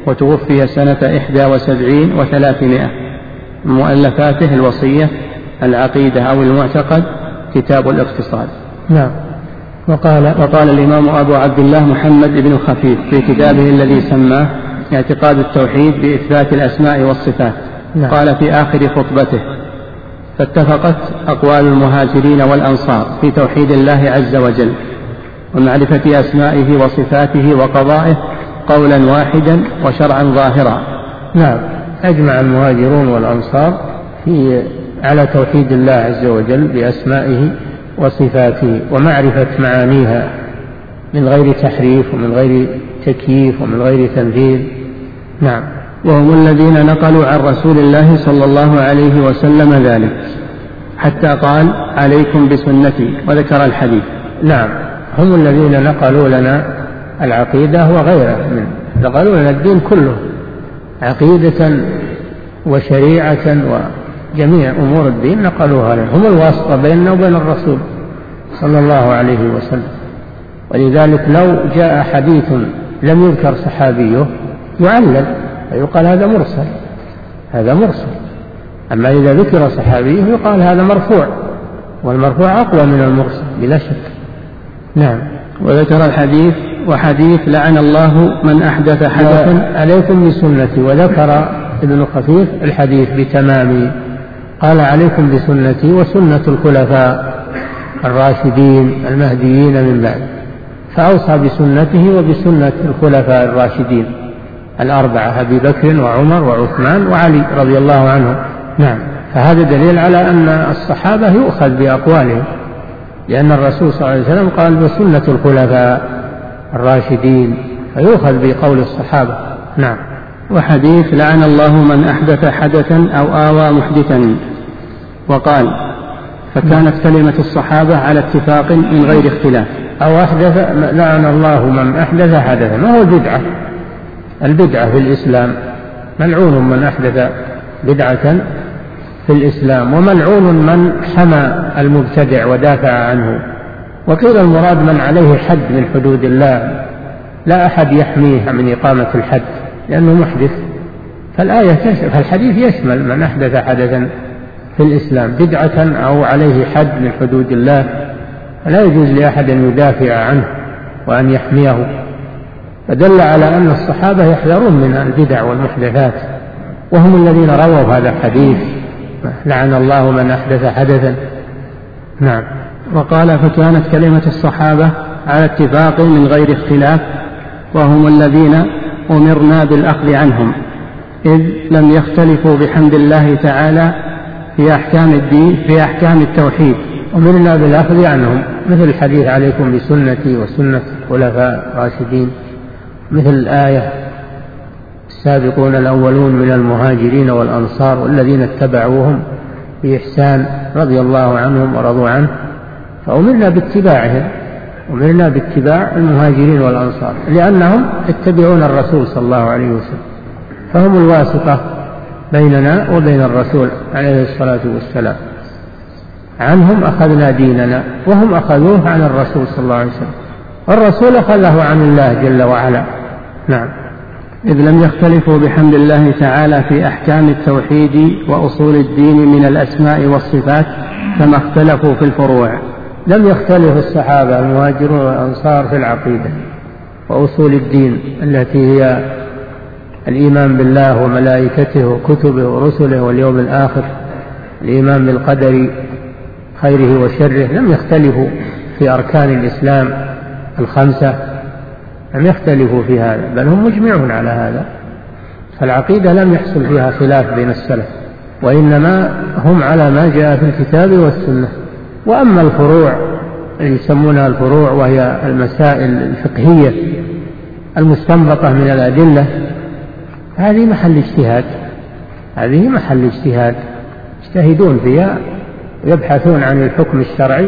وتوفي سنة 71 و300. من مؤلفاته الوصية، العقيدة أو المعتقد، كتاب الاقتصاد. نعم. وقال الإمام أبو عبد الله محمد بن خفيف في كتابه الذي سماه اعتقاد التوحيد بإثبات الأسماء والصفات، نعم. قال في آخر خطبته: فاتفقت أقوال المهاجرين والأنصار في توحيد الله عز وجل ومعرفة أسمائه وصفاته وقضائه قولا واحدا وشرعا ظاهرا. نعم. أجمع المهاجرون والأنصار على توحيد الله عز وجل بأسمائه وصفاته ومعرفة معانيها من غير تحريف ومن غير تكييف ومن غير تمثيل. نعم. وهم الذين نقلوا عن رسول الله صلى الله عليه وسلم ذلك، حتى قال: عليكم بسنتي، وذكر الحديث. نعم. هم الذين نقلوا لنا العقيدة وغيرها نقلوا لنا الدين كله، عقيدة وشريعة وجميع أمور الدين نقلوها لنا، هم الواسطة بيننا وبين الرسول صلى الله عليه وسلم. ولذلك لو جاء حديث لم يذكر صحابيه يعلل ويقال هذا مرسل. أما إذا ذكر صحابيه يقال هذا مرفوع، والمرفوع أقوى من المرسل بلا شك. نعم. وذكر الحديث: وحديث لعن الله من أحدث حدثا عليكم بسنتي. وذكر ابن خفيف الحديث بتمامه، قال: عليكم بسنتي وسنة الخلفاء الراشدين المهديين من بعد، فأوصى بسنته وبسنة الخلفاء الراشدين الأربعة، أبي بكر وعمر وعثمان وعلي رضي الله عنهم. نعم. فهذا دليل على أن الصحابة يؤخذ بأقوالهم، لأن الرسول صلى الله عليه وسلم قال: بسنة الخلفاء الراشدين، فيؤخذ بقول الصحابة. نعم. وحديث لعن الله من أحدث حدثا أو آوى محدثا، وقال: فكانت كلمة الصحابة على اتفاق من غير اختلاف. أو أحدث، لعن الله من أحدث حدثا، ما هو البدعة في الإسلام، ملعون من أحدث بدعة في الإسلام، وملعون من حمى المبتدع ودافع عنه. وقيل المراد من عليه حد من حدود الله، لا أحد يحميه من إقامة الحد لأنه محدث. فالحديث يشمل من أحدث حدثا في الإسلام بدعة أو عليه حد من حدود الله، فلا يجوز لأحد أن يدافع عنه وأن يحميه. فدل على أن الصحابة يحذرون من البدع والمحدثات، وهم الذين رووا هذا الحديث: لعن الله من أحدث حدثا. نعم. وقال: فكانت كلمة الصحابة على اتفاق من غير اختلاف، وهم الذين أمرنا بالأخذ عنهم، إذ لم يختلفوا بحمد الله تعالى في أحكام الدين، في أحكام التوحيد. أمرنا بالأخذ عنهم، مثل الحديث: عليكم بسنتي وسنة الخلفاء الراشدين، مثل الآية: السابقون الأولون من المهاجرين والأنصار والذين اتبعوهم بإحسان رضي الله عنهم ورضوا عنه. فأمرنا باتباعهم، أمرنا باتباع المهاجرين والأنصار لأنهم يتبعون الرسول صلى الله عليه وسلم، فهم الواسطة بيننا وبين الرسول عليه الصلاة والسلام. عنهم أخذنا ديننا، وهم أخذوه عن الرسول صلى الله عليه وسلم، والرسول أخذه عن الله جل وعلا. نعم. إذ لم يختلفوا بحمد الله تعالى في أحكام التوحيد وأصول الدين من الأسماء والصفات كما اختلفوا في الفروع. لم يختلف الصحابة المهاجرون والأنصار في العقيدة وأصول الدين التي هي الإيمان بالله وملائكته وكتبه ورسله واليوم الآخر، الإيمان بالقدر خيره وشره. لم يختلفوا في أركان الإسلام الخمسة، لم يختلفوا في هذا، بل هم مجمعون على هذا. فالعقيدة لم يحصل فيها خلاف بين السلف، وإنما هم على ما جاء في الكتاب والسنة. وأما الفروع اللي يسمونها الفروع، وهي المسائل الفقهية المستنبطة من الأدلة، هذه محل اجتهاد، هذه محل اجتهاد، يجتهدون فيها ويبحثون عن الحكم الشرعي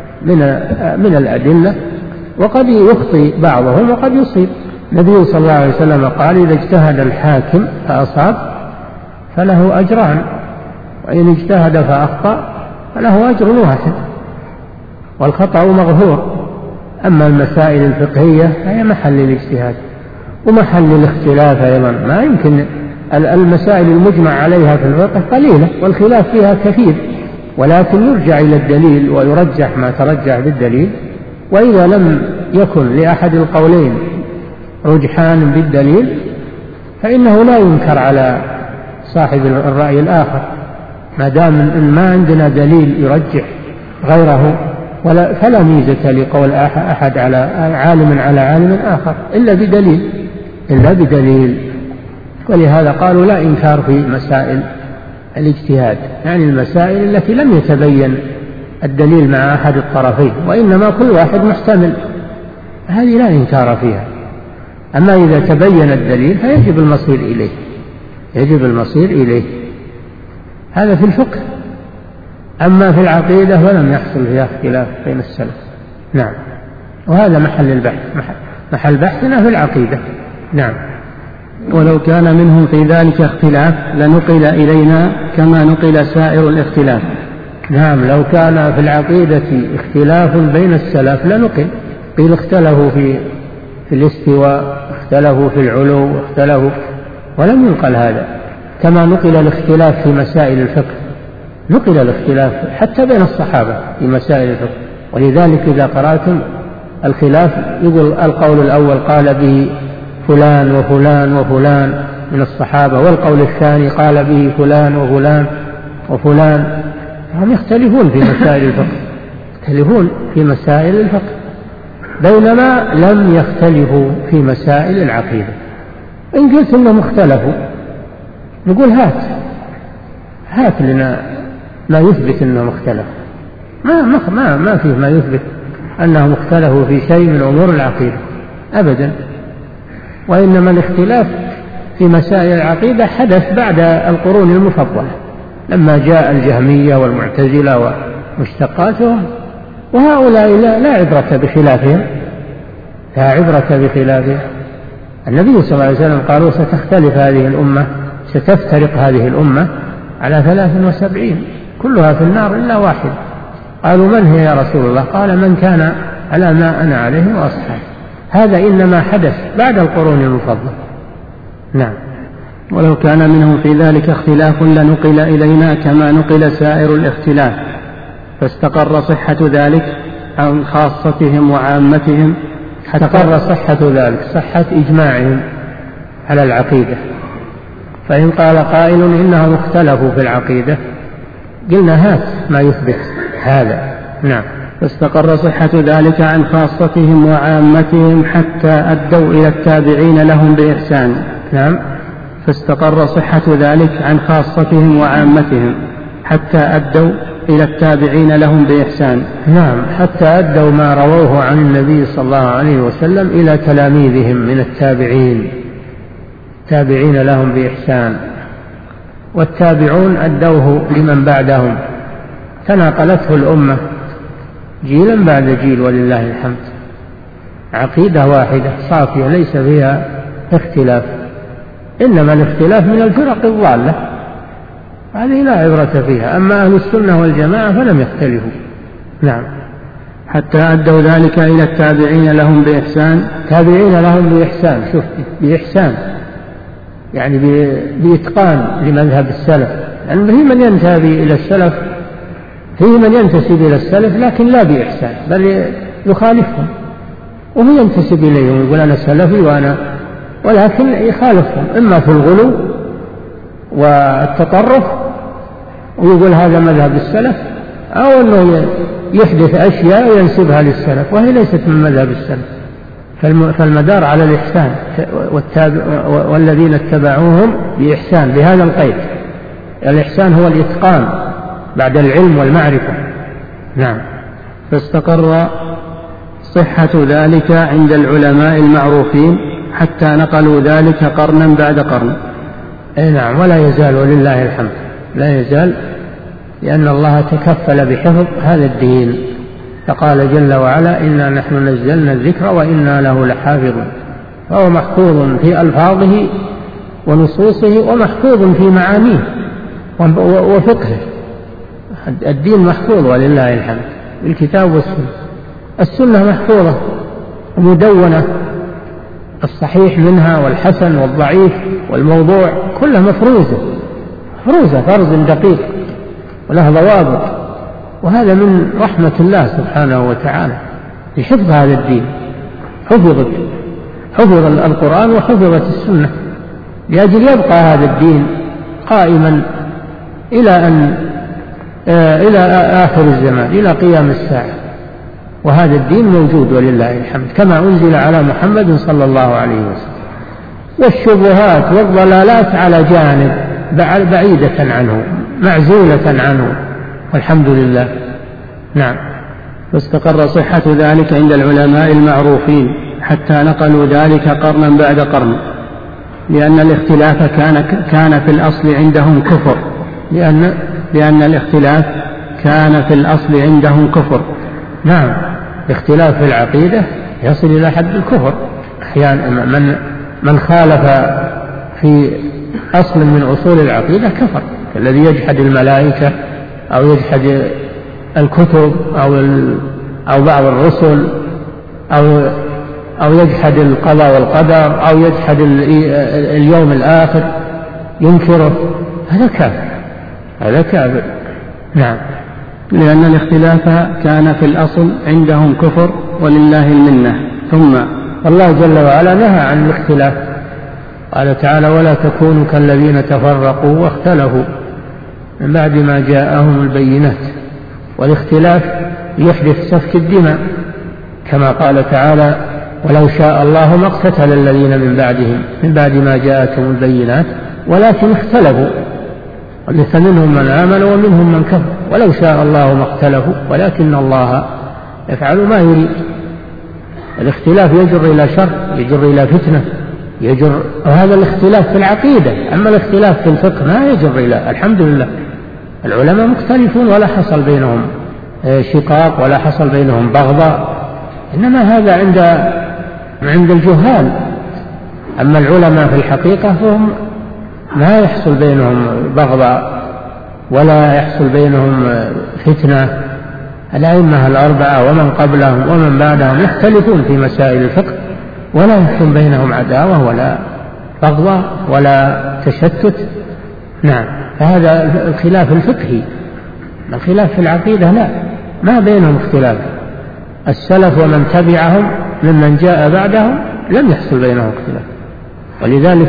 من الأدلة، وقد يخطئ بعضهم وقد يصيب. النبي صلى الله عليه وسلم قال: إذا اجتهد الحاكم فأصاب فله أجران، وإن اجتهد فأخطأ فله أجر واحد، والخطأ مغفور. أما المسائل الفقهية فهي محل الاجتهاد، ومحل الاختلاف أيضا. ما يمكن المسائل المجمع عليها في الفقه قليلة والخلاف فيها كثير، ولكن يرجع إلى الدليل ويرجح ما ترجح بالدليل. وإذا لم يكن لأحد القولين رجحان بالدليل فإنه لا ينكر على صاحب الرأي الآخر، ما دام إن ما عندنا دليل يرجح غيره فلا ميزة لقول أحد على عالم على عالم آخر إلا بدليل. ولهذا قالوا لا إنكار في مسائل الاجتهاد، يعني المسائل التي لم يتبين الدليل مع أحد الطرفين وإنما كل واحد محتمل، هذه لا إنكار فيها. أما إذا تبين الدليل فيجب المصير إليه. هذا في الفقه. أما في العقيدة فلم يحصل فيها اختلاف بين السلف. نعم. وهذا محل البحث، محل بحثنا في العقيدة. نعم. ولو كان منهم في ذلك اختلاف لنقل إلينا كما نقل سائر الاختلاف. نعم، لو كان في العقيدة اختلاف بين السلف لنقل. قيل اختلفوا في الاستواء، اختلفوا في العلو، اختلفوا، ولم ينقل هذا. كما نقل الاختلاف في مسائل الفقه، نقل الاختلاف حتى بين الصحابة في مسائل الفقه. ولذلك إذا قرأتم الخلاف يقول القول الأول قال به فلان وفلان وفلان من الصحابة، والقول الثاني قال به فلان وفلان وفلان. هم يختلفون في مسائل الفقه، يختلفون في مسائل الفقه، بينما لم يختلفوا في مسائل العقيدة. إن قلت إنهم اختلفوا نقول هات لنا ما يثبت أنهم اختلفوا. ما فيه ما يثبت أنهم اختلفوا في شيء من أمور العقيدة أبدا. وإنما الاختلاف في مسائل العقيدة حدث بعد القرون المفضلة لما جاء الجهمية والمعتزلة ومشتقاتهم، وهؤلاء لا عبرة بخلافهم، لا عبرة بخلافهم. النبي صلى الله عليه وسلم قالوا ستفترق هذه الأمة على 73 كلها في النار إلا واحد. قالوا من هي يا رسول الله؟ قال من كان على ما أنا عليه وأصحابي. هذا إنما حدث بعد القرون المفضلة. نعم. ولو كان منهم في ذلك اختلاف لنقل إلينا كما نقل سائر الاختلاف، فاستقر صحة ذلك عن خاصتهم وعامتهم. استقر صحة ذلك، صحة إجماعهم على العقيدة. فإن قال قائل إنهم اختلفوا في العقيدة قلنا هات ما يثبت هذا. نعم. فاستقر صحة ذلك عن خاصتهم وعامتهم حتى أدوا إلى التابعين لهم بإحسان. نعم. فاستقر صحة ذلك عن خاصتهم وعامتهم حتى أدوا إلى التابعين لهم بإحسان. نعم، حتى أدوا ما رووه عن النبي صلى الله عليه وسلم إلى تلاميذهم من التابعين لهم بإحسان، والتابعون أدوه لمن بعدهم، تناقلته الأمة جيلا بعد جيل ولله الحمد. عقيدة واحدة صافية ليس فيها اختلاف، إنما الاختلاف من الفرق الضالة، هذه لا عبرة فيها. أما أهل السنة والجماعة فلم يختلفوا. نعم. حتى أدوا ذلك إلى التابعين لهم بإحسان. تابعين لهم بإحسان، شوف بإحسان يعني بإتقان لمذهب السلف، يعني في من ينتمي إلى السلف، فيه من ينتسب إلى السلف لكن لا بإحسان بل يخالفهم، وهو ينتسب إليهم يقول أنا سلفي ولكن يخالفهم إما في الغلو والتطرف ويقول هذا مذهب السلف، أو أنه يحدث أشياء وينسبها للسلف وهي ليست من مذهب السلف. فالمدار على الإحسان والذين اتبعوهم بإحسان بهذا القيد. الإحسان هو الإتقان بعد العلم والمعرفة. نعم. فاستقر صحة ذلك عند العلماء المعروفين حتى نقلوا ذلك قرنا بعد قرن. أي نعم، ولا يزال ولله الحمد، لا يزال، لأن الله تكفل بحفظ هذا الدين، فقال جل وعلا إنا نحن نزلنا الذكر وإنا له لحافظون. فهو محفوظ في ألفاظه ونصوصه ومحفوظ في معانيه وفقهه. الدين محفوظ ولله الحمد بالكتاب والسنة. السنة محفوظة ومدونة الصحيح منها والحسن والضعيف والموضوع كلها مفروزة فرز دقيق وله ضوابط، وهذا من رحمة الله سبحانه وتعالى بحفظ هذا الدين. حفظ القرآن وحفظت السنة لأجل يبقى هذا الدين قائما إلى آخر الزمان، إلى قيام الساعة، وهذا الدين موجود ولله الحمد كما أنزل على محمد صلى الله عليه وسلم. والشبهات والضلالات على جانب بعيدة عنه معزولة عنه والحمد لله. نعم. واستقر صحة ذلك عند العلماء المعروفين حتى نقلوا ذلك قرنا بعد قرن، لأن الاختلاف كان في الأصل عندهم كفر، لأن الاختلاف كان في الأصل عندهم كفر. نعم، الاختلاف في العقيدة يصل إلى حد الكفر أحيانا. من خالف في أصل من أصول العقيدة كفر، الذي يجحد الملائكة أو يجحد الكتب أو بعض الرسل أو يجحد القضاء والقدر أو يجحد اليوم الآخر ينكره، هذا كافر. نعم. لأن الاختلاف كان في الأصل عندهم كفر ولله المنة. ثم الله جل وعلا نهى عن الاختلاف، قال تعالى: ولا تكونوا كالذين تفرقوا واختلفوا من بعد ما جاءهم البينات. والاختلاف يحدث سفك الدماء كما قال تعالى: ولو شاء الله ما اقتتل الذين من بعدهم من بعد ما جاءتهم البينات ولكن اختلفوا فمنهم من آمن ومنهم من كفر ولو شاء الله ما اختلفوا ولكن الله يفعل ما يريد. الاختلاف يجر إلى شر، يجر إلى فتنة، وهذا الاختلاف في العقيدة. أما الاختلاف في الفقه ما يجر إلى، الحمد لله العلماء مختلفون ولا حصل بينهم شقاق ولا حصل بينهم بغضاء، إنما هذا عند الجهال. أما العلماء في الحقيقة فهم ما يحصل بينهم بغضاء ولا يحصل بينهم فتنة. الأئمة الأربعة ومن قبلهم ومن بعدهم يختلفون في مسائل الفقه ولا يحصل بينهم عداوة ولا بغضاء ولا تشتت. نعم. فهذا الخلاف الفقهي. الخلاف في العقيدة لا، ما بينهم اختلاف. السلف ومن تبعهم ممن جاء بعدهم لم يحصل بينهم اختلاف، ولذلك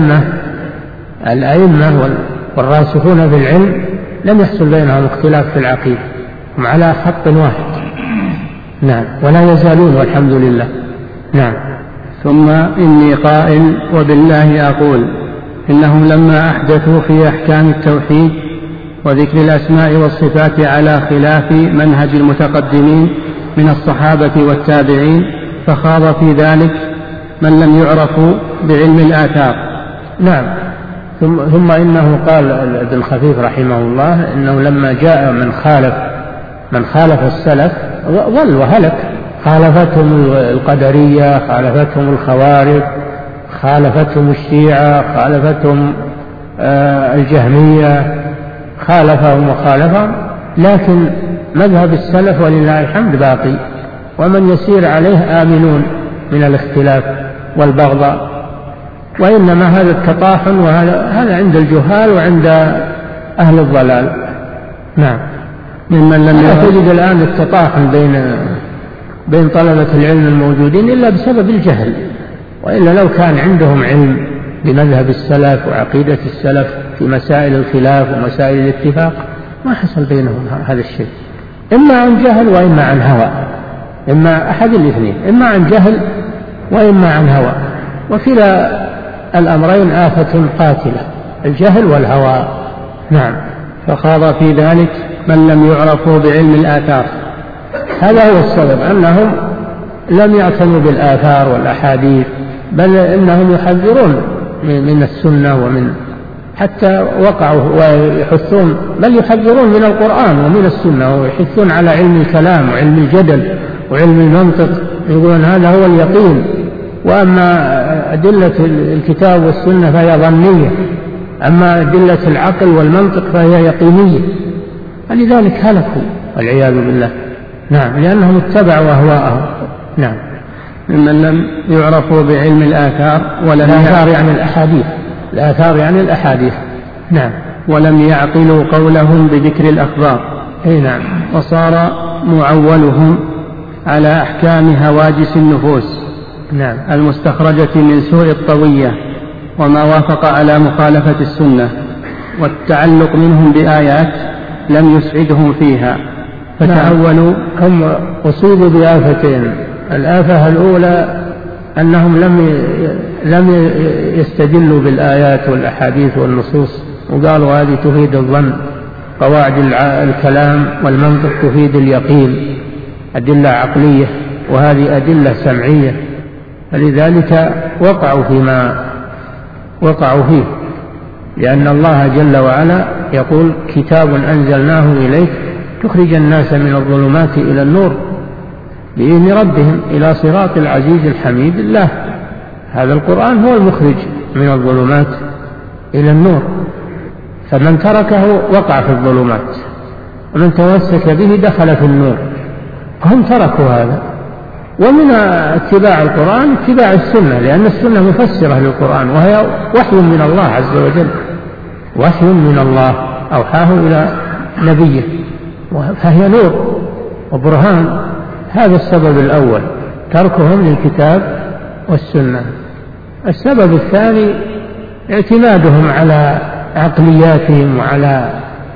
الأئمة والراسخون في العلم لم يحصل بينهم اختلاف في العقيدة، هم على خط واحد. نعم. ولا يزالون والحمد لله. نعم. ثم إني قائل وبالله أقول إنهم لما أحدثوا في أحكام التوحيد وذكر الأسماء والصفات على خلاف منهج المتقدمين من الصحابة والتابعين فخاض في ذلك من لم يعرفوا بعلم الآثار. نعم. ثم إنه قال ابن خفيف رحمه الله إنه لما جاء من خالف السلف ضل وهلك، خالفتهم القدرية، خالفتهم الخوارج، خالفتهم الشيعة، خالفتهم الجهمية، خالفهم، لكن مذهب السلف ولله الحمد باقي، ومن يسير عليه آمنون من الاختلاف والبغضاء. وإنما هذا التطاحن وهذا عند الجهال وعند أهل الضلال. نعم. ممن لم تجد الآن التطاحن بين طلبة العلم الموجودين إلا بسبب الجهل، وإلا لو كان عندهم علم بمذهب السلف وعقيدة السلف في مسائل الخلاف ومسائل الاتفاق ما حصل بينهم هذا الشيء، إما عن جهل وإما عن هوى، إما أحد الاثنين، إما عن جهل وإما عن هوى، وكلا الأمرين آفة قاتلة، الجهل والهوى. نعم. فخاض في ذلك من لم يعرفوا بعلم الآثار. هذا هو السبب، أنهم لم يعتنوا بالآثار والأحاديث، بل إنهم يحذرون من السنة ومن حتى وقعوا ويحثون، بل يحذرون من القرآن ومن السنة، ويحثون على علم الكلام وعلم الجدل وعلم المنطق، يقولون هذا هو اليقين، وأما أدلة الكتاب والسنة فهي ظنية، أما أدلة العقل والمنطق فهي يقينية. فلذلك هلكوا والعياذ بالله. نعم. لأنهم اتبعوا أهواءهم. نعم. ممن لم يعرفوا بعلم الآثار الآثار يعني الأحاديث، الآثار يعني الأحاديث. نعم. ولم يعقلوا قولهم بذكر الأخبار. أي نعم. وصار معولهم على أحكام هواجس النفوس. نعم. المستخرجة من سوء الطوية وما وافق على مخالفة السنة، والتعلق منهم بآيات لم يسعدهم فيها فتأولوا. هم أصيبوا بآفتين. الآفة الأولى أنهم لم يستدلوا بالآيات والأحاديث والنصوص، وقالوا هذه تفيد الظن، قواعد الكلام والمنطق تفيد اليقين، أدلة عقلية، وهذه أدلة سمعية، فلذلك وقعوا فيما وقعوا فيه، لأن الله جل وعلا يقول كتاب أنزلناه إليك تخرج الناس من الظلمات إلى النور بإذن ربهم إلى صراط العزيز الحميد الله. هذا القرآن هو المخرج من الظلمات إلى النور، فمن تركه وقع في الظلمات، ومن تمسك به دخل في النور. هم تركوا هذا. ومن اتباع القرآن اتباع السنة، لأن السنة مفسرة للقرآن، وهي وحي من الله عز وجل، وحي من الله أوحاه إلى نبيه، فهي نور وبرهان. هذا السبب الأول، تركهم للكتاب والسنة. السبب الثاني اعتمادهم على عقلياتهم وعلى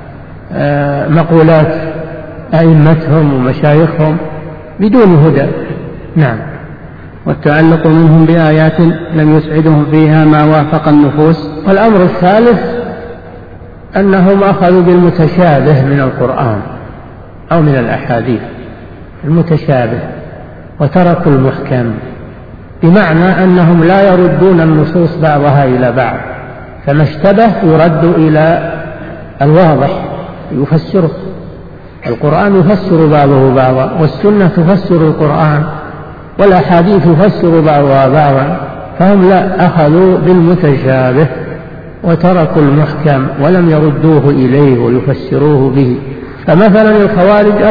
مقولات أئمتهم ومشايخهم بدون هدى. نعم. والتعلق منهم بآيات لم يسعدهم فيها ما وافق النفوس. والأمر الثالث أنهم أخذوا بالمتشابه من القرآن أو من الأحاديث، المتشابه، وتركوا المحكم، بمعنى أنهم لا يردون النصوص بعضها إلى بعض، فما اشتبه يرد إلى الواضح يفسره. القرآن يفسر بعضه بعضا، والسنة تفسر القرآن، والأحاديث تفسر بعضها بعضا، فهم لا، أخذوا بالمتشابه وتركوا المحكم ولم يردوه إليه ويفسروه به. فمثلا الخوارج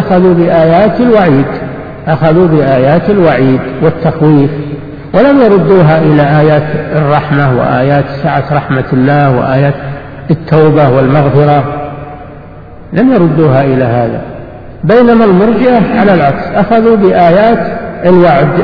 أخذوا بآيات الوعيد والتخويف، ولم يردوها إلى آيات الرحمة وآيات سعة رحمة الله وآيات التوبة والمغفرة، لم يردوها إلى هذا. بينما المرجئة على العكس، أخذوا بآيات الوعد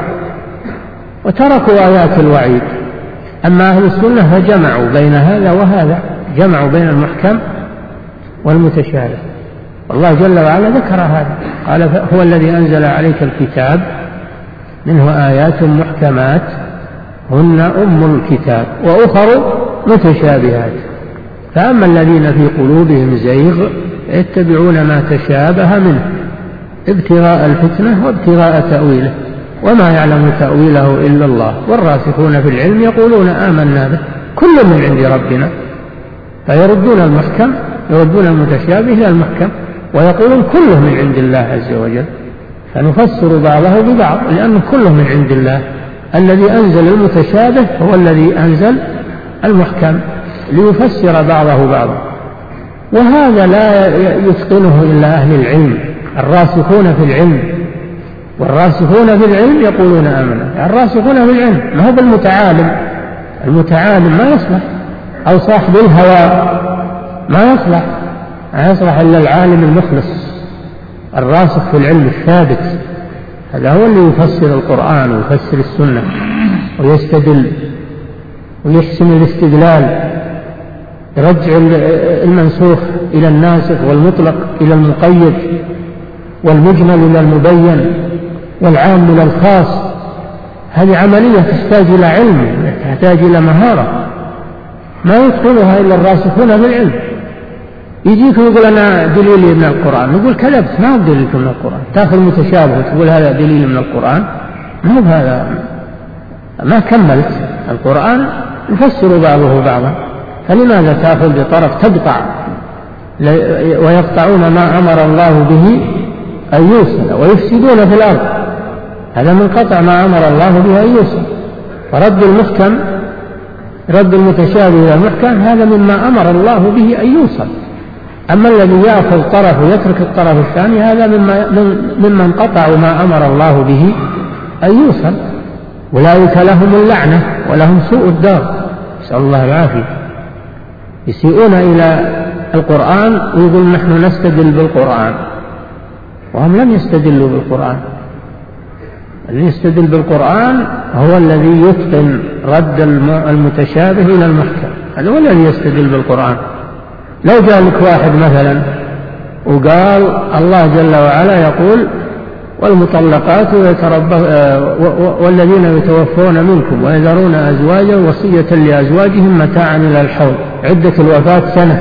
وتركوا آيات الوعيد. أما أهل السنة فجمعوا بين هذا وهذا، جمعوا بين المحكم والمتشابه. والله جل وعلا ذكر هذا، قال هو الذي أنزل عليك الكتاب منه آيات محكمات هن أم الكتاب وأخر متشابهات، فأما الذين في قلوبهم زيغ يتبعون ما تشابه منه ابتغاء الفتنة وابتغاء تأويله وما يعلم تأويله إلا الله والراسخون في العلم يقولون آمنا به كل من عند ربنا. فيردون المحكم، يردون المتشابه إلى المحكم، ويقولون كله من عند الله عز وجل، فنفسر بعضه ببعض لأنه كله من عند الله. الذي أنزل المتشابه هو الذي أنزل المحكم ليفسر بعضه بعضا، وهذا لا يتقنه إلا أهل العلم الراسخون في العلم. والراسخون في العلم يقولون آمنا، الراسخون في العلم، ما هو بالمتعالم. المتعالم ما يصلح، أو صاحب الهوى ما يصلح إلا العالم المخلص الراسخ في العلم الثابت، هذا هو اللي يفسر القرآن ويفسر السنة ويستدل ويحسن الاستدلال، يرجع المنسوخ إلى الناسخ والمطلق إلى المقيد والمجمل إلى المبين والعام إلى الخاص. هذه عملية تحتاج إلى علم، تحتاج إلى مهارة ما يدخلها إلا الراسخون في العلم. يجيك ويقول أنا دليلي من القرآن، نقول كذبت، ما هو دليلك من القرآن. تأخذ متشابه وتقول هذا دليل من القرآن، ما هو هذا، ما كملت. القرآن يفسر بعضه بعضا، فلماذا تأخذ بطرف تقطع ويقطعون ما أمر الله به أن يوصل ويفسدون في الأرض؟ هذا من قطع ما أمر الله به أن يوصل. فرد المحكم، رد المتشابه إلى المحكم، هذا مما أمر الله به أن يوصل. أما الذي يأخذ طرف ويترك الطرف الثاني هذا ممن قطعوا ما أمر الله به أن يوصل. أولئك لهم اللعنة ولهم سوء الدار، نسأل الله العافية. يسيئون إلى القرآن ويقول نحن نستدل بالقرآن، وهم لم يستدلوا بالقرآن. الذي يستدل بالقرآن هو الذي يتقن رد المتشابه إلى المحكم، هذا هو الذي يستدل بالقرآن. لو جاء لك واحد مثلا وقال الله جل وعلا يقول والمطلقات والذين يتوفون منكم ويذرون أزواجا وصية لأزواجهم متاعا إلى الحول، عدة الوفاة سنة،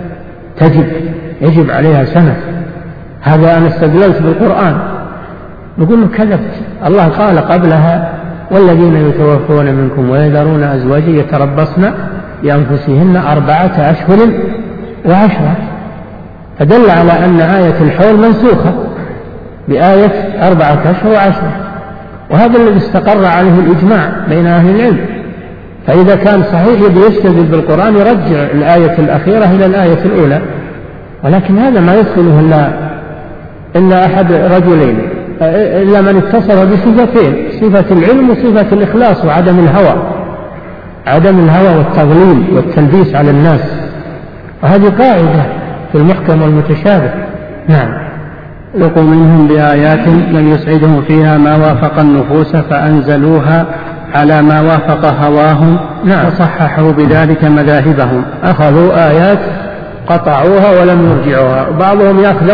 يجب عليها سنة، هذا أنا استدللت بالقرآن. نقول له كذبت، الله قال قبلها والذين يتوفون منكم ويذرون أزواجا يتربصن بأنفسهن 4 أشهر و10، فدل على أن آية الحول منسوخة بآية 4 أشهر و10، وهذا الذي استقر عليه الإجماع بين أهل العلم. فإذا كان صحيح يستدل بالقرآن يرجع الآية الأخيرة إلى الآية الأولى، ولكن هذا ما يدخله إلا أحد رجلين، إلا من اتصل بصفتين، صفة العلم وصفة الإخلاص وعدم الهوى والتضليل والتلبيس على الناس، وهذه قاعدة في المحكم والمتشابه. نعم. لقوا منهم بآيات لم يسعدهم فيها ما وافق النفوس فأنزلوها على ما وافق هواهم. نعم. وصححوا بذلك مذاهبهم. أخذوا آيات قطعوها ولم يرجعوها، بعضهم يأخذ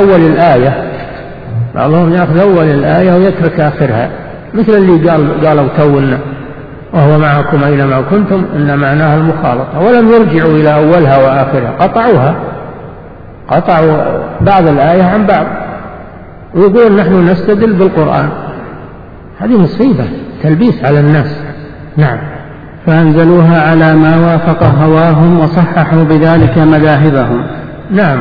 أول الآية ويترك آخرها، مثل اللي قالوا تولنا وهو معكم أينما كنتم إن معناها المخالطة، ولم يرجعوا إلى أولها وآخرها، قطعوا بعض الآية عن بعض، ويقول نحن نستدل بالقرآن. هذه مصيبة، تلبيس على الناس. نعم. فأنزلوها على ما وافق هواهم وصححوا بذلك مذاهبهم. نعم،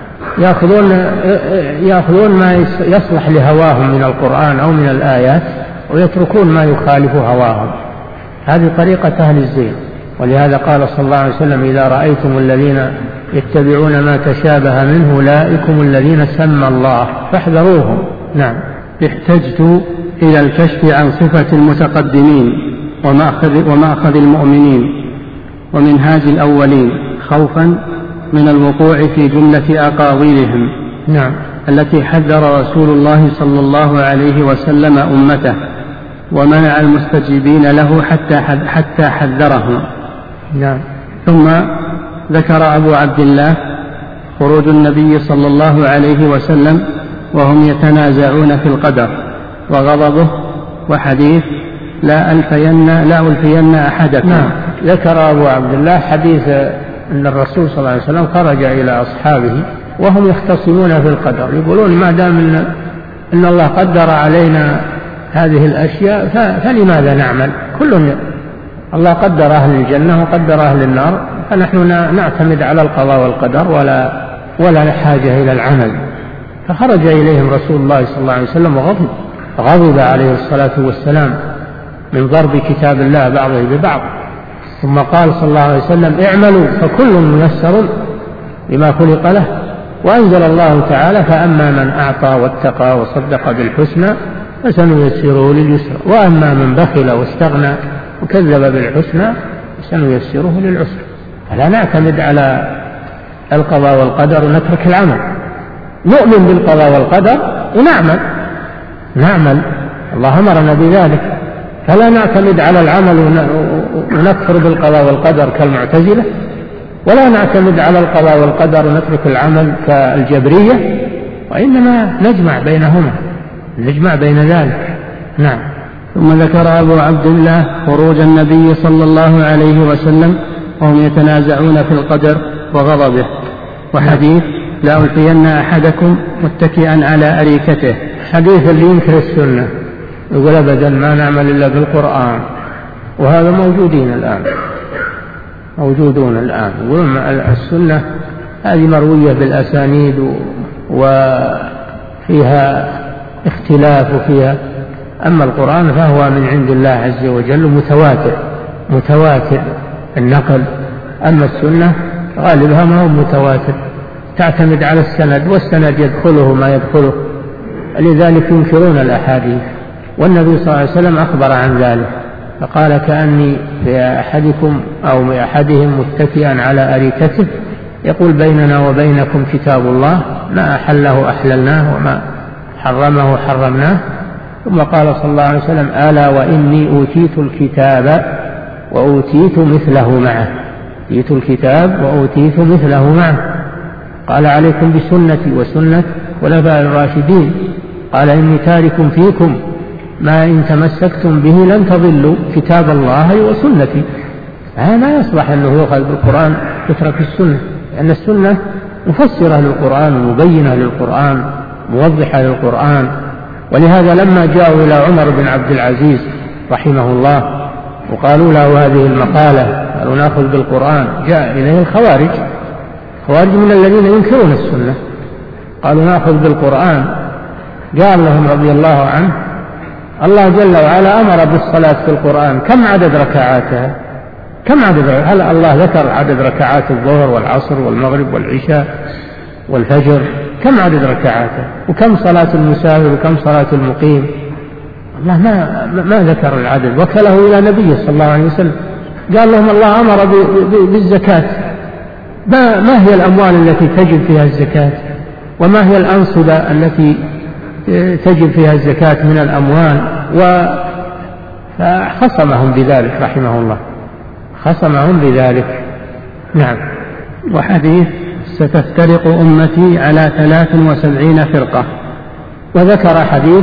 يأخذون ما يصلح لهواهم من القرآن أو من الآيات ويتركون ما يخالف هواهم، هذه طريقة أهل الزيغ. ولهذا قال صلى الله عليه وسلم إذا رأيتم الذين يتبعون ما تشابه منه أولئكم الذين سمى الله فاحذروهم. نعم. احتجت إلى الكشف عن صفة المتقدمين ومأخذ المؤمنين ومنهاج الأولين خوفا من الوقوع في جملة أقاويلهم. نعم. التي حذر رسول الله صلى الله عليه وسلم أمته ومنع المستجيبين له حتى حذرهم. نعم. ثم ذكر أبو عبد الله خروج النبي صلى الله عليه وسلم وهم يتنازعون في القدر وغضبه وحديث لا ألفين أحدكم. نعم. ذكر أبو عبد الله حديث أن الرسول صلى الله عليه وسلم خرج إلى أصحابه وهم يختصمون في القدر، يقولون ما دام إن الله قدر علينا هذه الأشياء فلماذا نعمل؟ الله قدر أهل الجنة وقدر أهل النار، فنحن نعتمد على القضاء والقدر ولا حاجة إلى العمل. فخرج إليهم رسول الله صلى الله عليه وسلم وغضب عليه الصلاة والسلام من ضرب كتاب الله بعضه ببعض، ثم قال صلى الله عليه وسلم اعملوا فكل ميسر لما خلق له، وأنزل الله تعالى فأما من أعطى واتقى وصدق بالحسنى فسنيسره لليسرى وأما من بخل واستغنى وكذب بالحسنى فسنيسره للعسرى. فلا نعتمد على القضاء والقدر ونترك العمل، نؤمن بالقضاء والقدر ونعمل، الله أمرنا بذلك، فلا نعتمد على العمل ونكفر بالقضاء والقدر كالمعتزلة، ولا نعتمد على القضاء والقدر ونترك العمل كالجبرية، وإنما نجمع بين ذلك. نعم. ثم ذكر أبو عبد الله خروج النبي صلى الله عليه وسلم وهم يتنازعون في القدر وغضبه وحديث لا ألفين أحدكم متكئا على أريكته، حديث اللي ينكر السنة يقول أبدا ما نعمل إلا بالقرآن، وهذا موجودون الآن يقولون السنة هذه مروية بالأسانيد وفيها اختلاف وفيها، أما القرآن فهو من عند الله عز وجل متواتر النقل، أما السنة غالبها ما هو متواتر، تعتمد على السند، والسند يدخله ما يدخله، لذلك ينكرون الأحاديث، والنبي صلى الله عليه وسلم أخبر عن ذلك فقال كأني في أحدكم أو بأحدهم متكئا على أريكته يقول بيننا وبينكم كتاب الله، ما أحله أحللناه وما حرمه حرمناه. ثم قال صلى الله عليه وسلم: ألا وإني أوتيت الكتاب وأوتيت مثله معه، أوتيت الكتاب وأوتيت مثله معه. قال: عليكم بسنتي وسنة خلفاء الراشدين. قال: إني تارك فيكم ما إن تمسكتم به لن تضلوا، كتاب الله وسنتي. ما يصلح أنه يؤخذ بالقرآن يترك السنة، لأن السنة مفسرة للقرآن ومبينة للقرآن موضحة للقرآن. ولهذا لما جاءوا إلى عمر بن عبد العزيز رحمه الله وقالوا له هذه المقالة، قالوا نأخذ بالقرآن، جاء إليه الخوارج من الذين ينكرون السنة، قالوا نأخذ بالقرآن. قال لهم رضي الله عنه: الله جل وعلا أمر بالصلاة في القرآن، كم عدد ركعاتها؟ هل الله ذكر عدد ركعات الظهر والعصر والمغرب والعشاء والفجر؟ كم عدد ركعاتها؟ وكم صلاة المسافر وكم صلاة المقيم؟ الله ما ذكر العدد، وكله إلى نبيه صلى الله عليه وسلم. قال لهم الله أمر بالزكاة، ما هي الأموال التي تجب فيها الزكاة؟ وما هي الأنصبة التي تجب فيها الزكاة من الأموال؟ فخصمهم بذلك رحمه الله، خصمهم بذلك. نعم. وحديث: ستفترق أمتي على 73 فرقة. وذكر حديث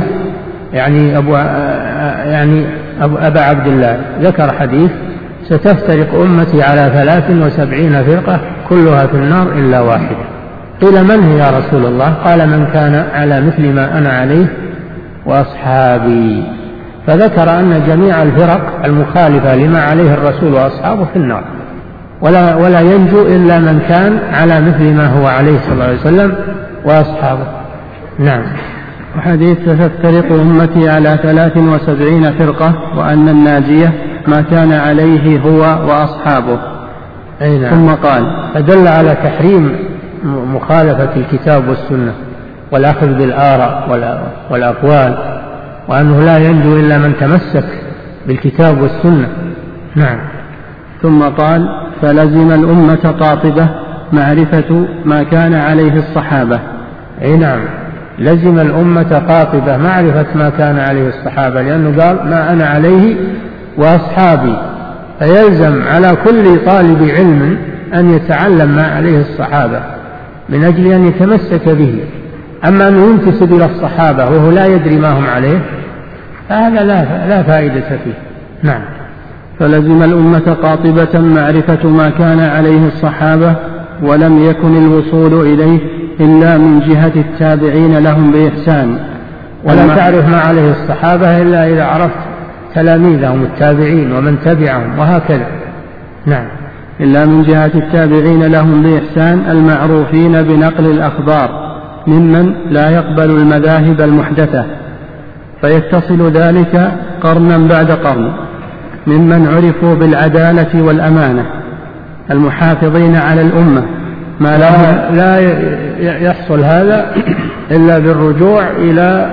أبا عبد الله ذكر حديث: ستفترق أمتي على 73 فرقة كلها في النار إلا واحدة. قيل: من هي يا رسول الله؟ قال: من كان على مثل ما أنا عليه وأصحابي. فذكر أن جميع الفرق المخالفة لما عليه الرسول وأصحابه في النار، ولا ينجو إلا من كان على مثل ما هو عليه صلى الله عليه وسلم وأصحابه. نعم. وحديث: ستفترق أمتي على 73 فرقة وأن الناجية ما كان عليه هو وأصحابه. نعم. ثم قال: فدل على تحريم مخالفة الكتاب والسنة والأخذ بالآراء والأقوال، وأنه لا ينجو إلا من تمسك بالكتاب والسنة. نعم. ثم قال: فلزم الأمة قاطبة معرفة ما كان عليه الصحابة. نعم، لزم الأمة قاطبة معرفة ما كان عليه الصحابة، لأنه قال: ما أنا عليه وأصحابي. فيلزم على كل طالب علم أن يتعلم ما عليه الصحابة من أجل أن يتمسك به. أما أنه ينتسب إلى الصحابة وهو لا يدري ما هم عليه، فهذا لا فائدة فيه. نعم. فلزم الأمة قاطبة معرفة ما كان عليه الصحابة، ولم يكن الوصول إليه إلا من جهة التابعين لهم بإحسان. ولا تعرف ما عليه الصحابة إلا إذا عرفت تلاميذهم التابعين ومن تبعهم وهكذا. نعم. إلا من جهة التابعين لهم بإحسان المعروفين بنقل الأخبار ممن لا يقبل المذاهب المحدثة، فيتصل ذلك قرنا بعد قرن، ممن عرفوا بالعدالة والأمانة المحافظين على الأمة. ما لا يحصل هذا إلا بالرجوع إلى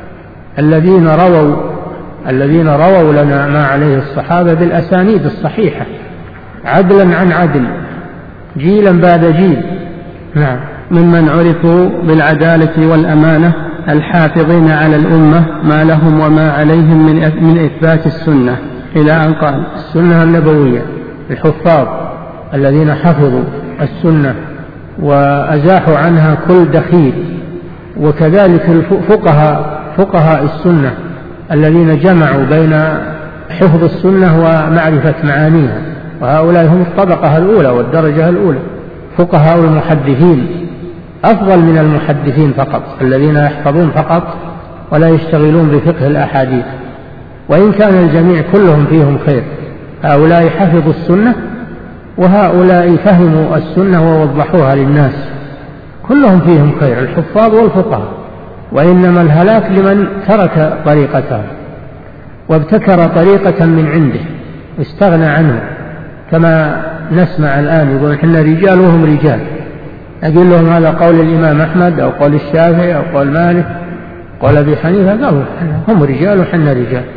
الذين رووا لنا ما عليه الصحابة بالأسانيد الصحيحة، عدلا عن عدل، جيلا بعد جيل. نعم. ممن عرفوا بالعدالة والأمانة الحافظين على الأمة ما لهم وما عليهم من إثبات السنة، إلى أن قال: السنة النبوية، الحفاظ الذين حفظوا السنة وأزاحوا عنها كل دخيل. وكذلك فقهاء السنة الذين جمعوا بين حفظ السنة ومعرفة معانيها، وهؤلاء هم الطبقة الأولى والدرجة الأولى. فقهاء المحدثين أفضل من المحدثين فقط، الذين يحفظون فقط ولا يشتغلون بفقه الأحاديث، وإن كان الجميع كلهم فيهم خير. هؤلاء حفظوا السنة وهؤلاء فهموا السنة ووضحوها للناس، كلهم فيهم خير، الحفاظ والفقهاء. وإنما الهلاك لمن ترك طريقته وابتكر طريقة من عنده واستغنى عنه، كما نسمع الآن يقول: إحنا رجال وهم رجال. أقول لهم: هذا قول الإمام أحمد أو قول الشافعي أو قول مالك قول أبي حنيفة. قالوا: هم رجال وحنا رجال.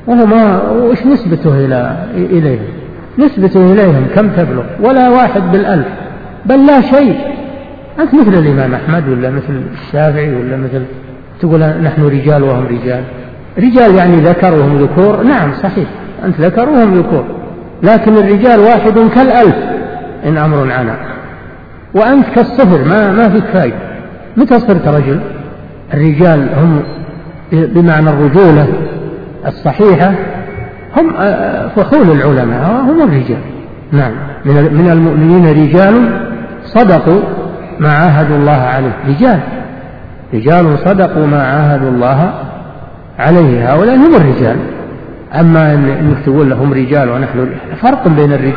وش نسبته إليهم؟ نسبته إليهم كم تبلغ؟ ولا واحد بالألف، بل لا شيء. أنت مثل الإمام أحمد ولا مثل الشافعي ولا مثل تقول نحن رجال وهم رجال. رجال يعني ذكر وهم ذكور، نعم صحيح، أنت ذكر وهم ذكور، لكن الرجال واحد كالألف إن أمر عنا، وأنت كالصفر، ما فيك فايدة. متى صرت رجل؟ الرجال هم بمعنى الرجولة الصحيحة هم فخول العلماء، هم الرجال. نعم، من المؤمنين رجال صدقوا ما عاهدوا الله عليه. رجال صدقوا ما عاهدوا الله عليه، هؤلاء هم الرجال. أما أنك تقول لهم رجال ونحن، فرق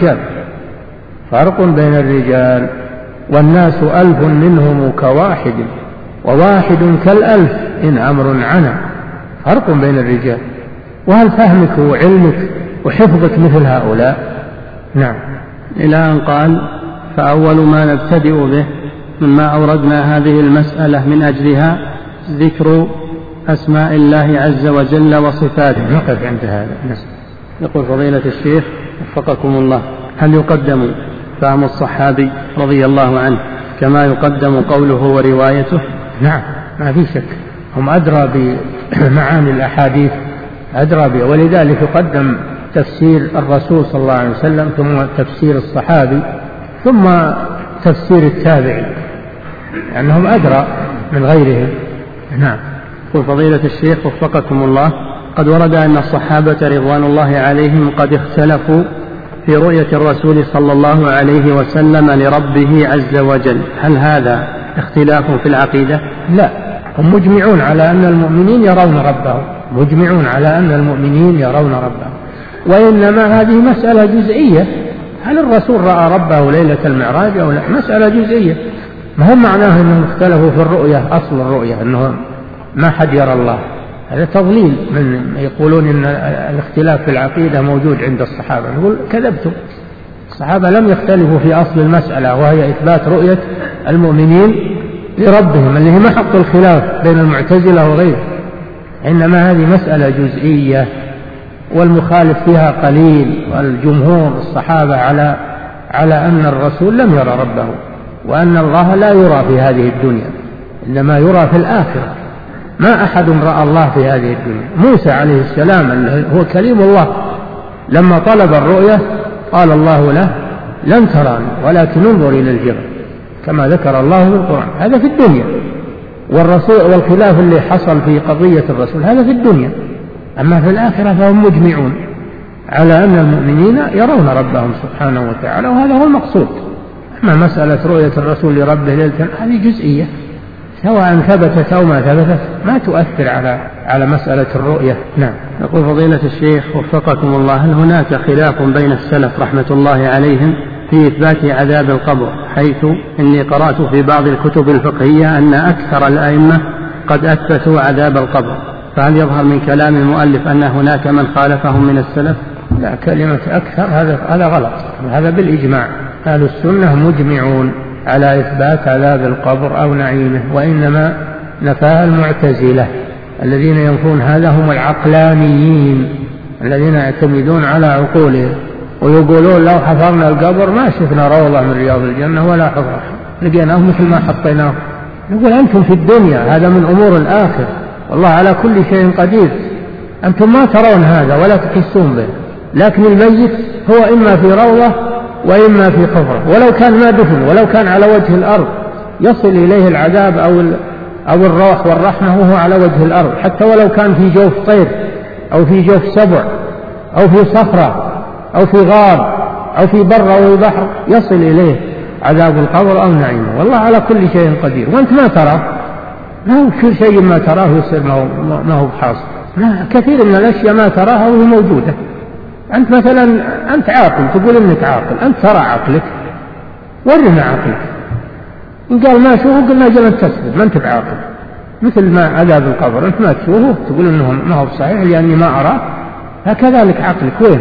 بين الرجال والناس 1000 منهم كواحد وواحد كالألف إن أمر عنا. فرق بين الرجال. وهل فهمك وعلمك وحفظك مثل هؤلاء؟ نعم. إلى أن قال: فأول ما نبتدئ به مما أوردنا هذه المسألة من أجلها ذكر أسماء الله عز وجل وصفاته. نقف عند هذا. يقول فضيلة الشيخ وفقكم الله: هل يقدم فهم الصحابي رضي الله عنه كما يقدم قوله وروايته؟ نعم، ما في شك، هم أدرى بمعاني الأحاديث، أدرى بها، ولذلك يقدم تفسير الرسول صلى الله عليه وسلم، ثم تفسير الصحابي، ثم تفسير التابعي، لأنهم أدرى من غيرهم. نعم. وفضيلة الشيخ وفقكم الله: قد ورد أن الصحابة رضوان الله عليهم قد اختلفوا في رؤية الرسول صلى الله عليه وسلم لربه عز وجل، هل هذا اختلاف في العقيدة؟ لا، هم مجمعون على أن المؤمنين يرون ربهم، وإنما هذه مسألة جزئية. هل الرسول رأى ربه ليلة المعراج أو لا؟ مسألة جزئية، ما هم معناه أنهم اختلفوا في الرؤية، أصل الرؤية أنه ما حد يرى الله. هذا تضليل، من يقولون أن الاختلاف في العقيدة موجود عند الصحابة. نقول كذبتم، الصحابة لم يختلفوا في أصل المسألة، وهي إثبات رؤية المؤمنين لربهم، اللي هي محط الخلاف بين المعتزلة وغيره. إنما هذه مسألة جزئية والمخالف فيها قليل، والجمهور الصحابة على أن الرسول لم يرى ربه، وأن الله لا يرى في هذه الدنيا، إنما يرى في الآخرة. ما أحد رأى الله في هذه الدنيا. موسى عليه السلام هو كليم الله، لما طلب الرؤية قال الله له: لن تراني ولكن انظر إلى الجبل، كما ذكر الله في القرآن. هذا في الدنيا. والخلاف اللي حصل في قضية الرسول هذا في الدنيا. أما في الآخرة فهم مجمعون على أن المؤمنين يرون ربهم سبحانه وتعالى، وهذا هو المقصود. أما مسألة رؤية الرسول لربه ليلة، هذه جزئية، سواء ثبتت أو ما ثبتت ما تؤثر على مسألة الرؤية. نعم. يقول فضيلة الشيخ وفقكم الله: هل هناك خلاف بين السلف رحمة الله عليهم في إثبات عذاب القبر، حيث إني قرأت في بعض الكتب الفقهية أن أكثر الأئمة قد أثبتوا عذاب القبر، فهل يظهر من كلام المؤلف أن هناك من خالفهم من السلف؟ لا، كلمة أكثر هذا غلط، هذا بالإجماع. أهل السنة مجمعون على إثبات عذاب القبر أو نعيمه، وإنما نفاها المعتزلة الذين ينفون هذا هم العقلانيين الذين يعتمدون على عقولهم، ويقولون لو حفرنا القبر ما شفنا روضة من رياض الجنة ولا حفرة، لقيناه مثل ما حطيناه. نقول أنتم في الدنيا، هذا من أمور الآخر، والله على كل شيء قدير. أنتم ما ترون هذا ولا تحسون به، لكن الميت هو إما في روضة وإما في حفرة، ولو كان ما دفن، ولو كان على وجه الأرض يصل إليه العذاب أو الروح والرحمة وهو على وجه الأرض، حتى ولو كان في جوف طير أو في جوف سبع أو في صخرة أو في غار أو في بر أو في بحر يصل إليه عذاب القبر أو نعيمه، والله على كل شيء قدير. وأنت ما ترى، لا، كل شيء ما تراه يصير ما هو حاصل. كثير من الأشياء ما تراها وهي موجودة. أنت مثلا أنت عاقل، تقول إنك عاقل، أنت ترى عقلك، ورنا عقلك. إن قال ما شوفه قلنا جل تكذب، ما أنت بعاقل. مثل ما عذاب القبر أنت ما تشوفه تقول إنه ما هو صحيح لأني ما أراه، هكذلك عقلك وين؟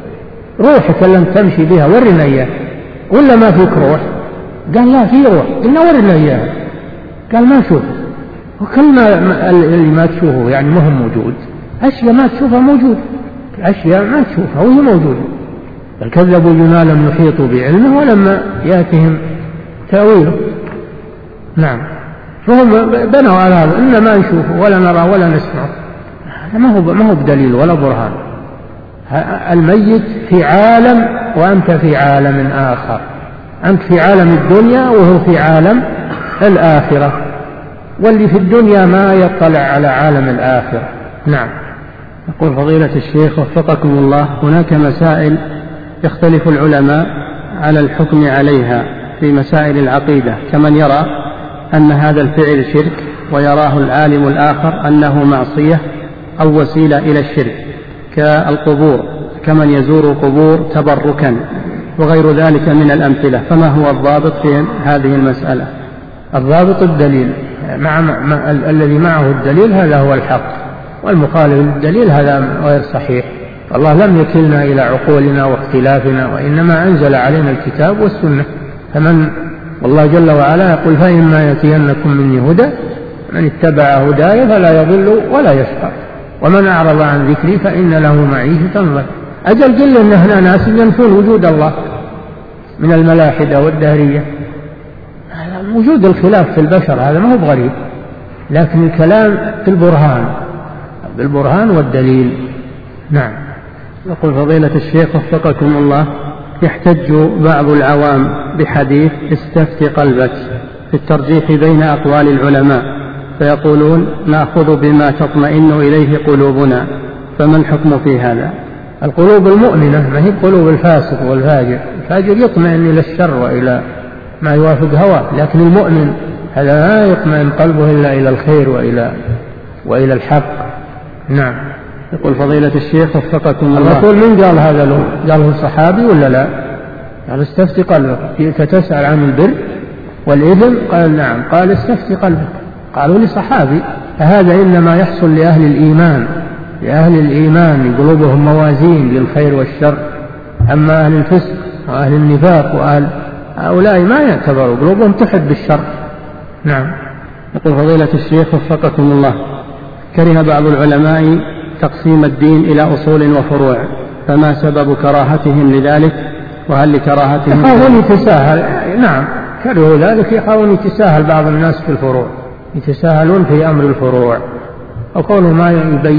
روحك اللي أنت تمشي بها ورنا إياه، ولا ما فيك روح؟ قال لا في روح، قلنا ورنا إياه، قال ما شوفه. وكل ما اللي ما تشوفه يعني ما هو موجود، أشياء ما تشوفها موجود، أشياء ما تشوفها وهي موجودة، بل كذبوا بما لم يحيطوا بعلمه ولما يأتهم تأويله. نعم، فهم بنوا على هذا، إن ما نشوفه ولا نرى ولا نسمع، ما هو بدليل ولا برهان. الميت في عالم وأنت في عالم آخر، أنت في عالم الدنيا وهو في عالم الآخرة، واللي في الدنيا ما يطلع على عالم الآخرة. نعم. يقول فضيلة الشيخ وفقكم الله: هناك مسائل يختلف العلماء على الحكم عليها في مسائل العقيدة، كمن يرى أن هذا الفعل شرك، ويراه العالم الآخر أنه معصية أو وسيلة إلى الشرك، كالقبور، كمن يزور قبور تبركا وغير ذلك من الأمثلة. فما هو الضابط في هذه المسألة؟ الضابط الدليل، الذي معه الدليل هذا هو الحق، والمخالف للدليل هذا غير صحيح. الله لم يكلنا إلى عقولنا واختلافنا، وإنما أنزل علينا الكتاب والسنة. والله جل وعلا يقول: فإما يأتينكم مني هدى من اتبع هداي فلا يضل ولا يشقى ومن أعرض عن ذكري فإن له معيشة ضنكا. أجل قل إن هنا ناس ينفون وجود الله من الملاحدة والدهرية. وجود الخلاف في البشر هذا ما هو بغريب، لكن الكلام بالبرهان والدليل. نعم. يقول فضيلة الشيخ وفقكم الله: يحتج بعض العوام بحديث استفت قلبك في الترجيح بين أقوال العلماء، فيقولون: نأخذ بما تطمئن إليه قلوبنا، فما الحكم في هذا؟ القلوب المؤمنة ما هي قلوب الفاسق والفاجر. الفاجر يطمئن إلى الشر وإلى ما يوافق هواه، لكن المؤمن هذا لا يطمئن قلبه إلا إلى الخير وإلى الحق. نعم. يقول فضيلة الشيخ وفقكم الله: الرسول من قال هذا له؟ قاله صحابي ولا لا؟ قال: استفت قلبك فتسأل عن البر والإثم. قال: نعم. قال: استفت قلبك. قالوا لصحابي. فهذا إنما يحصل لأهل الإيمان قلوبهم موازين للخير والشر. أما أهل الفسق وأهل النفاق وأهل هؤلاء ما يعتبروا، قلوبهم تحب الشر. نعم. يقول فضيلة الشيخ وفقكم الله: كره بعض العلماء تقسيم الدين إلى أصول وفروع، فما سبب كراهتهم لذلك؟ وهل لكراهتهم يخافون يتساهل؟ نعم، كرهوا ذلك، يخافون يتساهل بعض الناس في الفروع، يتساهلون في أمر الفروع، وكونه ما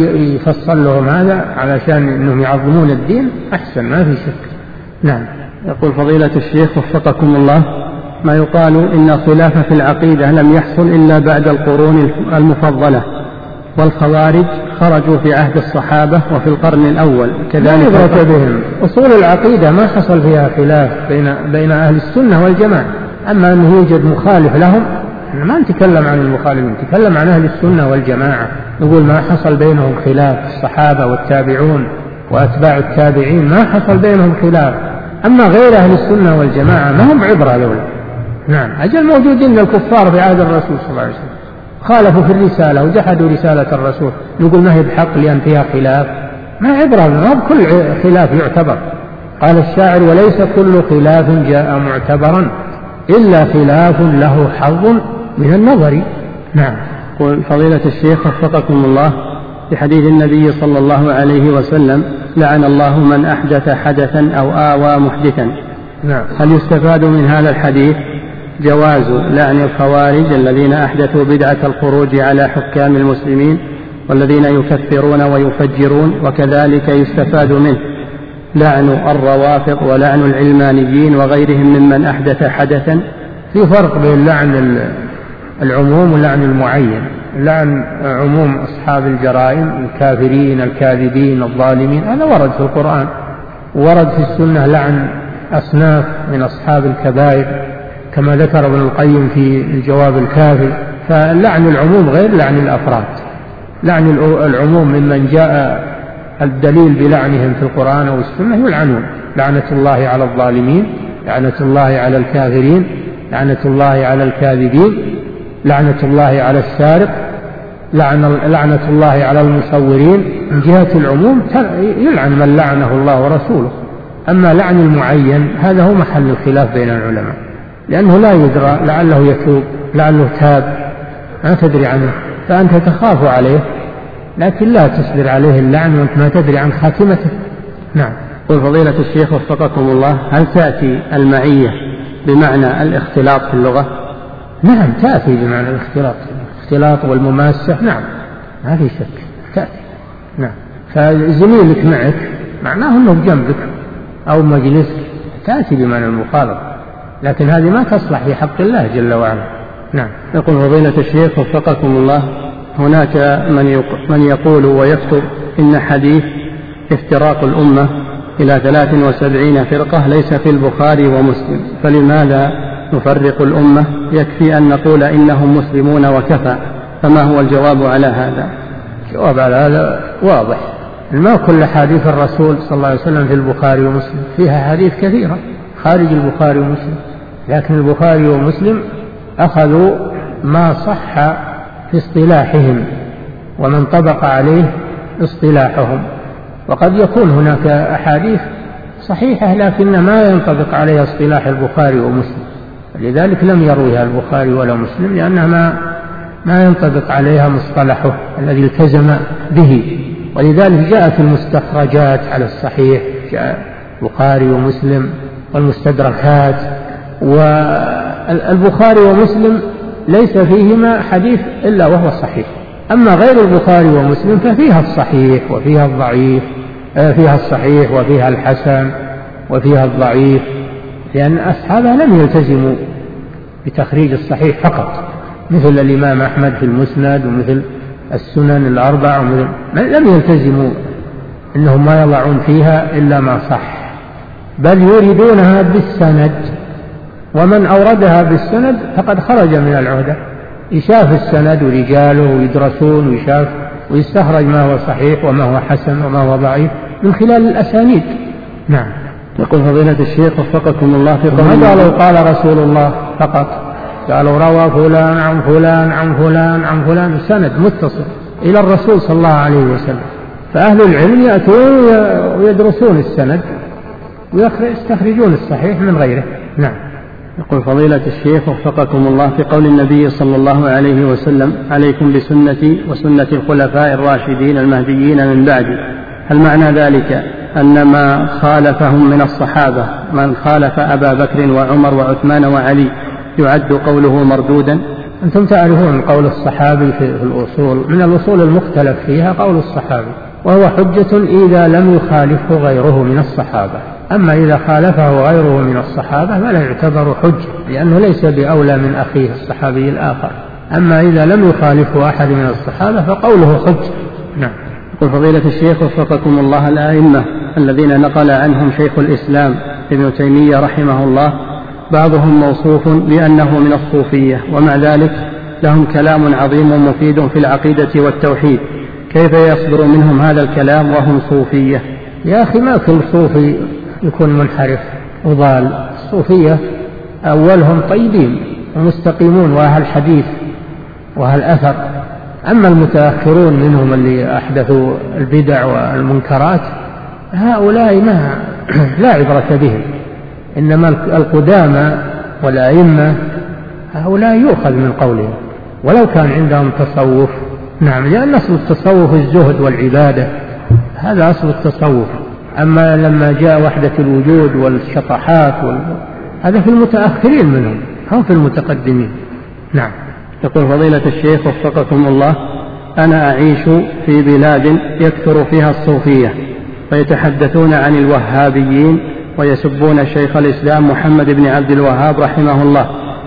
يفصل لهم هذا علشان أنهم يعظمون الدين أحسن، ما في شك. نعم. يقول فضيلة الشيخ وفقكم الله: ما يقال إن الخلاف في العقيدة لم يحصل إلا بعد القرون المفضلة، والخوارج خرجوا في عهد الصحابة وفي القرن الأول كذلك بهم. أصول العقيدة ما حصل فيها خلاف بين أهل السنة والجماعة، أما أنه يوجد مخالف لهم ما نتكلم عن المخالفين، نتكلم عن أهل السنة والجماعة، نقول ما حصل بينهم خلاف. الصحابة والتابعون وأتباع التابعين ما حصل بينهم خلاف، أما غير أهل السنة والجماعة ما هم عبرة لولا. نعم. أجل موجودين الكفار في عهد الرسول صلى الله عليه وسلم خالفوا في الرسالة وجحدوا رسالة الرسول، نقول ما هي بحق لأن فيها خلاف؟ ما عبرة، ما بكل خلاف يعتبر. قال الشاعر: وليس كل خلاف جاء معتبرا إلا خلاف له حظ من النظر. نعم. قل فضيلة الشيخ وفقكم الله: في حديث النبي صلى الله عليه وسلم: لعن الله من أحدث حدثا أو آوى محدثا. نعم. هل يستفاد من هذا الحديث جواز لعن الخوارج الذين أحدثوا بدعة الخروج على حكام المسلمين والذين يكفرون ويفجرون، وكذلك يستفاد منه لعن الروافض ولعن العلمانيين وغيرهم ممن أحدث حدثا؟ في فرق بين لعن العموم ولعن المعين. لعن عموم أصحاب الجرائم الكافرين الكاذبين الظالمين هذا ورد في القرآن، ورد في السنة لعن أصناف من أصحاب الكبائر كما ذكر ابن القيم في الجواب الكافي. فلعن العموم غير لعن الأفراد. لعن العموم ممن جاء الدليل بلعنهم في القرآن أو السنة يلعنون. لعنة الله على الظالمين، لعنة الله على الكافرين، لعنة الله على الكاذبين، لعنة الله على السارق، لعنة الله على المصورين. من جهة العموم يلعن من لعنه الله ورسوله. أما لعن المعين هذا هو محل الخلاف بين العلماء، لأنه لا يدرى، لعله يتوب، لعله تاب، ما تدري عنه، فأنت تخاف عليه لكن لا تصبر عليه اللعن وأنت ما تدري عن خاتمته. نعم. قل فضيلة الشيخ وفقكم الله، هل تأتي المعية بمعنى الاختلاط في اللغة؟ نعم تأتي بمعنى الاختلاط والمماسة، نعم ما في شك تأتي. نعم. فزميلك معك معناه أنه بجنبك أو مجلسك، تأتي بمعنى المخالطة، لكن هذه ما تصلح في حق الله جل وعلا. نعم. يقول فضيلة الشيخ وفقكم الله، هناك من يقول ويكتب إن حديث افتراق الأمة إلى 73 فرقة ليس في البخاري ومسلم، فلماذا نفرق الأمة؟ يكفي أن نقول إنهم مسلمون وكفى. فما هو الجواب على هذا؟ الجواب على هذا واضح، ما كل حديث الرسول صلى الله عليه وسلم في البخاري ومسلم، فيها حديث كثيرة خارج البخاري ومسلم، لكن البخاري ومسلم أخذوا ما صح في اصطلاحهم ومن طبق عليه اصطلاحهم، وقد يكون هناك أحاديث صحيحة لكن ما ينطبق عليها اصطلاح البخاري ومسلم، لذلك لم يرويها البخاري ولا مسلم، لأنها ما ينطبق عليها مصطلحه الذي التزم به. ولذلك جاءت المستخرجات على الصحيح، جاء البخاري ومسلم والمستدركات، والبخاري ومسلم ليس فيهما حديث إلا وهو صحيح، أما غير البخاري ومسلم ففيها الصحيح وفيها الضعيف، فيها الصحيح وفيها الحسن وفيها الضعيف، لأن أصحابها لم يلتزموا بتخريج الصحيح فقط، مثل الإمام أحمد في المسند ومثل السنن الأربع، لم يلتزموا إنهم ما يضعون فيها إلا ما صح، بل يريدونها بالسند، ومن أوردها بالسند فقد خرج من العهدة، يشاف السند ورجاله ويدرسون ويشاف ويستخرج ما هو صحيح وما هو حسن وما هو ضعيف من خلال الأسانيد. نعم. يقول فضيلة الشيخ وفقكم الله في قوله، ما قالوا قال رسول الله فقط، قالوا روى فلان عن فلان عن فلان عن فلان، سند متصل إلى الرسول صلى الله عليه وسلم، فأهل العلم يأتون ويدرسون السند ويستخرجون الصحيح من غيره. نعم. يقول فضيلة الشيخ وفقكم الله في قول النبي صلى الله عليه وسلم عليكم بسنتي وسنة الخلفاء الراشدين المهديين من بعدي، هل معنى ذلك أن ما خالفهم من الصحابة من خالف أبا بكر وعمر وعثمان وعلي يعد قوله مردودا؟ أنتم تعرفون قول الصحابي في الأصول، من الأصول المختلف فيها قول الصحابي، وهو حجة إذا لم يخالفه غيره من الصحابة، أما إذا خالفه غيره من الصحابة فلا يعتبر حجة، لأنه ليس بأولى من أخيه الصحابي الآخر، أما إذا لم يخالفه أحد من الصحابة فقوله حجة. نعم. يقول فضيلة الشيخ وفقكم الله، الأئمة الذين نقل عنهم شيخ الإسلام ابن تيمية رحمه الله بعضهم موصوف بأنه من الصوفية، ومع ذلك لهم كلام عظيم مفيد في العقيدة والتوحيد، كيف يصدر منهم هذا الكلام وهم صوفية؟ يا أخي ما كل صوفي يكون منحرف وضال، الصوفية أولهم طيبين ومستقيمون وأهل حديث وأهل أثر، أما المتأخرون منهم اللي أحدثوا البدع والمنكرات هؤلاء لا عبرة بهم، إنما القدامى والأئمة هؤلاء يؤخذ من قولهم ولو كان عندهم تصوف. نعم، لأن أصل التصوف الزهد والعبادة، هذا أصل التصوف، أما لما جاء وحدة الوجود والشطحات هذا في المتأخرين منهم، هم في المتقدمين. نعم. يقول فضيلة الشيخ وفقكم الله، أنا أعيش في بلاد يكثر فيها الصوفية، فيتحدثون عن الوهابيين ويسبون شيخ الإسلام محمد بن عبد الوهاب رحمه الله،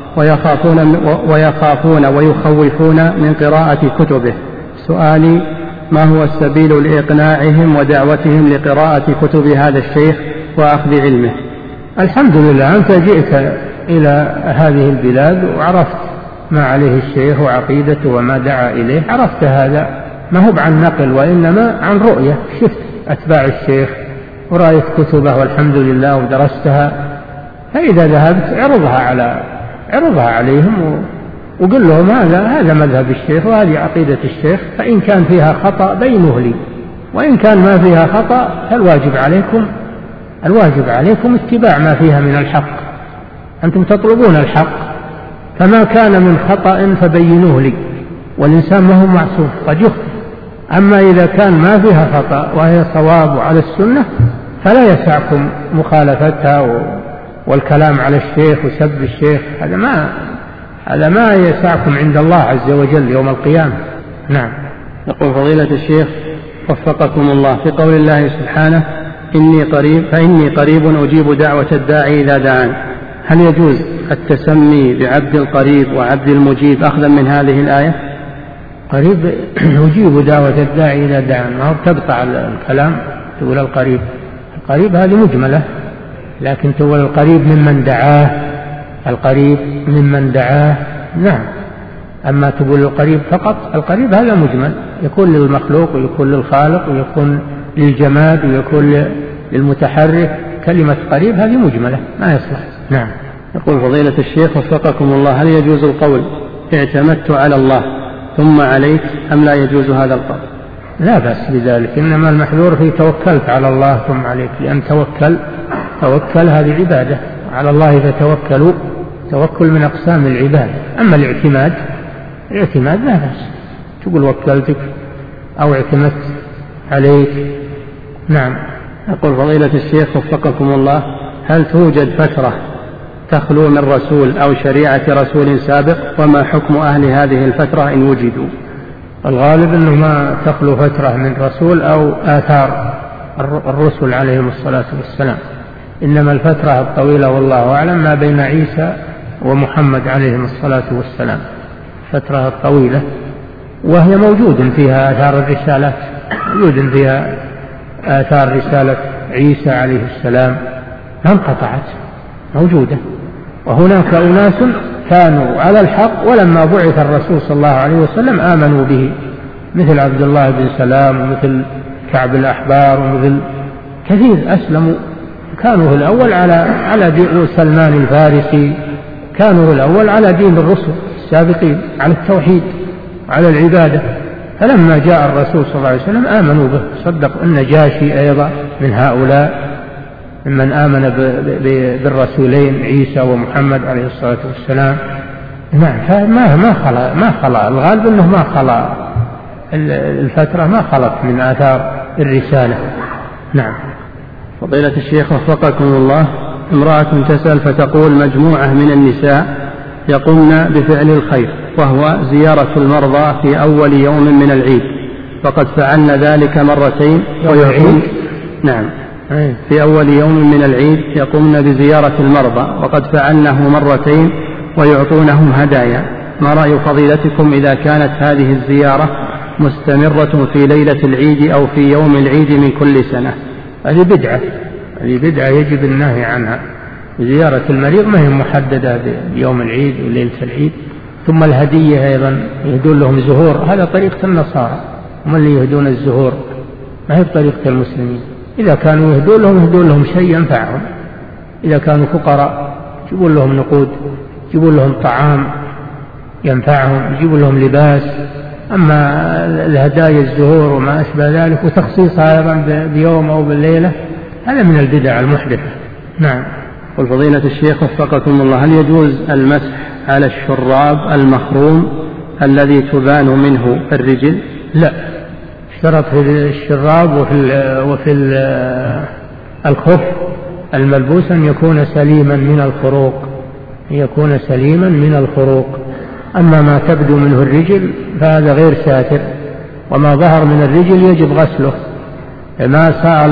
ويخافون ويخوفون من قراءة كتبه. سؤالي، ما هو السبيل لإقناعهم ودعوتهم لقراءة كتب هذا الشيخ وأخذ علمه؟ الحمد لله أنت جئت إلى هذه البلاد وعرفت ما عليه الشيخ وعقيدته وما دعا إليه، عرفت هذا ما هو عن نقل وإنما عن رؤية، شفت أتباع الشيخ ورأيت كتبه والحمد لله ودرستها، فإذا ذهبت عرضها عليهم وقل لهم هذا مذهب الشيخ وهذه عقيدة الشيخ، فإن كان فيها خطأ بينوه لي، وإن كان ما فيها خطأ فالواجب عليكم اتباع ما فيها من الحق، أنتم تطلبون الحق، فما كان من خطأ فبينوه لي، والإنسان ما هو معصوم، قد يخطئ أما إذا كان ما فيها خطأ وهي صواب على السنة فلا يسعكم مخالفتها والكلام على الشيخ وسب الشيخ، هذا ما يسعكم عند الله عز وجل يوم القيامة. نعم. يقول فضيلة الشيخ وفقكم الله في قول الله سبحانه فإني قريب أجيب دعوة الداعي إذا دعان، هل يجوز التسمي بعبد القريب وعبد المجيب أخذا من هذه الآية؟ قريب يجيب دعوة الداعي إذا دعان، ما هو تقطع الكلام تقول القريب هذه مجملة، لكن تقول القريب ممن دعاه، القريب ممن دعاه. نعم. أما تقول القريب فقط، القريب هذا مجمل، يكون للمخلوق ويكون للخالق ويكون للجماد ويكون للمتحرك. كلمة قريب هذه مجملة ما يصلح. نعم. يقول فضيلة الشيخ وفقكم الله هل يجوز القول اعتمدت على الله ثم عليك أم لا يجوز هذا القول؟ لا بأس بذلك، إنما المحذور في توكلت على الله ثم عليك، لأن توكل هذه عبادة، على الله فتوكلوا، توكل من أقسام العبادة. أما الاعتماد لا بأس، تقول وكلتك أو اعتمدت عليك. نعم. يقول فضيلة الشيخ وفقكم الله هل توجد فترة تخلو من رسول أو شريعة رسول سابق، وما حكم أهل هذه الفترة إن وجدوا؟ الغالب أنه ما تخلو فترة من رسول أو آثار الرسل عليهم الصلاة والسلام، إنما الفترة الطويلة والله أعلم ما بين عيسى ومحمد عليهم الصلاة والسلام، فترة طويلة، وهي موجود فيها آثار الرسالات، موجود فيها آثار رسالة عيسى عليه السلام ما انقطعت، موجودة. وهناك أناس كانوا على الحق ولما بعث الرسول صلى الله عليه وسلم آمنوا به، مثل عبد الله بن سلام ومثل كعب الأحبار ومثل كثير أسلموا، كانوا الأول على دين سلمان الفارسي، كانوا الأول على دين الرسل السابقين، على التوحيد وعلى العبادة، فلما جاء الرسول صلى الله عليه وسلم آمنوا به. صدق النجاشي أيضا من هؤلاء ممن آمن بالرسولين عيسى ومحمد عليه الصلاة والسلام. نعم. ما خلا الغالب أنه ما خلا الفترة، ما خلت من آثار الرسالة. نعم. فضيلة الشيخ وفقكم الله امرأة تسأل فتقول مجموعة من النساء يقومن بفعل الخير وهو زيارة المرضى في أول يوم من العيد، فقد فعلن ذلك مرتين ويعطون. نعم. في أول يوم من العيد يقومن بزيارة المرضى وقد فعلنه مرتين ويعطونهم هدايا، ما رأي فضيلتكم إذا كانت هذه الزيارة مستمرة في ليلة العيد أو في يوم العيد من كل سنة؟ هذه بدعة يجب النهي عنها. زيارة المريض ما هي محددة بيوم العيد وليلة العيد. ثم الهدية أيضا يهدون لهم زهور، هذا طريقة النصارى، هم اللي يهدون الزهور، ما هي بطريقة المسلمين. إذا كانوا يهدون لهم شيء ينفعهم، إذا كانوا فقراء يجيبون لهم نقود، يجيبون لهم طعام ينفعهم، يجيبون لهم لباس. أما الهدايا الزهور وما أشبه ذلك وتخصيصها أيضا بيوم أو بالليلة هذا من البدع المحدثة. نعم. والفضيلة الشيخ وفقكم الله هل يجوز المسح على الشراب المخروم الذي تبان منه الرجل؟ لا، اشترط في الشراب وفي الخف الملبوس أن يكون سليما من الخروق، أما ما تبدو منه الرجل فهذا غير ساتر، وما ظهر من الرجل يجب غسله. ما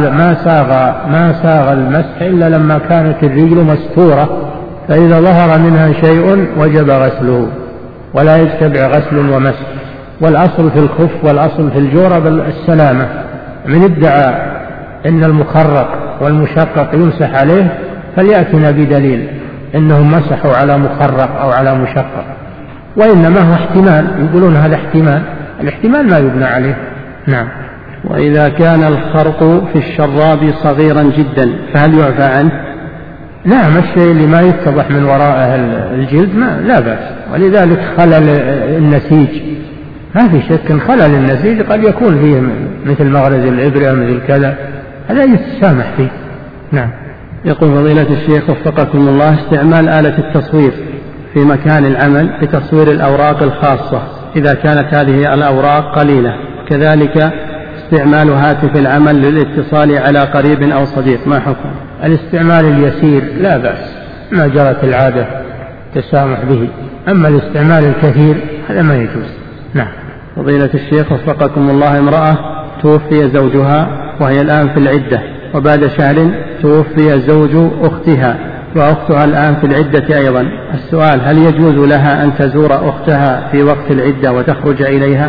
ساغ المسح إلا لما كانت الرجل مستورة، فإذا ظهر منها شيء وجب غسله، ولا يتبع غسل ومسح. والأصل في الخف والأصل في الجورب السلامة. من ادعى أن المخرق والمشقق يمسح عليه فليأتنا بدليل أنهم مسحوا على مخرق أو على مشقق، وإنما هو احتمال، يقولون هذا الاحتمال ما يبنى عليه. نعم. وإذا كان الخرق في الشراب صغيرا جدا فهل يعفى عنه؟ نعم، الشيء اللي ما يتضح من وراءه الجلد لا بأس. ولذلك خلل النسيج ما في شك، خلل النسيج قد يكون فيه مثل مغرز الإبرة مثل كذا، هذا يتسامح فيه. نعم. يقول فضيلة الشيخ وفقكم الله استعمال آلة التصوير في مكان العمل لتصوير الأوراق الخاصة إذا كانت هذه الأوراق قليلة كذلك استعمال هاتف العمل للاتصال على قريب أو صديق، ما حكم؟ الاستعمال اليسير لا بأس، ما جرت العادة تسامح به، أما الاستعمال الكثير هذا ما يجوز. نعم. فضيلة الشيخ وفقكم الله، امرأة توفي زوجها وهي الآن في العدة، وبعد شهر توفي زوج أختها وأختها الآن في العدة أيضا، السؤال: هل يجوز لها أن تزور أختها في وقت العدة وتخرج إليها؟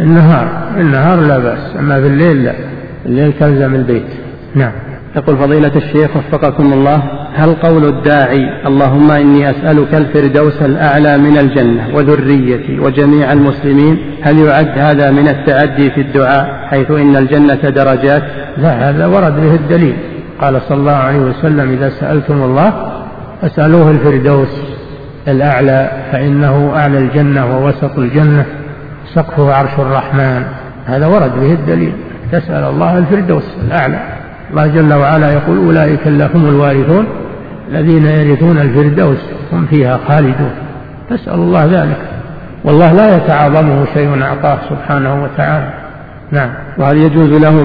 النهار لا بأس، أما بالليل لا، الليل تلزم البيت. نعم. يقول فضيلة الشيخ وفقكم الله: هل قول الداعي اللهم إني أسألك الفردوس الأعلى من الجنة وذريتي وجميع المسلمين، هل يعد هذا من التعدي في الدعاء حيث إن الجنة درجات؟ لا، هذا ورد به الدليل، قال صلى الله عليه وسلم: إذا سألتم الله فاسألوه الفردوس الأعلى فإنه أعلى الجنة ووسط الجنة سقفه عرش الرحمن. هذا ورد به الدليل، تسأل الله الفردوس الأعلى. الله جل وعلا يقول: أولئك هم الوارثون الذين يرثون الفردوس هم فيها خالدون. تسأل الله ذلك، والله لا يتعاظمه شيء أعطاه سبحانه وتعالى. نعم. وهل يجوز له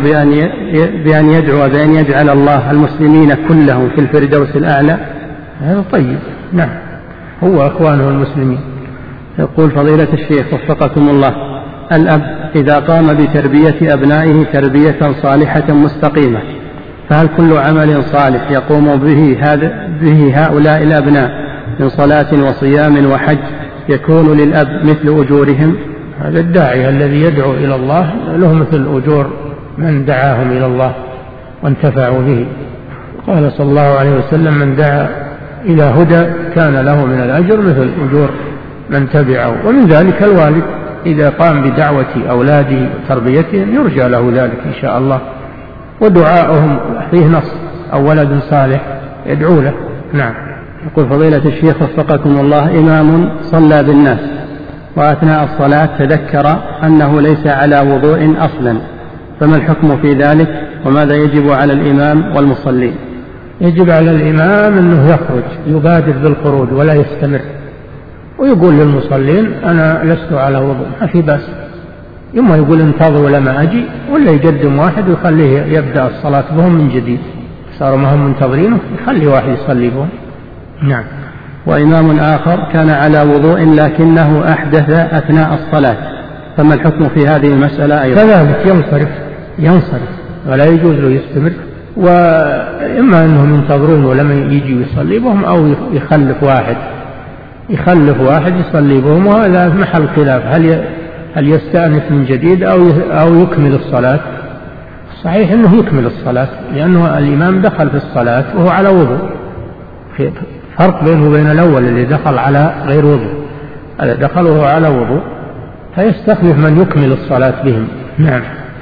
بأن يدعو بأن يجعل الله المسلمين كلهم في الفردوس الأعلى؟ هذا طيب. نعم، هو أخوانه المسلمين. يقول فضيلة الشيخ وفقكم الله: الأب إذا قام بتربية أبنائه تربية صالحة مستقيمة، فهل كل عمل صالح يقوم به هؤلاء الأبناء من صلاة وصيام وحج يكون للأب مثل أجورهم؟ هذا الداعي الذي يدعو إلى الله له مثل أجور من دعاهم إلى الله وانتفعوا به. قال صلى الله عليه وسلم: من دعا إلى هدى كان له من الأجر مثل أجور من تبعه. ومن ذلك الوالد إذا قام بدعوة أولاده وتربيتهم يرجى له ذلك إن شاء الله، ودعاؤهم فيه نص: أو ولد صالح يدعو له. نعم. يقول فضيلة الشيخ وفقكم الله: إمام صلى بالناس وأثناء الصلاة تذكر أنه ليس على وضوء أصلا، فما الحكم في ذلك وماذا يجب على الإمام والمصلين؟ يجب على الإمام أنه يخرج، يبادر بالخروج ولا يستمر، ويقول للمصلين: أنا لست على وضوء، ما في بأس. إما يقول انتظروا لما أجي، ولا يقدم واحد ويخليه يبدأ الصلاة بهم من جديد، صاروا ما هم منتظرينه، يخلي واحد يصلي بهم. نعم. وإمام آخر كان على وضوء لكنه أحدث أثناء الصلاة، فما الحكم في هذه المسألة أيضا؟ كذلك ينصرف ولا يجوز له يستمر، وإما أنهم ينتظرون ولما يجي يصلي بهم، أو يخلف واحد يصلي بهم، وهذا محل خلاف، هل يستأنف من جديد أو يكمل الصلاة؟ صحيح أنه يكمل الصلاة، لأنه الإمام دخل في الصلاة وهو على وضوء، فرق بينه وبين الأول اللي دخل على غير وضوء، هذا دخل وهو على وضوء، فيستخلف من يكمل الصلاة بهم. نعم.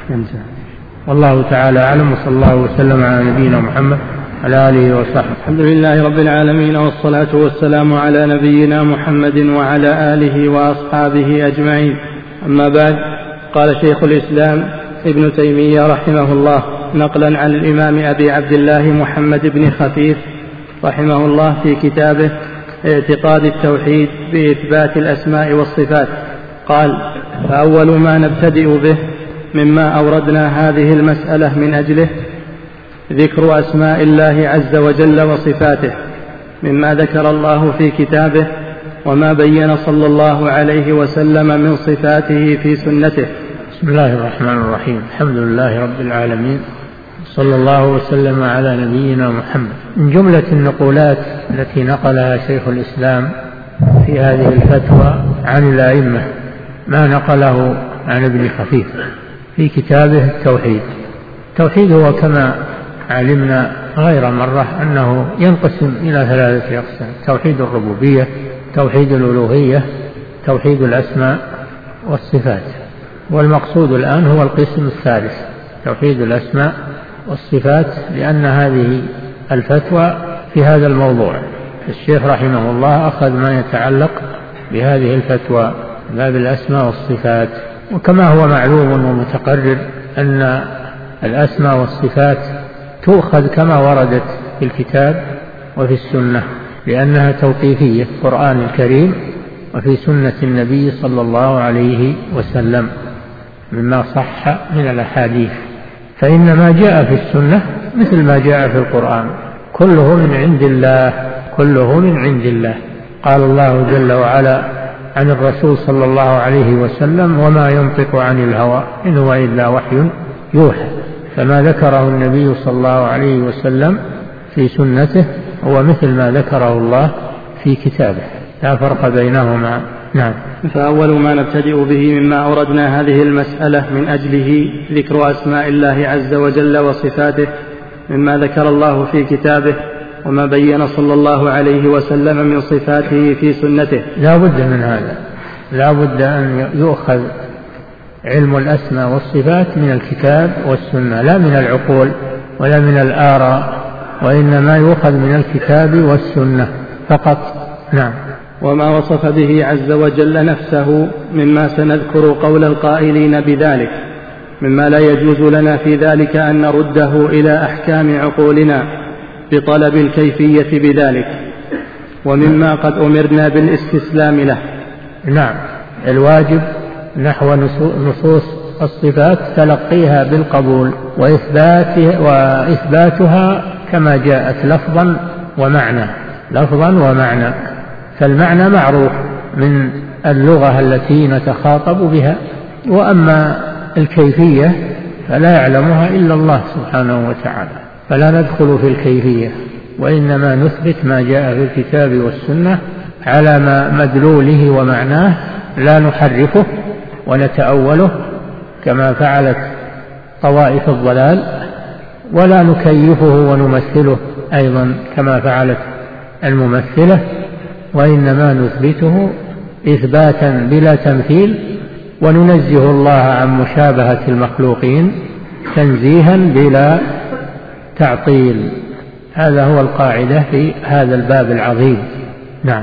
والله تعالى أعلم، وصلى الله وسلم على نبينا محمد على آله وصحبه. الحمد لله رب العالمين، والصلاة والسلام على نبينا محمد وعلى آله وأصحابه أجمعين. أما بعد، قال شيخ الإسلام ابن تيمية رحمه الله نقلا عن الإمام أبي عبد الله محمد بن خفيف رحمه الله في كتابه اعتقاد التوحيد بإثبات الأسماء والصفات، قال: فأول ما نبتدئ به مما أوردنا هذه المسألة من أجله ذكر أسماء الله عز وجل وصفاته، مما ذكر الله في كتابه وما بين صلى الله عليه وسلم من صفاته في سنته. بسم الله الرحمن الرحيم، الحمد لله رب العالمين، صلى الله وسلم على نبينا محمد. من جملة النقولات التي نقلها شيخ الإسلام في هذه الفتوى عن الأئمة ما نقله عن ابن خفيف في كتابه التوحيد. التوحيد هو كما علمنا غير مرة أنه ينقسم إلى 3 أقسام: توحيد الربوبية، توحيد الألوهية، توحيد الأسماء والصفات. والمقصود الآن هو القسم الثالث، توحيد الأسماء والصفات، لأن هذه الفتوى في هذا الموضوع. الشيخ رحمه الله أخذ ما يتعلق بهذه الفتوى باب الأسماء والصفات. وكما هو معلوم ومتقرر أن الأسماء والصفات تؤخذ كما وردت في الكتاب وفي السنة، لأنها توقيفية في القرآن الكريم وفي سنة النبي صلى الله عليه وسلم. مما صح من الأحاديث، فإن ما جاء في السنة مثل ما جاء في القرآن، كله من عند الله، كله من عند الله. قال الله جل وعلا عن الرسول صلى الله عليه وسلم: وما ينطق عن الهوى إن هو إلا وحي يوحى. فما ذكره النبي صلى الله عليه وسلم في سنته هو مثل ما ذكره الله في كتابه، لا فرق بينهما. نعم. فأول ما نبتدئ به مما أوردنا هذه المسألة من أجله ذكر أسماء الله عز وجل وصفاته مما ذكر الله في كتابه وما بين صلى الله عليه وسلم من صفاته في سنته. لا بد من هذا، لا بد أن يؤخذ علم الأسماء والصفات من الكتاب والسنة، لا من العقول ولا من الآراء، وإنما يؤخذ من الكتاب والسنة فقط. نعم. وما وصف به عز وجل نفسه مما سنذكر قول القائلين بذلك، مما لا يجوز لنا في ذلك أن نرده إلى أحكام عقولنا بطلب الكيفية بذلك، ومما قد أمرنا بالاستسلام له. نعم. الواجب نحو نصوص الصفات تلقيها بالقبول وإثباتها كما جاءت لفظا ومعنى، لفظا ومعنى. فالمعنى معروف من اللغة التي نتخاطب بها، وأما الكيفية فلا يعلمها إلا الله سبحانه وتعالى، فلا ندخل في الكيفية، وإنما نثبت ما جاء في الكتاب والسنة على ما مدلوله ومعناه، لا نحرفه ونتأوله كما فعلت طوائف الضلال، ولا نكيفه ونمثله أيضا كما فعلت الممثلة، وإنما نثبته إثباتا بلا تمثيل، وننزه الله عن مشابهة المخلوقين تنزيها بلا تعطيل. هذا هو القاعدة في هذا الباب العظيم. نعم.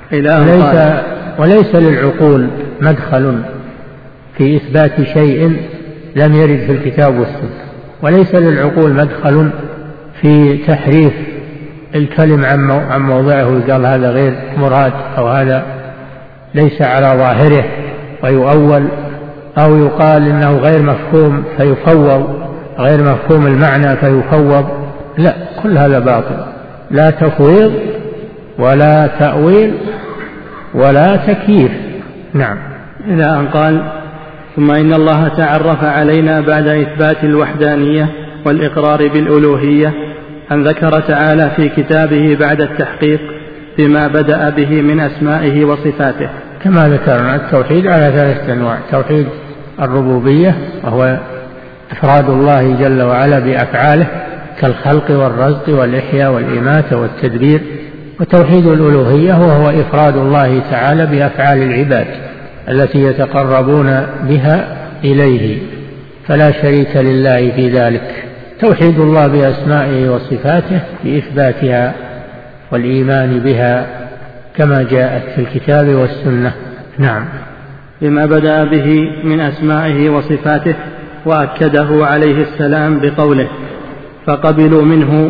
وليس للعقول مدخل في إثبات شيء لم يرد في الكتاب والسنة، وليس للعقول مدخل في تحريف الكلم عن موضعه، قال هذا غير مراد أو هذا ليس على ظاهره ويؤول، أو يقال إنه غير مفهوم فيفوض، غير مفهوم المعنى فيفوض. لا، كل هذا باطل، لا تفويض ولا تأويل ولا تكييف. نعم. إلى أن قال: ثم إن الله تعرف علينا بعد إثبات الوحدانية والإقرار بالألوهية أن ذكر تعالى في كتابه بعد التحقيق بما بدأ به من أسمائه وصفاته. كما ذكرنا التوحيد على 3 أنواع: توحيد الربوبية وهو إفراد الله جل وعلا بأفعاله كالخلق والرزق والإحياء والإماتة والتدبير، وتوحيد الألوهية وهو إفراد الله تعالى بأفعال العباد التي يتقربون بها إليه، فلا شريك لله في ذلك. توحيد الله بأسمائه وصفاته بإثباتها والإيمان بها كما جاءت في الكتاب والسنة. نعم. بما بدأ به من أسمائه وصفاته، وأكده عليه السلام بقوله: فقبلوا منه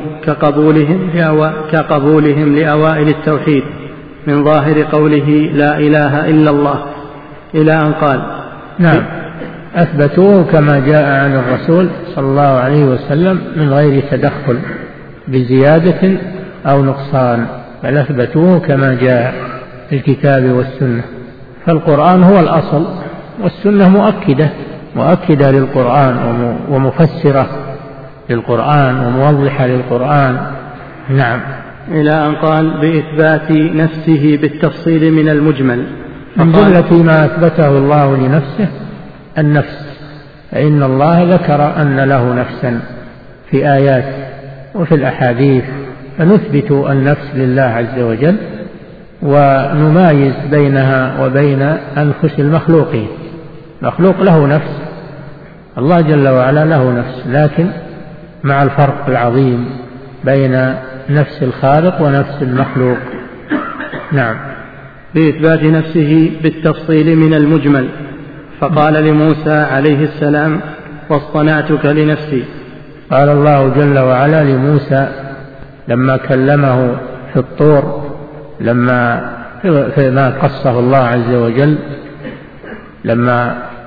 كقبولهم لأوائل التوحيد من ظاهر قوله لا إله إلا الله، إلى أن قال: نعم. أثبتوه كما جاء عن الرسول صلى الله عليه وسلم من غير تدخل بزيادة أو نقصان، بل أثبتوه كما جاء في الكتاب والسنة. فالقرآن هو الأصل، والسنة مؤكدة للقرآن ومفسرة للقرآن وموضحة للقرآن. نعم. إلى أن قال: بإثبات نفسه بالتفصيل من المجمل. من جملة ما أثبته الله لنفسه النفس، فإن الله ذكر أن له نفسا في آيات وفي الأحاديث، فنثبت النفس لله عز وجل، ونمايز بينها وبين أنفس المخلوقين. مخلوق له نفس، الله جل وعلا له نفس، لكن مع الفرق العظيم بين نفس الخالق ونفس المخلوق. نعم. بإثبات نفسه بالتفصيل من المجمل، فقال لموسى عليه السلام: واصطنعتك لنفسي. قال الله جل وعلا لموسى لما كلمه في الطور، لما قصه الله عز وجل لما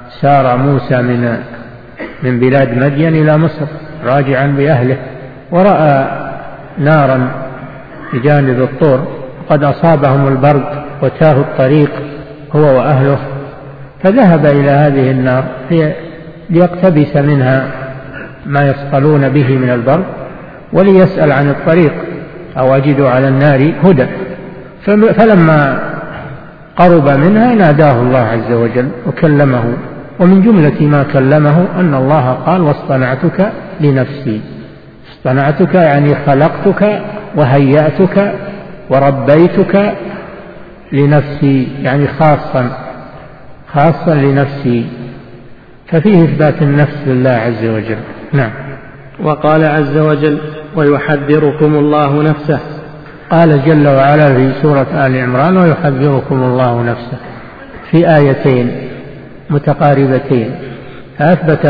سار موسى من بلاد مدين إلى مصر راجعا بأهله، ورأى نارا بجانب الطور قد أصابهم البرد وتاه الطريق هو وأهله، فذهب إلى هذه النار ليقتبس منها ما يصطلون به من البرد وليسأل عن الطريق أو أجد على النار هدى. فلما قرب منها ناداه الله عز وجل وكلمه، ومن جملة ما كلمه أن الله قال واصطنعتك لنفسي. اصطنعتك يعني خلقتك وهيأتك وربيتك لنفسي، يعني خاصا لنفسي، ففيه إثبات النفس لله عز وجل. نعم. وقال عز وجل ويحذركم الله نفسه. قال جل وعلا في سورة آل عمران ويحذركم الله نفسه في آيتين متقاربتين، فأثبت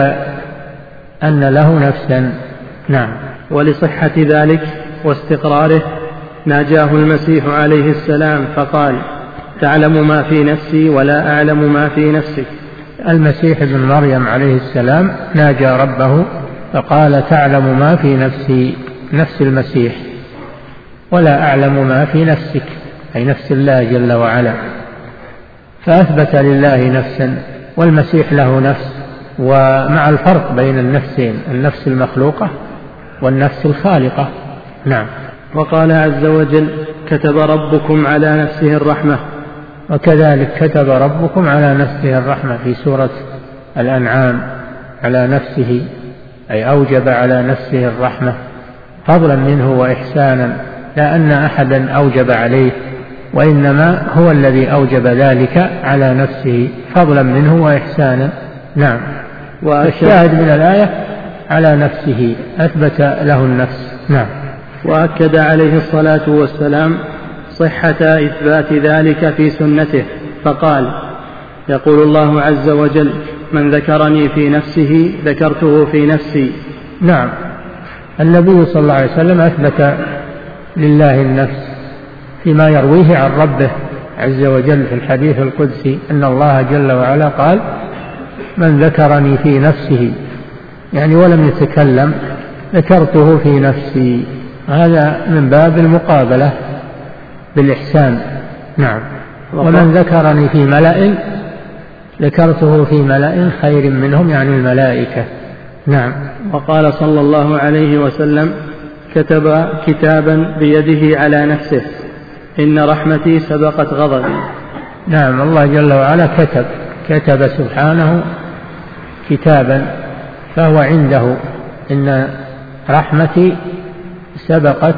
أن له نفسا. نعم. ولصحة ذلك واستقراره ناجاه المسيح عليه السلام فقال تعلم ما في نفسي ولا أعلم ما في نفسك. المسيح ابن مريم عليه السلام ناجى ربه فقال تعلم ما في نفسي، نفس المسيح، ولا أعلم ما في نفسك، أي نفس الله جل وعلا، فأثبت لله نفسا والمسيح له نفس، ومع الفرق بين النفسين، النفس المخلوقة والنفس الخالقة. نعم. وقال عز وجل كتب ربكم على نفسه الرحمة. وكذلك كتب ربكم على نفسه الرحمة في سورة الأنعام، على نفسه أي أوجب على نفسه الرحمة فضلا منه وإحسانا، لا أن أحدا أوجب عليه، وإنما هو الذي أوجب ذلك على نفسه فضلا منه وإحسانا. نعم. والشاهد من الآية على نفسه أثبت له النفس. نعم. وأكد عليه الصلاة والسلام صحة إثبات ذلك في سنته فقال يقول الله عز وجل من ذكرني في نفسه ذكرته في نفسي. نعم. النبي صلى الله عليه وسلم أثبت لله النفس فيما يرويه عن ربه عز وجل في الحديث القدسي أن الله جل وعلا قال من ذكرني في نفسه، يعني ولم يتكلم، ذكرته في نفسي، هذا من باب المقابلة بالإحسان. نعم. ومن ذكرني في ملأ ذكرته في ملأ خير منهم، يعني الملائكة. نعم. وقال صلى الله عليه وسلم كتب كتابا بيده على نفسه إن رحمتي سبقت غضبي. نعم. الله جل وعلا كتب سبحانه كتابا فهو عنده إن رحمتي سبقت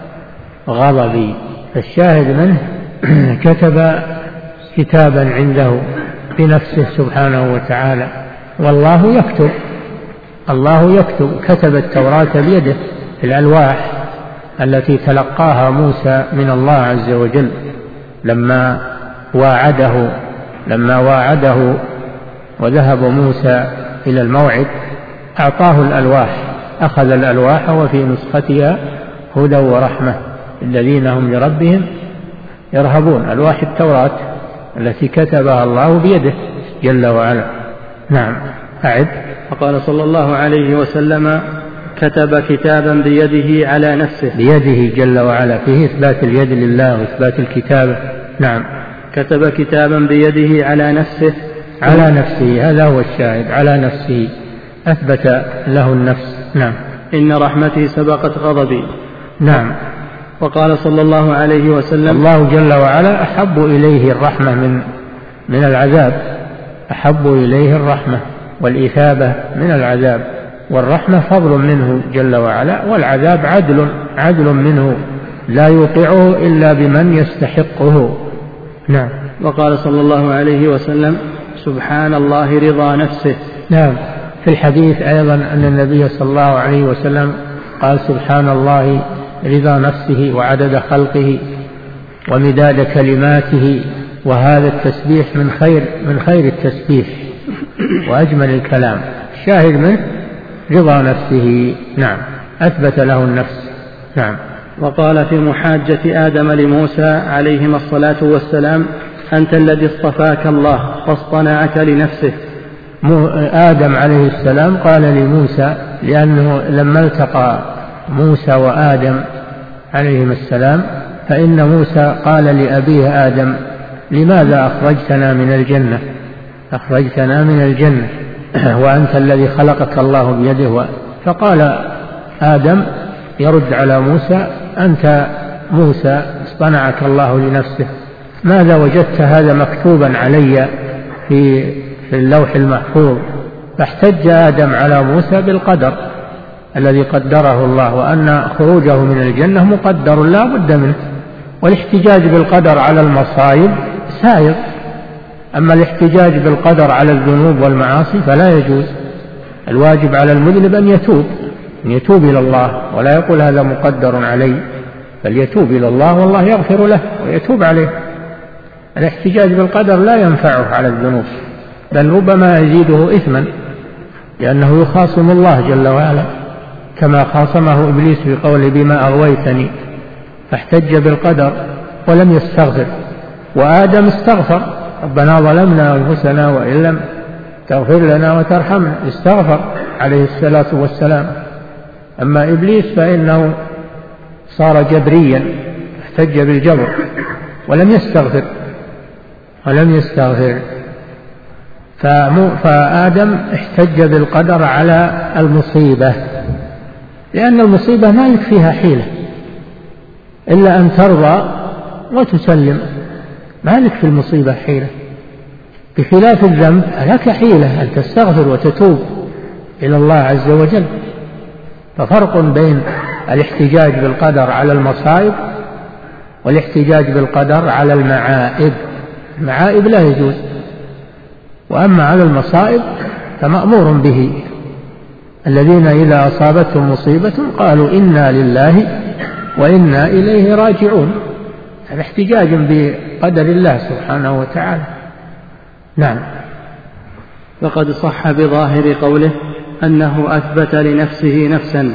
غضبي، الشاهد منه كتب كتابا عنده بنفسه سبحانه وتعالى، والله يكتب، الله يكتب. كتب التوراة بيده في الألواح التي تلقاها موسى من الله عز وجل لما واعده وذهب موسى إلى الموعد أعطاه الألواح، أخذ الألواح وفي نسختها هدى ورحمة الذين هم لربهم يرهبون، ألواح التوراة التي كتبها الله بيده جل وعلا. نعم. أعد. فقال صلى الله عليه وسلم كتب كتابا بيده على نفسه، بيده جل وعلا، فيه إثبات اليد لله وإثبات الكتابة. نعم. كتب كتابا بيده على نفسه، على نفسه، هذا هو الشاهد، على نفسه أثبت له النفس. نعم. إن رحمتي سبقت غضبي. نعم. وقال صلى الله عليه وسلم الله جل وعلا أحب إليه الرحمة من العذاب، أحب إليه الرحمة والإثابة من العذاب، والرحمة فضل منه جل وعلا، والعذاب عدل منه لا يوقعه إلا بمن يستحقه. نعم. وقال صلى الله عليه وسلم سبحان الله رضا نفسه. نعم. في الحديث أيضا أن النبي صلى الله عليه وسلم قال سبحان الله رضا نفسه وعدد خلقه ومداد كلماته، وهذا التسبيح من خير التسبيح وأجمل الكلام، الشاهد منه رضا نفسه. نعم. أثبت له النفس. نعم. وقال في محاجة آدم لموسى عليهما الصلاة والسلام أنت الذي اصطفاك الله واصطنعك لنفسه. آدم عليه السلام قال لموسى، لأنه لما التقى موسى وآدم عليهما السلام فإن موسى قال لأبيه آدم: لماذا أخرجتنا من الجنة وأنت الذي خلقك الله بيده؟ فقال آدم يرد على موسى: أنت موسى اصطنعك الله لنفسه، ماذا وجدت هذا مكتوبا علي في اللوح المحفوظ؟ فاحتج آدم على موسى بالقدر الذي قدره الله، وأن خروجه من الجنة مقدر لا بد منه، والاحتجاج بالقدر على المصائب سائغ، أما الاحتجاج بالقدر على الذنوب والمعاصي فلا يجوز. الواجب على المذنب أن يتوب إلى الله، ولا يقول هذا مقدر علي، بل يتوب إلى الله والله يغفر له ويتوب عليه. الاحتجاج بالقدر لا ينفعه على الذنوب، بل ربما يزيده إثما، لأنه يخاصم الله جل وعلا، كما خاصمه إبليس بقوله: بما أغويتني، فاحتج بالقدر ولم يستغفر. وآدم استغفر: ربنا ظلمنا أنفسنا وإن لم تغفر لنا وترحمنا، استغفر عليه الصلاة والسلام. أما إبليس فإنه صار جبريا، احتج بالجبر ولم يستغفر. فآدم احتج بالقدر على المصيبة، لأن المصيبة ما لك فيها حيلة إلا أن ترضى وتسلم، ما لك في المصيبة حيلة، بخلاف الذنب لك حيلة أن تستغفر وتتوب إلى الله عز وجل. ففرق بين الاحتجاج بالقدر على المصائب والاحتجاج بالقدر على المعائب. المعائب لا يجوز، وأما على المصائب فمأمور به. الذين إذا أصابتهم مصيبة قالوا إنا لله وإنا إليه راجعون، هذا احتجاج بقدر الله سبحانه وتعالى. نعم. فقد صح بظاهر قوله أنه أثبت لنفسه نفسا،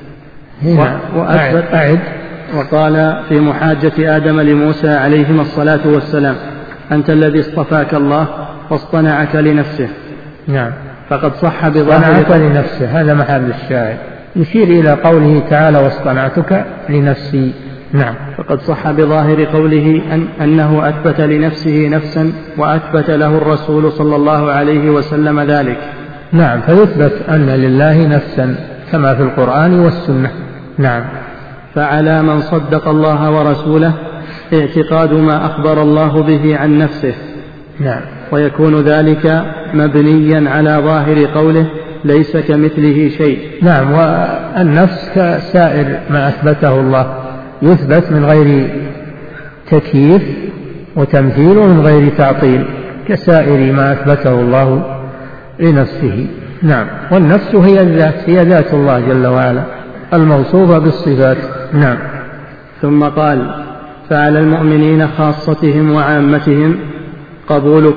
أعد. وقال في محاجة آدم لموسى عليهما الصلاة والسلام: أنت الذي اصطفاك الله واصطنعك لنفسه. نعم. فقد صح بظاهر واصطنعك لنفسه، هذا محل الشاهد، يشير إلى قوله تعالى: واصطنعتك لنفسي. نعم. فقد صح بظاهر قوله أنه أثبت لنفسه نفسا، وأثبت له الرسول صلى الله عليه وسلم ذلك. نعم، فيثبت أن لله نفسا كما في القرآن والسنة. نعم. فعلى من صدق الله ورسوله اعتقاد ما أخبر الله به عن نفسه. نعم. ويكون ذلك مبنيا على ظاهر قوله: ليس كمثله شيء. نعم. والنفس كسائر ما أثبته الله، يثبت من غير تكييف وتمثيل ومن غير تعطيل، كسائر ما أثبته الله لنفسه. نعم. والنفس هي الذات، هي ذات الله جل وعلا الموصوفة بالصفات. نعم. ثم قال: فعلى المؤمنين خاصتهم وعامتهم قبول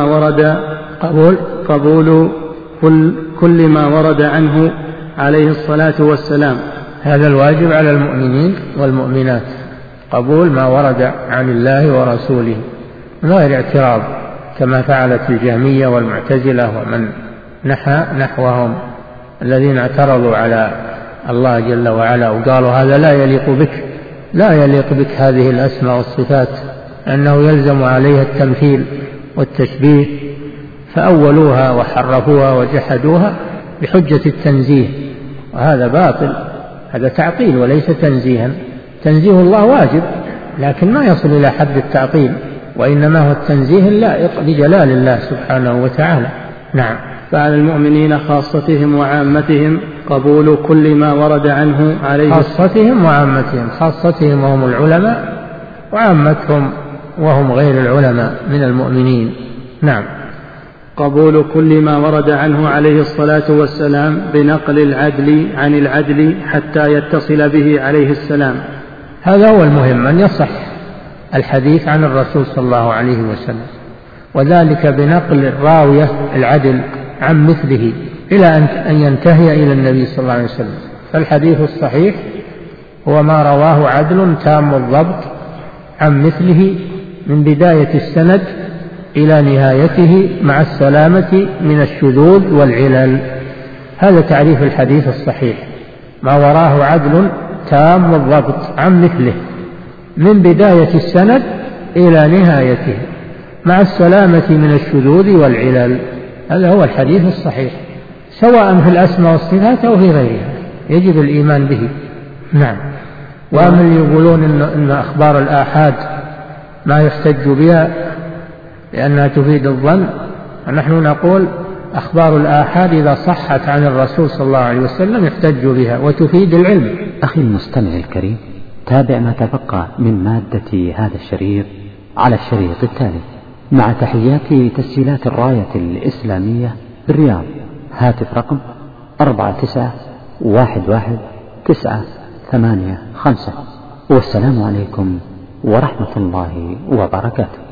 كل ما ورد عنه عليه الصلاة والسلام. هذا الواجب على المؤمنين والمؤمنات، قبول ما ورد عن الله ورسوله من غير اعتراض، كما فعلت الجهمية والمعتزلة ومن نحوهم الذين اعترضوا على الله جل وعلا وقالوا: هذا لا يليق بك هذه الأسماء والصفات، أنه يلزم عليها التمثيل والتشبيه، فأولوها وحرفوها وجحدوها بحجة التنزيه، وهذا باطل، هذا تعطيل وليس تنزيها. تنزيه الله واجب لكن ما يصل إلى حد التعطيل، وإنما هو التنزيه اللائق بجلال الله سبحانه وتعالى. نعم. فعلى المؤمنين خاصتهم وعامتهم قبول كل ما ورد عنه عليه. خاصتهم وعامتهم، خاصتهم وهم العلماء، وعامتهم وهم غير العلماء من المؤمنين. نعم. قبول كل ما ورد عنه عليه الصلاة والسلام بنقل العدل عن العدل حتى يتصل به عليه السلام. هذا هو المهم، أن يصح الحديث عن الرسول صلى الله عليه وسلم، وذلك بنقل الراوية العدل عن مثله إلى أن ينتهي إلى النبي صلى الله عليه وسلم. فالحديث الصحيح هو ما رواه عدل تام الضبط عن مثله من بداية السند إلى نهايته مع السلامة من الشذوذ والعلل. هذا تعريف الحديث الصحيح: ما وراه عدل تام الضبط عن مثله من بداية السند إلى نهايته مع السلامة من الشذوذ والعلل. هذا هو الحديث الصحيح، سواء في الأسماء والصفات أو في غيرها، يجب الإيمان به. نعم. وأما اللي يقولون إن أخبار الآحاد ما يحتج بها لأنها تفيد الظن، ونحن نقول أخبار الآحاد إذا صحت عن الرسول صلى الله عليه وسلم يحتج بها وتفيد العلم. أخي المستمع الكريم، تابع ما تبقى من مادة هذا الشريط على الشريط التالي مع تحيات تسجيلات الراية الإسلامية بالرياض. هاتف رقم 4911-985. والسلام عليكم ورحمة الله وبركاته.